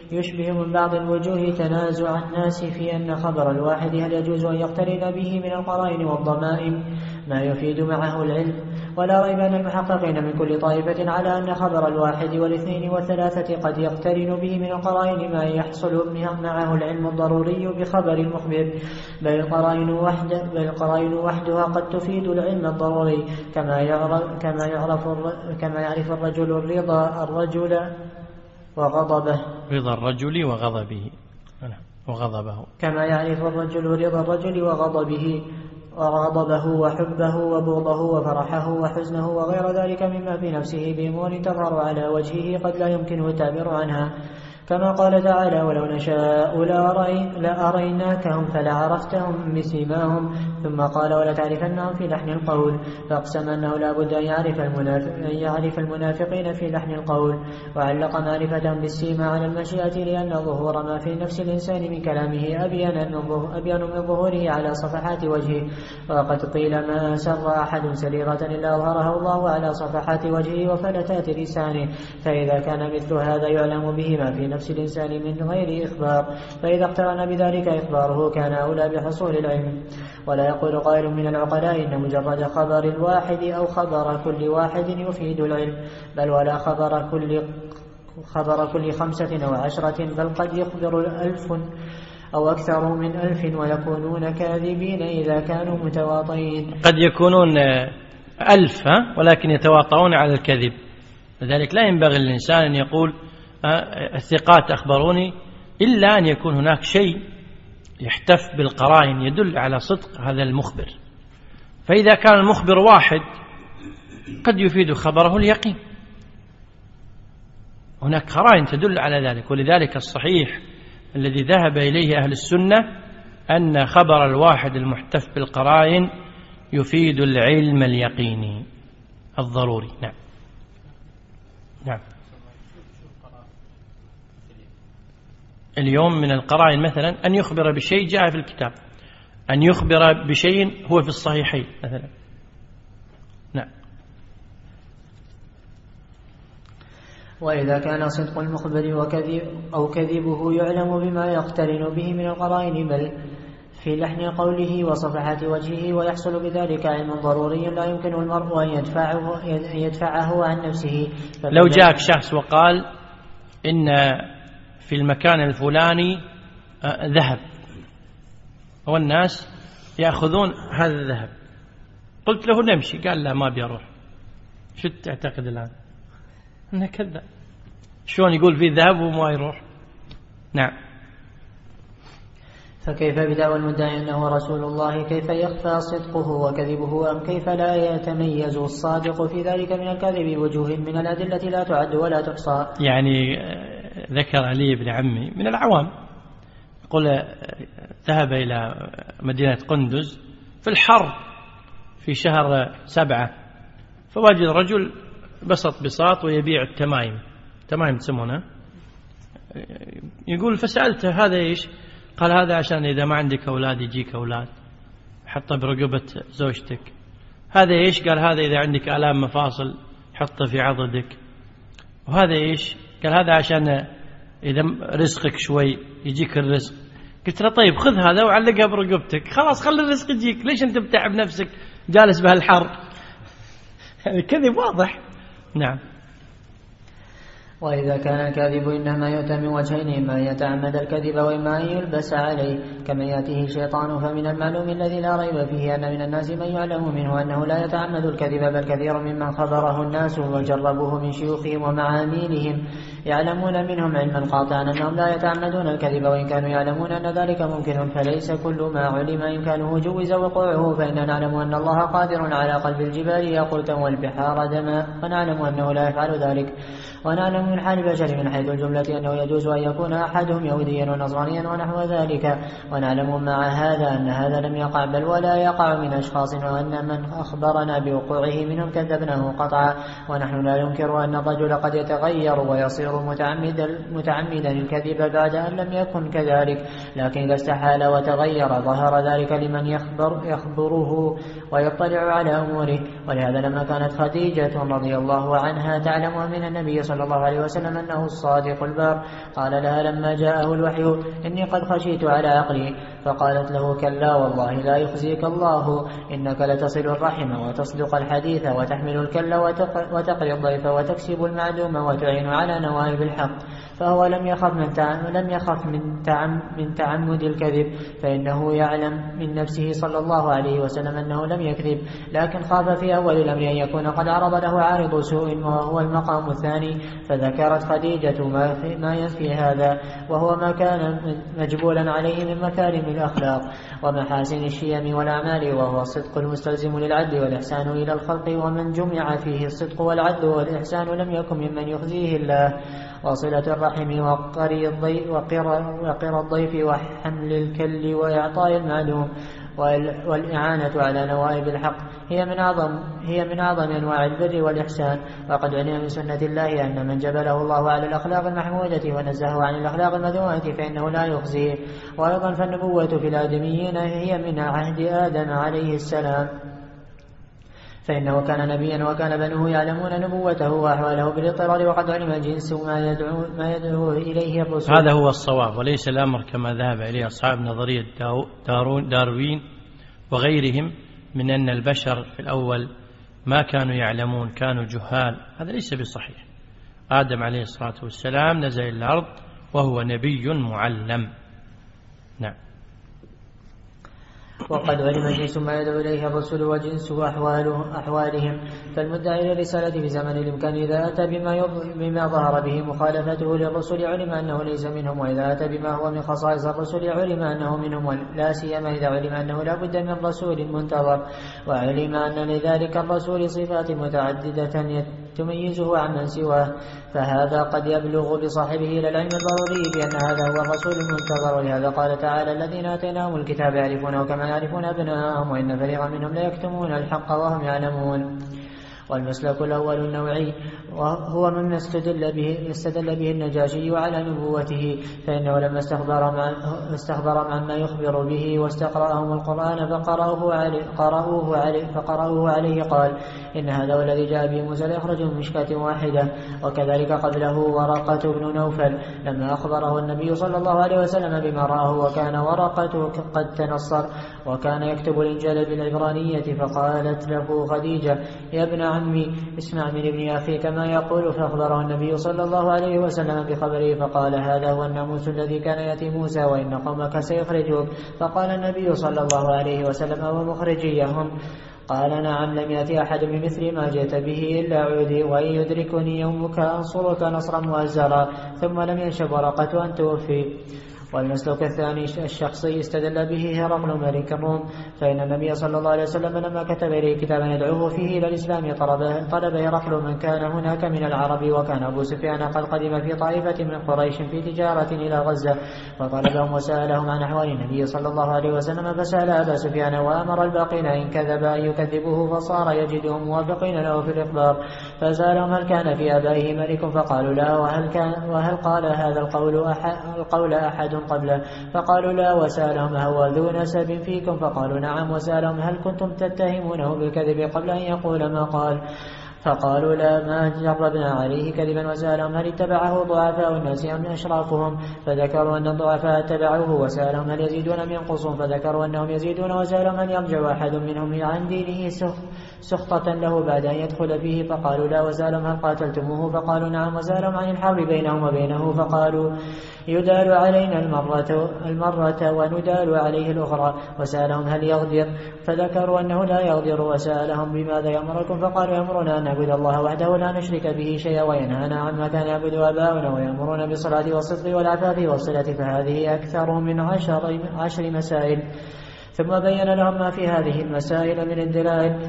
يشبه من بعض الوجوه تنازع الناس في أن خبر الواحد هل يجوز أن يقترن به من القرائن والضمائم ما يفيد معه العلم. ولا ريب أن المحققين من كل طائفة على أن خبر الواحد والاثنين والثلاثة قد يقترن به من القرائن ما يحصل معه العلم الضروري بخبر المخبر، بل القرائن وحده بل القرائن وحدها قد تفيد العلم الضروري، كما يعرف كما يعرف كما يعرف الرجل الرضا الرجل وغضبه رضا الرجل وغضبه وغضبه كما يعرف الرجل رضا الرجل وغضبه وغضبه وحبه وبغضه وفرحه وحزنه وغير ذلك مما في نفسه بأمور تظهر على وجهه قد لا يمكنه التعبير عنها، كما قال تعالى: ولو نشاء لأريناكهم فلعرفتهم بسيماهم، ثم قال: ولتعرفنهم في لحن القول، فاقسم أنه لا بد أن يعرف, المنافق أن يعرف المنافقين في لحن القول، وعلق معرفتهم بالسيما على المشيئة، لأن ظهور ما في نفس الإنسان من كلامه أبين من ظهوره على صفحات وجهه، وقد قيل: ما سر أحد سريرة إلا أظهرها الله على صفحات وجهه وفلتات لسانه، فإذا كان مثل هذا يعلم به ما في نفس الإنسان من غير إخبار، فإذا اقترن بذلك إخباره كان أولى بحصول العلم. ولا يقول قائل من العقلاء إن مجرد خبر الواحد أو خبر كل واحد يفيد العلم، بل ولا خبر كل خبر كل خمسة أو عشرة، بل قد يخبر ألف أو أكثر من ألف ويكونون كاذبين إذا كانوا متواطئين. قد يكونون ألف ولكن يتواطؤون على الكذب، لذلك لا ينبغي للإنسان أن يقول الثقات أخبروني، إلا أن يكون هناك شيء يحتف بالقرائن يدل على صدق هذا المخبر. فإذا كان المخبر واحد قد يفيد خبره اليقين، هناك قرائن تدل على ذلك. ولذلك الصحيح الذي ذهب إليه أهل السنة أن خبر الواحد المحتف بالقرائن يفيد العلم اليقيني الضروري. نعم نعم. اليوم من القرائن مثلا أن يخبر بشيء جاء في الكتاب، أن يخبر بشيء هو في الصحيحين مثلا. نعم. وإذا كان صدق المخبر وكذب أو كذبه يعلم بما يقترن به من القرائن، بل في لحن قوله وصفحات وجهه، ويحصل بذلك علم ضروري لا يمكن المرء أن يدفعه, يدفعه عن نفسه. لو جاءك شخص وقال إن في المكان الفلاني ذهب والناس يأخذون هذا الذهب، قلت له نمشي، قال لا ما بيروح، شو تعتقد الآن؟ أنه كذا، شلون يقول في ذهب وما يروح؟ نعم. فكيف بدعوى المدعي أنه رسول الله؟ كيف يخفى صدقه وكذبه؟ أم كيف لا يتميز الصادق في ذلك من الكذب وجوه من الأدلة لا تعد ولا تحصى؟ يعني ذكر علي بن عمي من العوام يقول ذهب إلى مدينة قندز في الحر في شهر سبعة، فوجد رجل بسط بساط ويبيع التمايم، تمايم تسمونها. يقول فسألته هذا إيش؟ قال هذا عشان إذا ما عندك أولاد يجيك أولاد، حطه برقبة زوجتك. هذا إيش؟ قال هذا إذا عندك آلام مفاصل حطه في عضدك. وهذا إيش؟ قال هذا عشان إذا رزقك شوي يجيك الرزق. قلت له طيب خذ هذا وعلقها برقبتك، خلاص خلي الرزق يجيك، ليش أنت بتعب نفسك جالس بهالحر؟ يعني كذب واضح. نعم. وإذا كان الكاذب إنما يؤتى من وجهين، إما يتعمد الكذب وإما أن يلبس عليه كما يأتيه الشيطان. فمن المعلوم الذي لا ريب فيه أن من الناس من يعلم منه أنه لا يتعمد الكذب، بل كثير ممن خبره الناس وجربوه من شيوخهم ومعاميلهم يعلمون منهم علما قاطعا أنهم لا يتعمدون الكذب، وإن كانوا يعلمون أن ذلك ممكن. فليس كل ما علم إمكانه جوز وقوعه، فإننا نعلم أن الله قادر على قلب الجبال ياقوتا والبحار دما، ونعلم أنه لا يفعل ذلك. ونعلم من حال البشر من حيث الجملة أنه يجوز أن يكون أحدهم يهوديا ونصرانيا ونحو ذلك، ونعلم مع هذا أن هذا لم يقع بل ولا يقع من أشخاص، وأن من أخبرنا بوقوعه منهم كذبناه قطعا. ونحن لا ننكر أن الرجل قد يتغير ويصير متعمدا, متعمدا الكذب بعد أن لم يكن كذلك، لكن إذا استحال وتغير ظهر ذلك لمن يخبر يخبره ويطلع على أموره. ولهذا لما كانت خديجة رضي الله عنها تعلم من النبي صلى صلى الله عليه وسلم أنه الصادق البار. قال لها لما جاءه الوحي إني قد خشيت على عقلي، فقالت له كلا والله لا يخزيك الله، إنك لتصل الرحم وتصدق الحديث وتحمل الكل وتقري الضيف وتكسب المعدوم وتعين على نوائب الحق. فهو لم يخف من تعم لم يخف من تعم من تعمد الكذب، فإنه يعلم من نفسه صلى الله عليه وسلم أنه لم يكذب، لكن خاف في أول الأمر أن يكون قد عرض له عارض سوء وهو المقام الثاني. فذكرت خديجة ما, ما ينفي هذا، وهو ما كان مجبولا عليه من مكارم الأخلاق ومحاسن الشيم والأعمال، وهو الصدق المستلزم للعدل والإحسان إلى الخلق، ومن جمع فيه الصدق والعدل والإحسان لم يكن ممن يخزيه الله. وصلة الرحم وقر الضيف, وقر الضيف وحمل الكل وإعطاء المعلوم والإعانة على نوائب الحق هي من أعظم هي من أعظم أنواع البر والإحسان. وقد علم من سنة الله أن من جبله الله على الأخلاق المحمودة ونزهه عن الأخلاق المذمومة فإنه لا يخزيه. وأيضا فالنبوة في الآدميين هي من عهد آدم عليه السلام، فإنه كان نبيا وكان بنوه يعلمون نبوته وأحواله بالاضطرار، وقد علم جنس ما يدعو, ما يدعو إليه الرسول. هذا هو الصواب، وليس الأمر كما ذهب إليه أصحاب نظرية داروين وغيرهم من أن البشر في الأول ما كانوا يعلمون، كانوا جهال. هذا ليس بصحيح. آدم عليه الصلاة والسلام نزل إلى الأرض وهو نبي معلم. نعم. وقد علم جنس ما يدعو إليه الرسول وجنس أحواله أحوالهم. فالمدعي للرسالة في زمن الإمكان إذا أتى بما, بما ظهر به مخالفته للرسول علم أنه ليس منهم، وإذا أتى بما هو من خصائص الرسول علم أنه منهم، لا سيما إذا علم أنه لا بد من رسول منتظر، وعلم أن لذلك الرسول صفات متعددة تميزه عن من سواه، فهذا قد يبلغ بصاحبه إلى العلم الضروري بأن هذا هو الرسول المنتظر. ولهذا قال تعالى الذين آتيناهم الكتاب يعرفونه كما يعرفون أبناءهم وإن فريقا منهم ليكتمون الحق وهم يعلمون. والمسلك الأول النوعي وهو مما استدل به, استدل به النجاشي وعلى نبوته، فإنه لما استخبر مع استخبر عما يخبر به واستقرأهم القرآن فقرأوه عليه, قرأوه عليه فقرأوه عليه قال إن هذا والذي جاء به موسى ليخرج من مشكاة واحدة. وكذلك قبله ورقة بن نوفل لما أخبره النبي صلى الله عليه وسلم بما رآه، وكان ورقة قد تنصر وكان يكتب الإنجيل بالعبرانية، فقالت له خديجة يا ابن عمي اسمع من ابن أخي كما يقول، فأخبره النبي صلى الله عليه وسلم بخبره فقال هذا هو الناموس الذي كان يأتي موسى وإن قومك سيخرجوك. فقال النبي صلى الله عليه وسلم ومخرجيهم؟ قال نعم لم يأتي أحد بمثل ما جئت به إلا عودي، وإن يدركني يومك أنصرك نصرا مؤزرا. ثم لم ينشب ورقة أن توفي. والمسلك الثاني الشخصي استدل به هرقل ملك الروم، فإن النبي صلى الله عليه وسلم لما كتب إليه كتابا يدعوه فيه إلى الإسلام طلب, طلب هرقل من كان هناك من العرب، وكان أبو سفيان قد قدم في طائفة من قريش في تجارة إلى غزة، وطلبهم وسألهم عن أحوال النبي صلى الله عليه وسلم، فسأل أبا سفيان وأمر الباقين إن كذب أن يكذبوه، فصار يجدهم موافقين له في الإخبار. فسألهم هل كان في آبائه ملك؟ فقالوا لا. وهل, كان وهل قال هذا القول أحد, القول أحد قبله؟ فقالوا لا. وسألهم هو ذو نسب فيكم؟ فقالوا نعم. وسألهم هل كنتم تتهمونه بالكذب قبل أن يقول ما قال؟ فقالوا لا ما جربنا عليه كذبا. وسألهم هل اتبعه ضعفاء الناس أم أشرافهم؟ فذكروا أن الضعفاء اتبعوه. وسألهم هل يزيدون أم ينقصون؟ فذكروا أنهم يزيدون. وسألهم هل يرجع أحد منهم عن دينه سخطة له بعد أن يدخل فيه؟ فقالوا لا. وسألهم هل قاتلتموه؟ فقالوا نعم. وسألهم عن الحرب بينهم وبينه؟ فقالوا يدال علينا المرة, المرة وندال عليه الأخرى. وسألهم هل يغدر؟ فذكروا أنه لا يغدر. وسألهم بماذا يأمركم؟ فقالوا يأمرنا أن نعبد الله وحده ولا نشرك به شيئا، وينهانا عما كان يعبد آباؤنا، ويأمرنا بالصلاة والصدق والعفاف والصلة، فهذه أكثر من عشر, عشر مسائل. ثم بين لهم ما في هذه المسائل من الدلائل،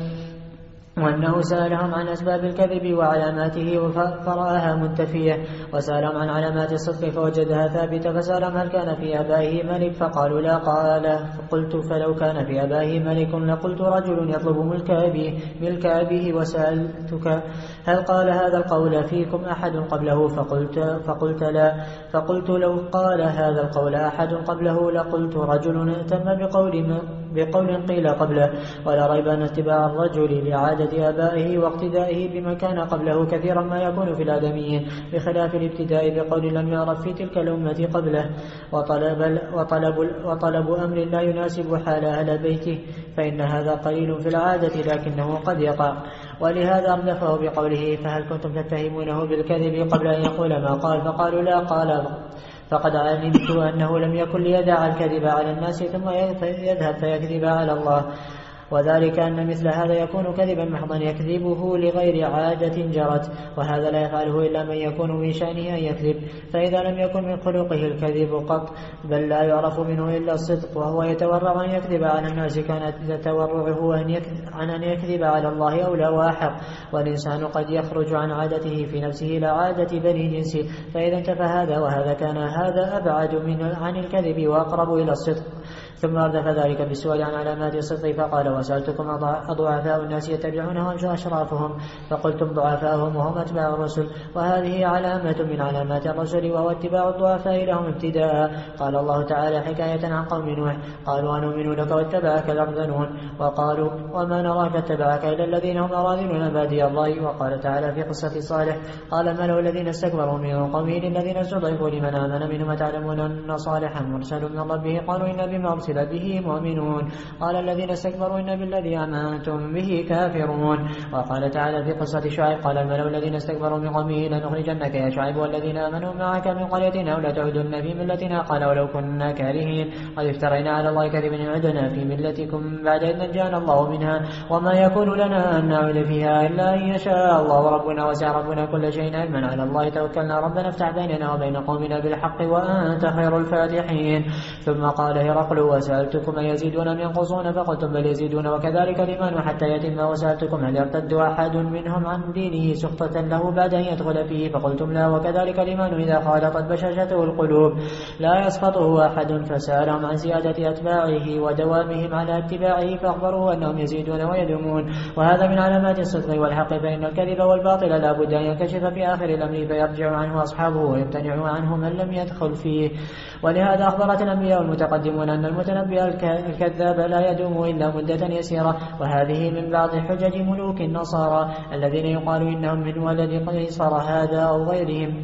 وأنه سألهم عن أسباب الكذب وعلاماته فرآها منتفية. وسألهم عن علامات الصدق فوجدها ثابتة. فسألهم هل كان في آبائه ملك؟ فقالوا لا. قال فقلت فلو كان في آبائه ملك لقلت رجل يطلب ملك أبيه, ملك أبيه. وسألتك هل قال هذا القول فيكم أحد قبله؟ فقلت, فقلت لا. فقلت لو قال هذا القول أحد قبله لقلت رجل اهتم بقول ما بقول قيل قبله. ولا ريب أن اتباع الرجل لعادة آبائه واقتدائه بما كان قبله كثيرا ما يكون في الآدميين، بخلاف الابتداء بقول لم يعرف في تلك الأمة قبله، وطلب, وطلب, وطلب أمر لا يناسب حال أهل بيته، فإن هذا قليل في العادة لكنه قد يقع. ولهذا أردفه بقوله فهل كنتم تتهمونه بالكذب قبل أن يقول ما قال؟ فقالوا لا. قال فقد علمت أنه لم يكن ليدع الكذب على الناس ثم يذهب فيكذب على الله، وذلك أن مثل هذا يكون كذبا محضا يكذبه لغير عادة جرت، وهذا لا يفعله إلا من يكون من شأنه أن يكذب، فإذا لم يكن من خلقه الكذب قط بل لا يعرف منه إلا الصدق وهو يتورع أن يكذب على الناس كانت تورعه عن أن يكذب على الله أولى وأحق. والإنسان قد يخرج عن عادته في نفسه إلى عادة بني جنسه، فإذا انتفى هذا وهذا كان هذا أبعد من عن الكذب وأقرب إلى الصدق. ثم أردف ذلك بالسؤال عن علامات الصدق فقال وسألتكم أضعفاء الناس يتبعونهم أشرافهم؟ فقلتم ضعفاءهم وهم أتباع الرسل، وهذه علامة من علامات الرسل وهو اتباع الضعفاء لهم ابتداء. قال الله تعالى حكاية عن قوم نوح قالوا أنؤمن لك واتبعك الأرذلون، وقالوا وما نراك اتبعك إلا الذين هم أراذلون بادي الرأي. وقال تعالى في قصة صالح قال الملأ الذين استكبروا من قومه للذين استضعفوا لمن آمن منهم تعلمون أن صالحا مرسل من ربه قالوا إنا بما أرسل به مؤمنون. قال الذين استكبروا إن بالذي آمنتم به كافرون. وقال تعالى في قصة شعيب قال الملأ الذين استكبروا من قومه لنخرجنك يا شعيب والذين آمنوا معك من قريتنا أو لتعودن في ملتنا قال ولو كنا كارهين قد افترينا على الله كذبا إن عدنا في ملتكم بعد إذ نجانا الله منها وما يكون لنا أن نعود فيها إلا أن يشاء الله ربنا وسع ربنا كل شيء علما على الله توكلنا ربنا افتح بيننا وبين قومنا بالحق وأنت خير الفاتحين. ثم قال هرقل وسألتكم يزيدون أم ينقصون فقلتم بل يزيدون وكذلك الإيمان حتى يتم. وسألتكم هل يرتد أحد منهم عن دينه سخطة له بعد أن يدخل فيه فقلتم لا وكذلك الإيمان إذا خالطت بشاشته القلوب لا يسقطه أحد. فسألهم عن زيادة أتباعه ودوامهم على اتباعه فأخبروه أنهم يزيدون ويدومون، وهذا من علامات الصدق والحق، فإن الكذب والباطل لا بد أن ينكشف في آخر الأمر فيرجع عنه أصحابه ويمتنع عنه من لم يدخل فيه. ولهذا أخبرت الأنبياء المتقدمون أن المتنبئ الكذاب لا يدوم إلا مدة يسيرة، وهذه من بعض حجج ملوك النصارى الذين يقال إنهم من ولد قيصر هذا أو غيرهم،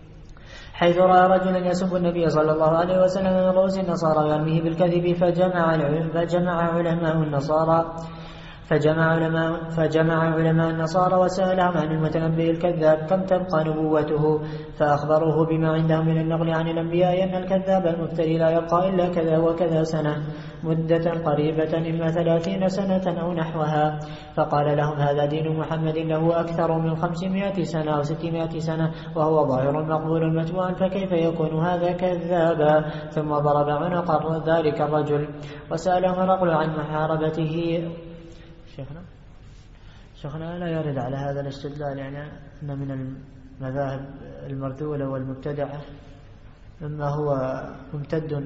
حيث رأى رجلا يسب النبي صلى الله عليه وسلم من رؤوس النصارى ويرميه بالكذب فجمع, فجمع علماء النصارى فجمع علماء, فجمع علماء النصارى وسألهم عن المتنبئ الكذاب كم تبقى نبوته، فأخبروه بما عندهم من النقل عن الأنبياء أن الكذاب المفتري لا يبقى إلا كذا وكذا سنة مدة قريبة إما ثلاثين سنة أو نحوها. فقال لهم هذا دين محمد له أكثر من خمسمائة سنة أو ستمائة سنة وهو ظاهر مقبول متبوع، فكيف يكون هذا كذابا؟ ثم ضرب عنق ذلك الرجل. وسألهم هرقل عن محاربته. شيخنا شيخنا لا يرد على هذا الاستدلال يعني أن من المذاهب المرذولة والمبتدعة مما هو ممتد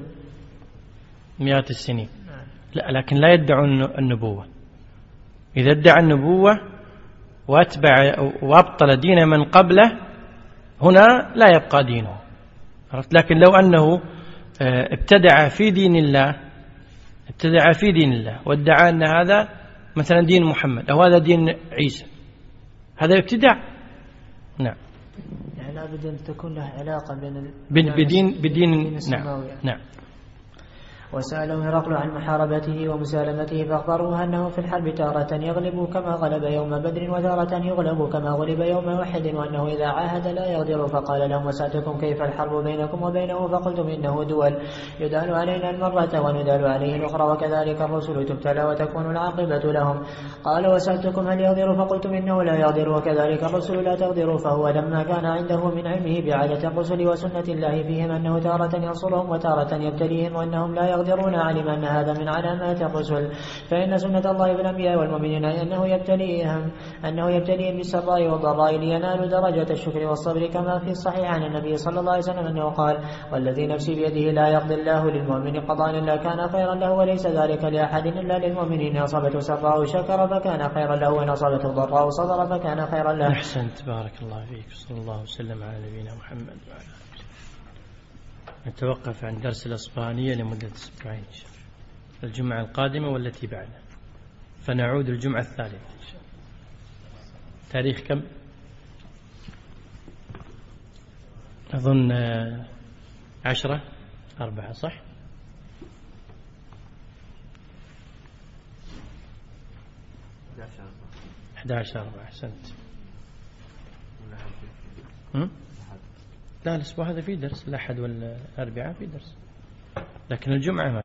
مئات السنين، لا لكن لا يدعو النبوة. إذا ادعى النبوة واتبع وابطل دين من قبله هنا لا يبقى دينه، لكن لو أنه ابتدع في دين الله ابتدع في دين الله وادعى أن هذا مثلا دين محمد أو هذا دين عيسى هذا ابتداع. نعم يعني لا بد أن تكون له علاقة بين بدين بدين نعم نعم. وسأله هرقل عن محاربته ومسالمته فأخبروه أنه في الحرب تارة يغلب كما غلب يوم بدر وتارة يغلب كما غلب يوم أحد، وأنه إذا عاهد لا يغدر. فقال لهم وسألتكم كيف الحرب بينكم وبينه فقلتم إنه دول يدال علينا المرة وندال عليه الأخرى وكذلك الرسل تبتلى وتكون العاقبة لهم. قال وسألتكم هل يغدر فقلتم إنه لا يغدر وكذلك الرسل لا تغدر. فهو لما كان عنده من علمه بعادة الرسل وسنة الله فيهم أنه تارة ينصرهم وتارة يبتليهم وأنهم لا يغدرون علم أن هذا من علامات الرسل، فإن سنة الله بالأنبياء والمؤمنين أنه يبتليهم أنه يبتليهم بالسراء والضراء لينالوا درجة الشكر والصبر، كما في الصحيح عن النبي صلى الله عليه وسلم أنه قال والذي نفسي بيده لا يقضي الله للمؤمن قضاء إلا كان خيرا له وليس ذلك لأحد إلا للمؤمن، إن أصابته سراء شكر فكان خيرا له وإن أصابته ضراء صبر فكان خيرا له. أحسنت بارك الله فيك. صلى الله وسلم على نبينا محمد وعلى آله. نتوقف عن درس الإسبانية لمدة أسبوعين. الجمعة القادمة والتي بعدها، فنعود الجمعة الثالثة. تاريخ كم؟ أظن عشرة أربعة، صح؟ أحد عشر أربعة. أحسنت. لا، الأسبوع هذا في درس، الأحد والأربعاء في درس، لكن الجمعة ما